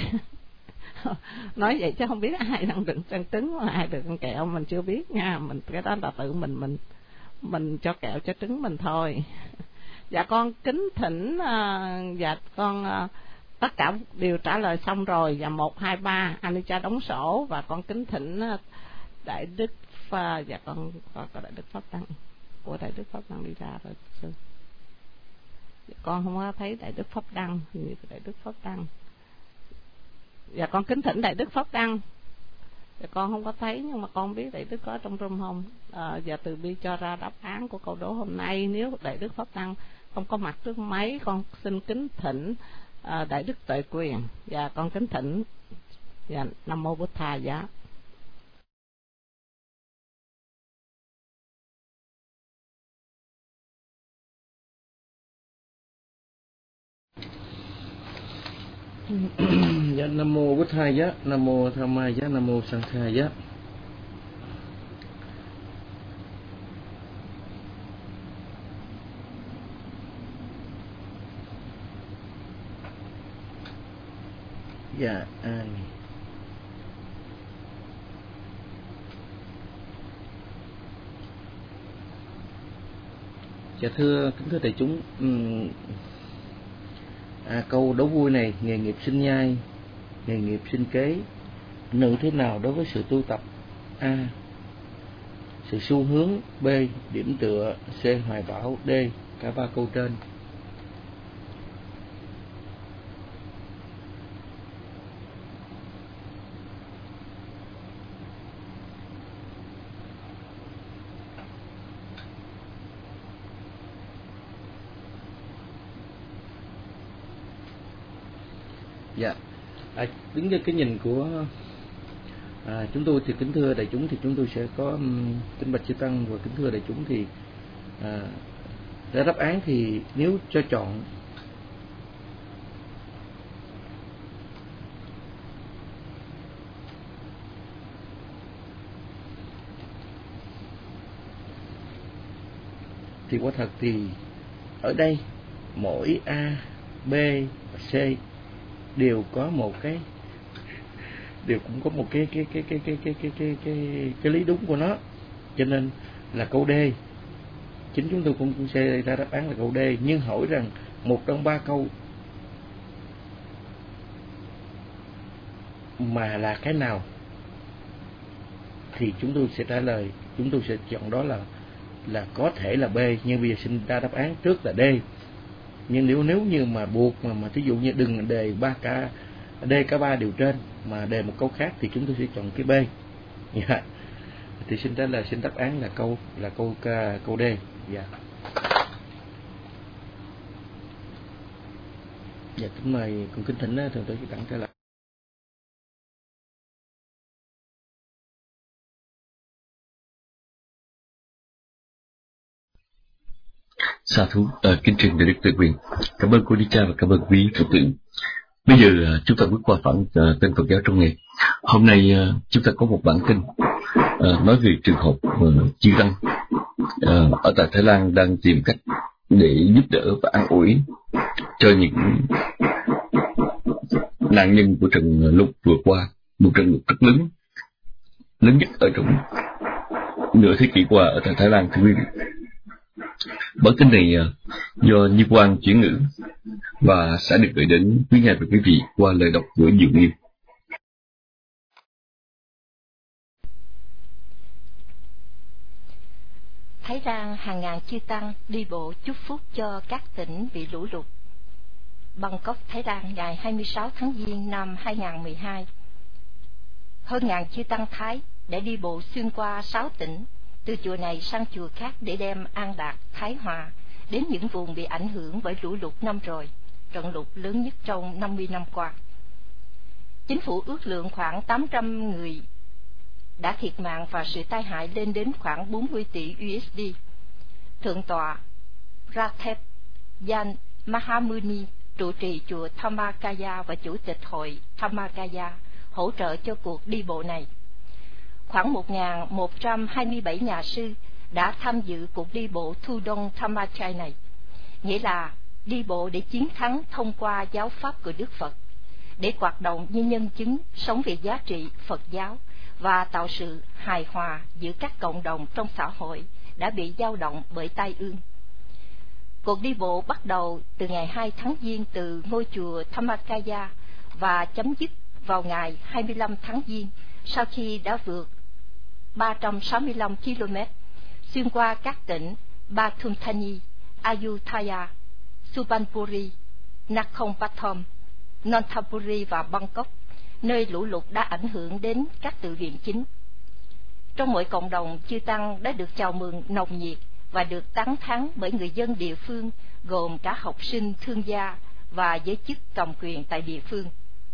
Nói vậy chứ không biết ai đang được ăn trứng, ai được ăn kẹo mình chưa biết nha. Mình cái đó là tự mình cho kẹo cho trứng mình thôi. Dạ, con kính thỉnh. Dạ, con tất cả đều trả lời xong rồi. Và 1, 2, 3 Anisha đóng sổ. Và con kính thỉnh Đại Đức dạ con có Đại Đức Pháp Đăng. Của Đại Đức Pháp Đăng đi ra rồi. Con không có thấy Đại Đức Pháp Đăng. Như Đại Đức Pháp Đăng. Dạ, con kính thỉnh Đại Đức Pháp Đăng. Dạ, con không có thấy, nhưng mà con biết Đại Đức có trong room không. Giờ từ bi cho ra đáp án của câu đố hôm nay. Nếu Đại Đức Pháp Đăng không có mặt trước máy, con xin kính thỉnh Đại Đức Tuệ Quyền. Dạ, con kính thỉnh. Dạ, Nam mô Bụt Tha Giá. Dạ, Nam mô Bụt Tha Giá, Nam mô Tham Ma Giá, Nam mô Sang Kha Giá. Dạ, dạ kính thưa đại chúng, câu đố vui này: nghề nghiệp sinh nhai, nghề nghiệp sinh kế, nữ thế nào đối với sự tu tập? A. Sự xu hướng. B. Điểm tựa. C. Hoài bão. D. Cả 3 câu trên. Dạ, đứng với cái nhìn của chúng tôi thì kính thưa đại chúng, thì chúng tôi sẽ có kính bạch chư tăng và kính thưa đại chúng, thì ra đáp án thì nếu cho chọn thì quả thật thì ở đây mỗi A, B và C đều có một cái, đều cũng có một cái lý đúng của nó, cho nên là câu D. Chính chúng tôi cũng sẽ ra đáp án là câu D. Nhưng hỏi rằng một trong 3 câu mà là cái nào thì chúng tôi sẽ trả lời chúng tôi sẽ chọn đó là có thể là B, nhưng bây giờ xin ra đáp án trước là D. Nhưng nếu như mà buộc mà thí dụ như đừng đề 3K D cả 3 đều trên mà đề một câu khác thì chúng tôi sẽ chọn cái B. Dạ. Thì xin đáp án là câu D. Dạ. Dạ, kính mời con kính thỉnh thượng tọa Tặng trả lời. Sa thú, kính trình đại đức Tuệ Quyền, cảm ơn cô Đi Cha và cảm ơn quý Phật tử. Bây giờ chúng ta bước qua khoảng tin Phật giáo trong ngày. Hôm nay chúng ta có một bản tin nói về trường hợp chư tăng ở tại Thái Lan đang tìm cách để giúp đỡ và an ủi cho những nạn nhân của trận lụt vừa qua, một trận lụt rất lớn nhất ở trong nửa thế kỷ qua ở tại Thái Lan, thưa quý vị. Bản tin này do Như Quang chuyển ngữ và sẽ được gửi đến quý nhà và quý vị qua lời đọc của Diệu Nghiêm. Thái Lan hàng ngàn chư tăng đi bộ chúc phúc cho các tỉnh bị lũ lụt. Bangkok, Thái Lan, ngày 26 tháng Giêng năm 2012. Hơn ngàn chư tăng Thái đã đi bộ xuyên qua 6 tỉnh, từ chùa này sang chùa khác để đem an lạc, thái hòa đến những vùng bị ảnh hưởng bởi lũ lụt năm rồi, trận lụt lớn nhất trong 50 năm qua. Chính phủ ước lượng khoảng 800 người đã thiệt mạng và sự tai hại lên đến khoảng 40 tỷ USD. Thượng tọa Rathep Yan Mahamuni, trụ trì chùa Dhammakaya và chủ tịch hội Dhammakaya, hỗ trợ cho cuộc đi bộ này. Khoảng 1.127 nhà sư đã tham dự cuộc đi bộ Thu Đông Dhammachai này, nghĩa là đi bộ để chiến thắng thông qua giáo pháp của Đức Phật, để hoạt động như nhân chứng sống về giá trị Phật giáo và tạo sự hài hòa giữa các cộng đồng trong xã hội đã bị dao động bởi tai ương. Cuộc đi bộ bắt đầu từ ngày 2 tháng Giêng từ ngôi chùa Dhammakaya và chấm dứt vào ngày 25 tháng Giêng sau khi đã vượt 365 km xuyên qua các tỉnh Pathum Thani, Ayutthaya, Suphanburi, Nakhon Pathom, Nonthaburi và Bangkok, nơi lũ lụt đã ảnh hưởng đến các tự viện chính. Trong mỗi cộng đồng, chư tăng đã được chào mừng nồng nhiệt và được tán thán bởi người dân địa phương, gồm cả học sinh, thương gia và giới chức cầm quyền tại địa phương.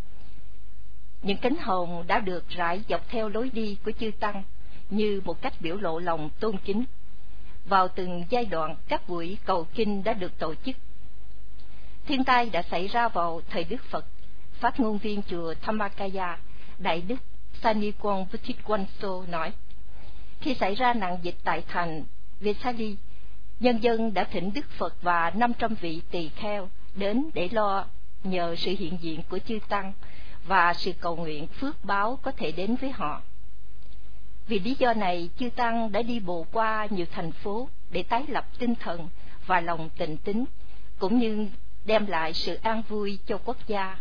Những cánh hồng đã được rải dọc theo lối đi của chư tăng như một cách biểu lộ lòng tôn kính. Vào từng giai đoạn, các buổi cầu kinh đã được tổ chức. Thiên tai đã xảy ra vào thời Đức Phật. Phát ngôn viên chùa Dhammakaya, Đại đức Sanikwon Buttikwonso nói, khi xảy ra nạn dịch tại thành Vesali, nhân dân đã thỉnh Đức Phật và 500 vị tỳ kheo đến để lo nhờ sự hiện diện của chư tăng và sự cầu nguyện phước báo có thể đến với họ. Vì lý do này, chư tăng đã đi bộ qua nhiều thành phố để tái lập tinh thần và lòng tịnh tín, cũng như đem lại sự an vui cho quốc gia.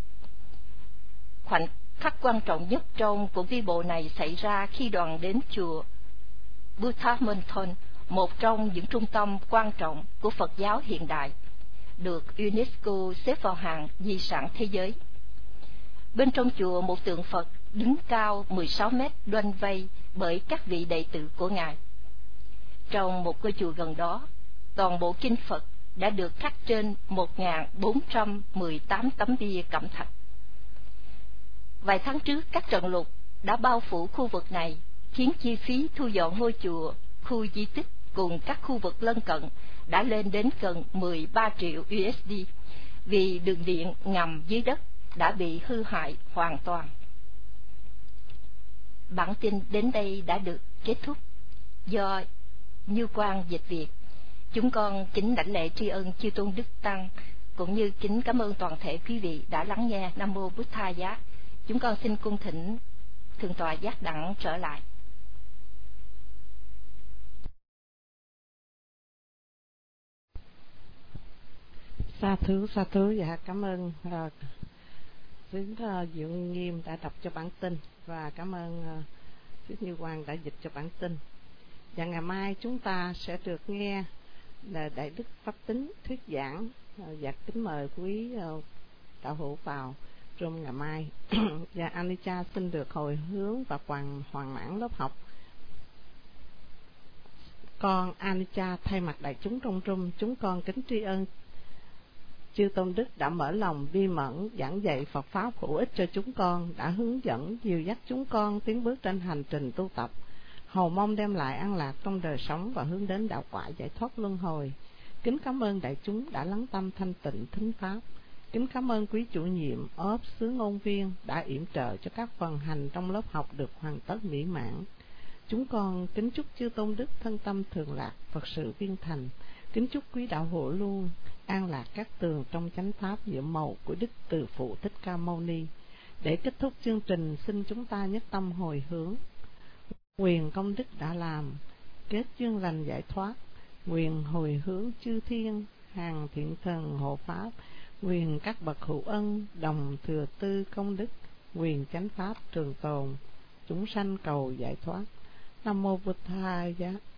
Khoảnh khắc quan trọng nhất trong cuộc đi bộ này xảy ra khi đoàn đến chùa Buddha Monthon, một trong những trung tâm quan trọng của Phật giáo hiện đại, được UNESCO xếp vào hàng di sản thế giới. Bên trong chùa, một tượng Phật đứng cao 16 mét đoanh vây bởi các vị đệ tử của Ngài. Trong một ngôi chùa gần đó, toàn bộ kinh Phật đã được khắc trên 1.418 tấm bia cẩm thạch. Vài tháng trước, các trận lụt đã bao phủ khu vực này, khiến chi phí thu dọn ngôi chùa, khu di tích cùng các khu vực lân cận đã lên đến gần 13 triệu USD, vì đường điện ngầm dưới đất đã bị hư hại hoàn toàn. Bản tin đến đây đã được kết thúc. Do Như Quang dịch Việt, chúng con kính đảnh lễ tri ân chư tôn đức tăng, cũng như kính cảm ơn toàn thể quý vị đã lắng nghe. Nam mô Bụt Tha Giá. Chúng con xin cung thỉnh Thượng tọa Giác Đẳng trở lại. Sa thú, dạ cảm ơn Thính Diệu Nghiêm đã đọc cho bản tin, và cảm ơn Thính Như Quang đã dịch cho bản tin. Và ngày mai chúng ta sẽ được nghe là Đại Đức Pháp Tính thuyết giảng, và kính mời quý đạo hữu vào room ngày mai. Và Anica xin được hồi hướng và hoàn mãn lớp học. Con Anica thay mặt đại chúng trong room, chúng con kính tri ân chư tôn đức đã mở lòng bi mẫn giảng dạy Phật pháp hữu ích cho chúng con, đã hướng dẫn dìu dắt chúng con tiến bước trên hành trình tu tập, hầu mong đem lại an lạc trong đời sống và hướng đến đạo quả giải thoát luân hồi. Kính cảm ơn đại chúng đã lắng tâm thanh tịnh thính pháp. Kính cảm ơn quý chủ nhiệm ốp xứ ngôn viên đã yểm trợ cho các phần hành trong lớp học được hoàn tất mỹ mãn. Chúng con kính chúc chư tôn đức thân tâm thường lạc, Phật sự viên thành. Kính chúc quý đạo hữu luôn an lạc các tường trong chánh pháp nhiệm màu của Đức Từ Phụ Thích Ca Mâu Ni. Để kết thúc chương trình, xin chúng ta nhất tâm hồi hướng. Quyền công đức đã làm, kết duyên lành giải thoát. Quyền hồi hướng chư thiên, hàng thiện thần hộ pháp. Quyền các bậc hữu ân, đồng thừa tư công đức. Quyền chánh pháp trường tồn, chúng sanh cầu giải thoát. Nam mô Bụt Thaya.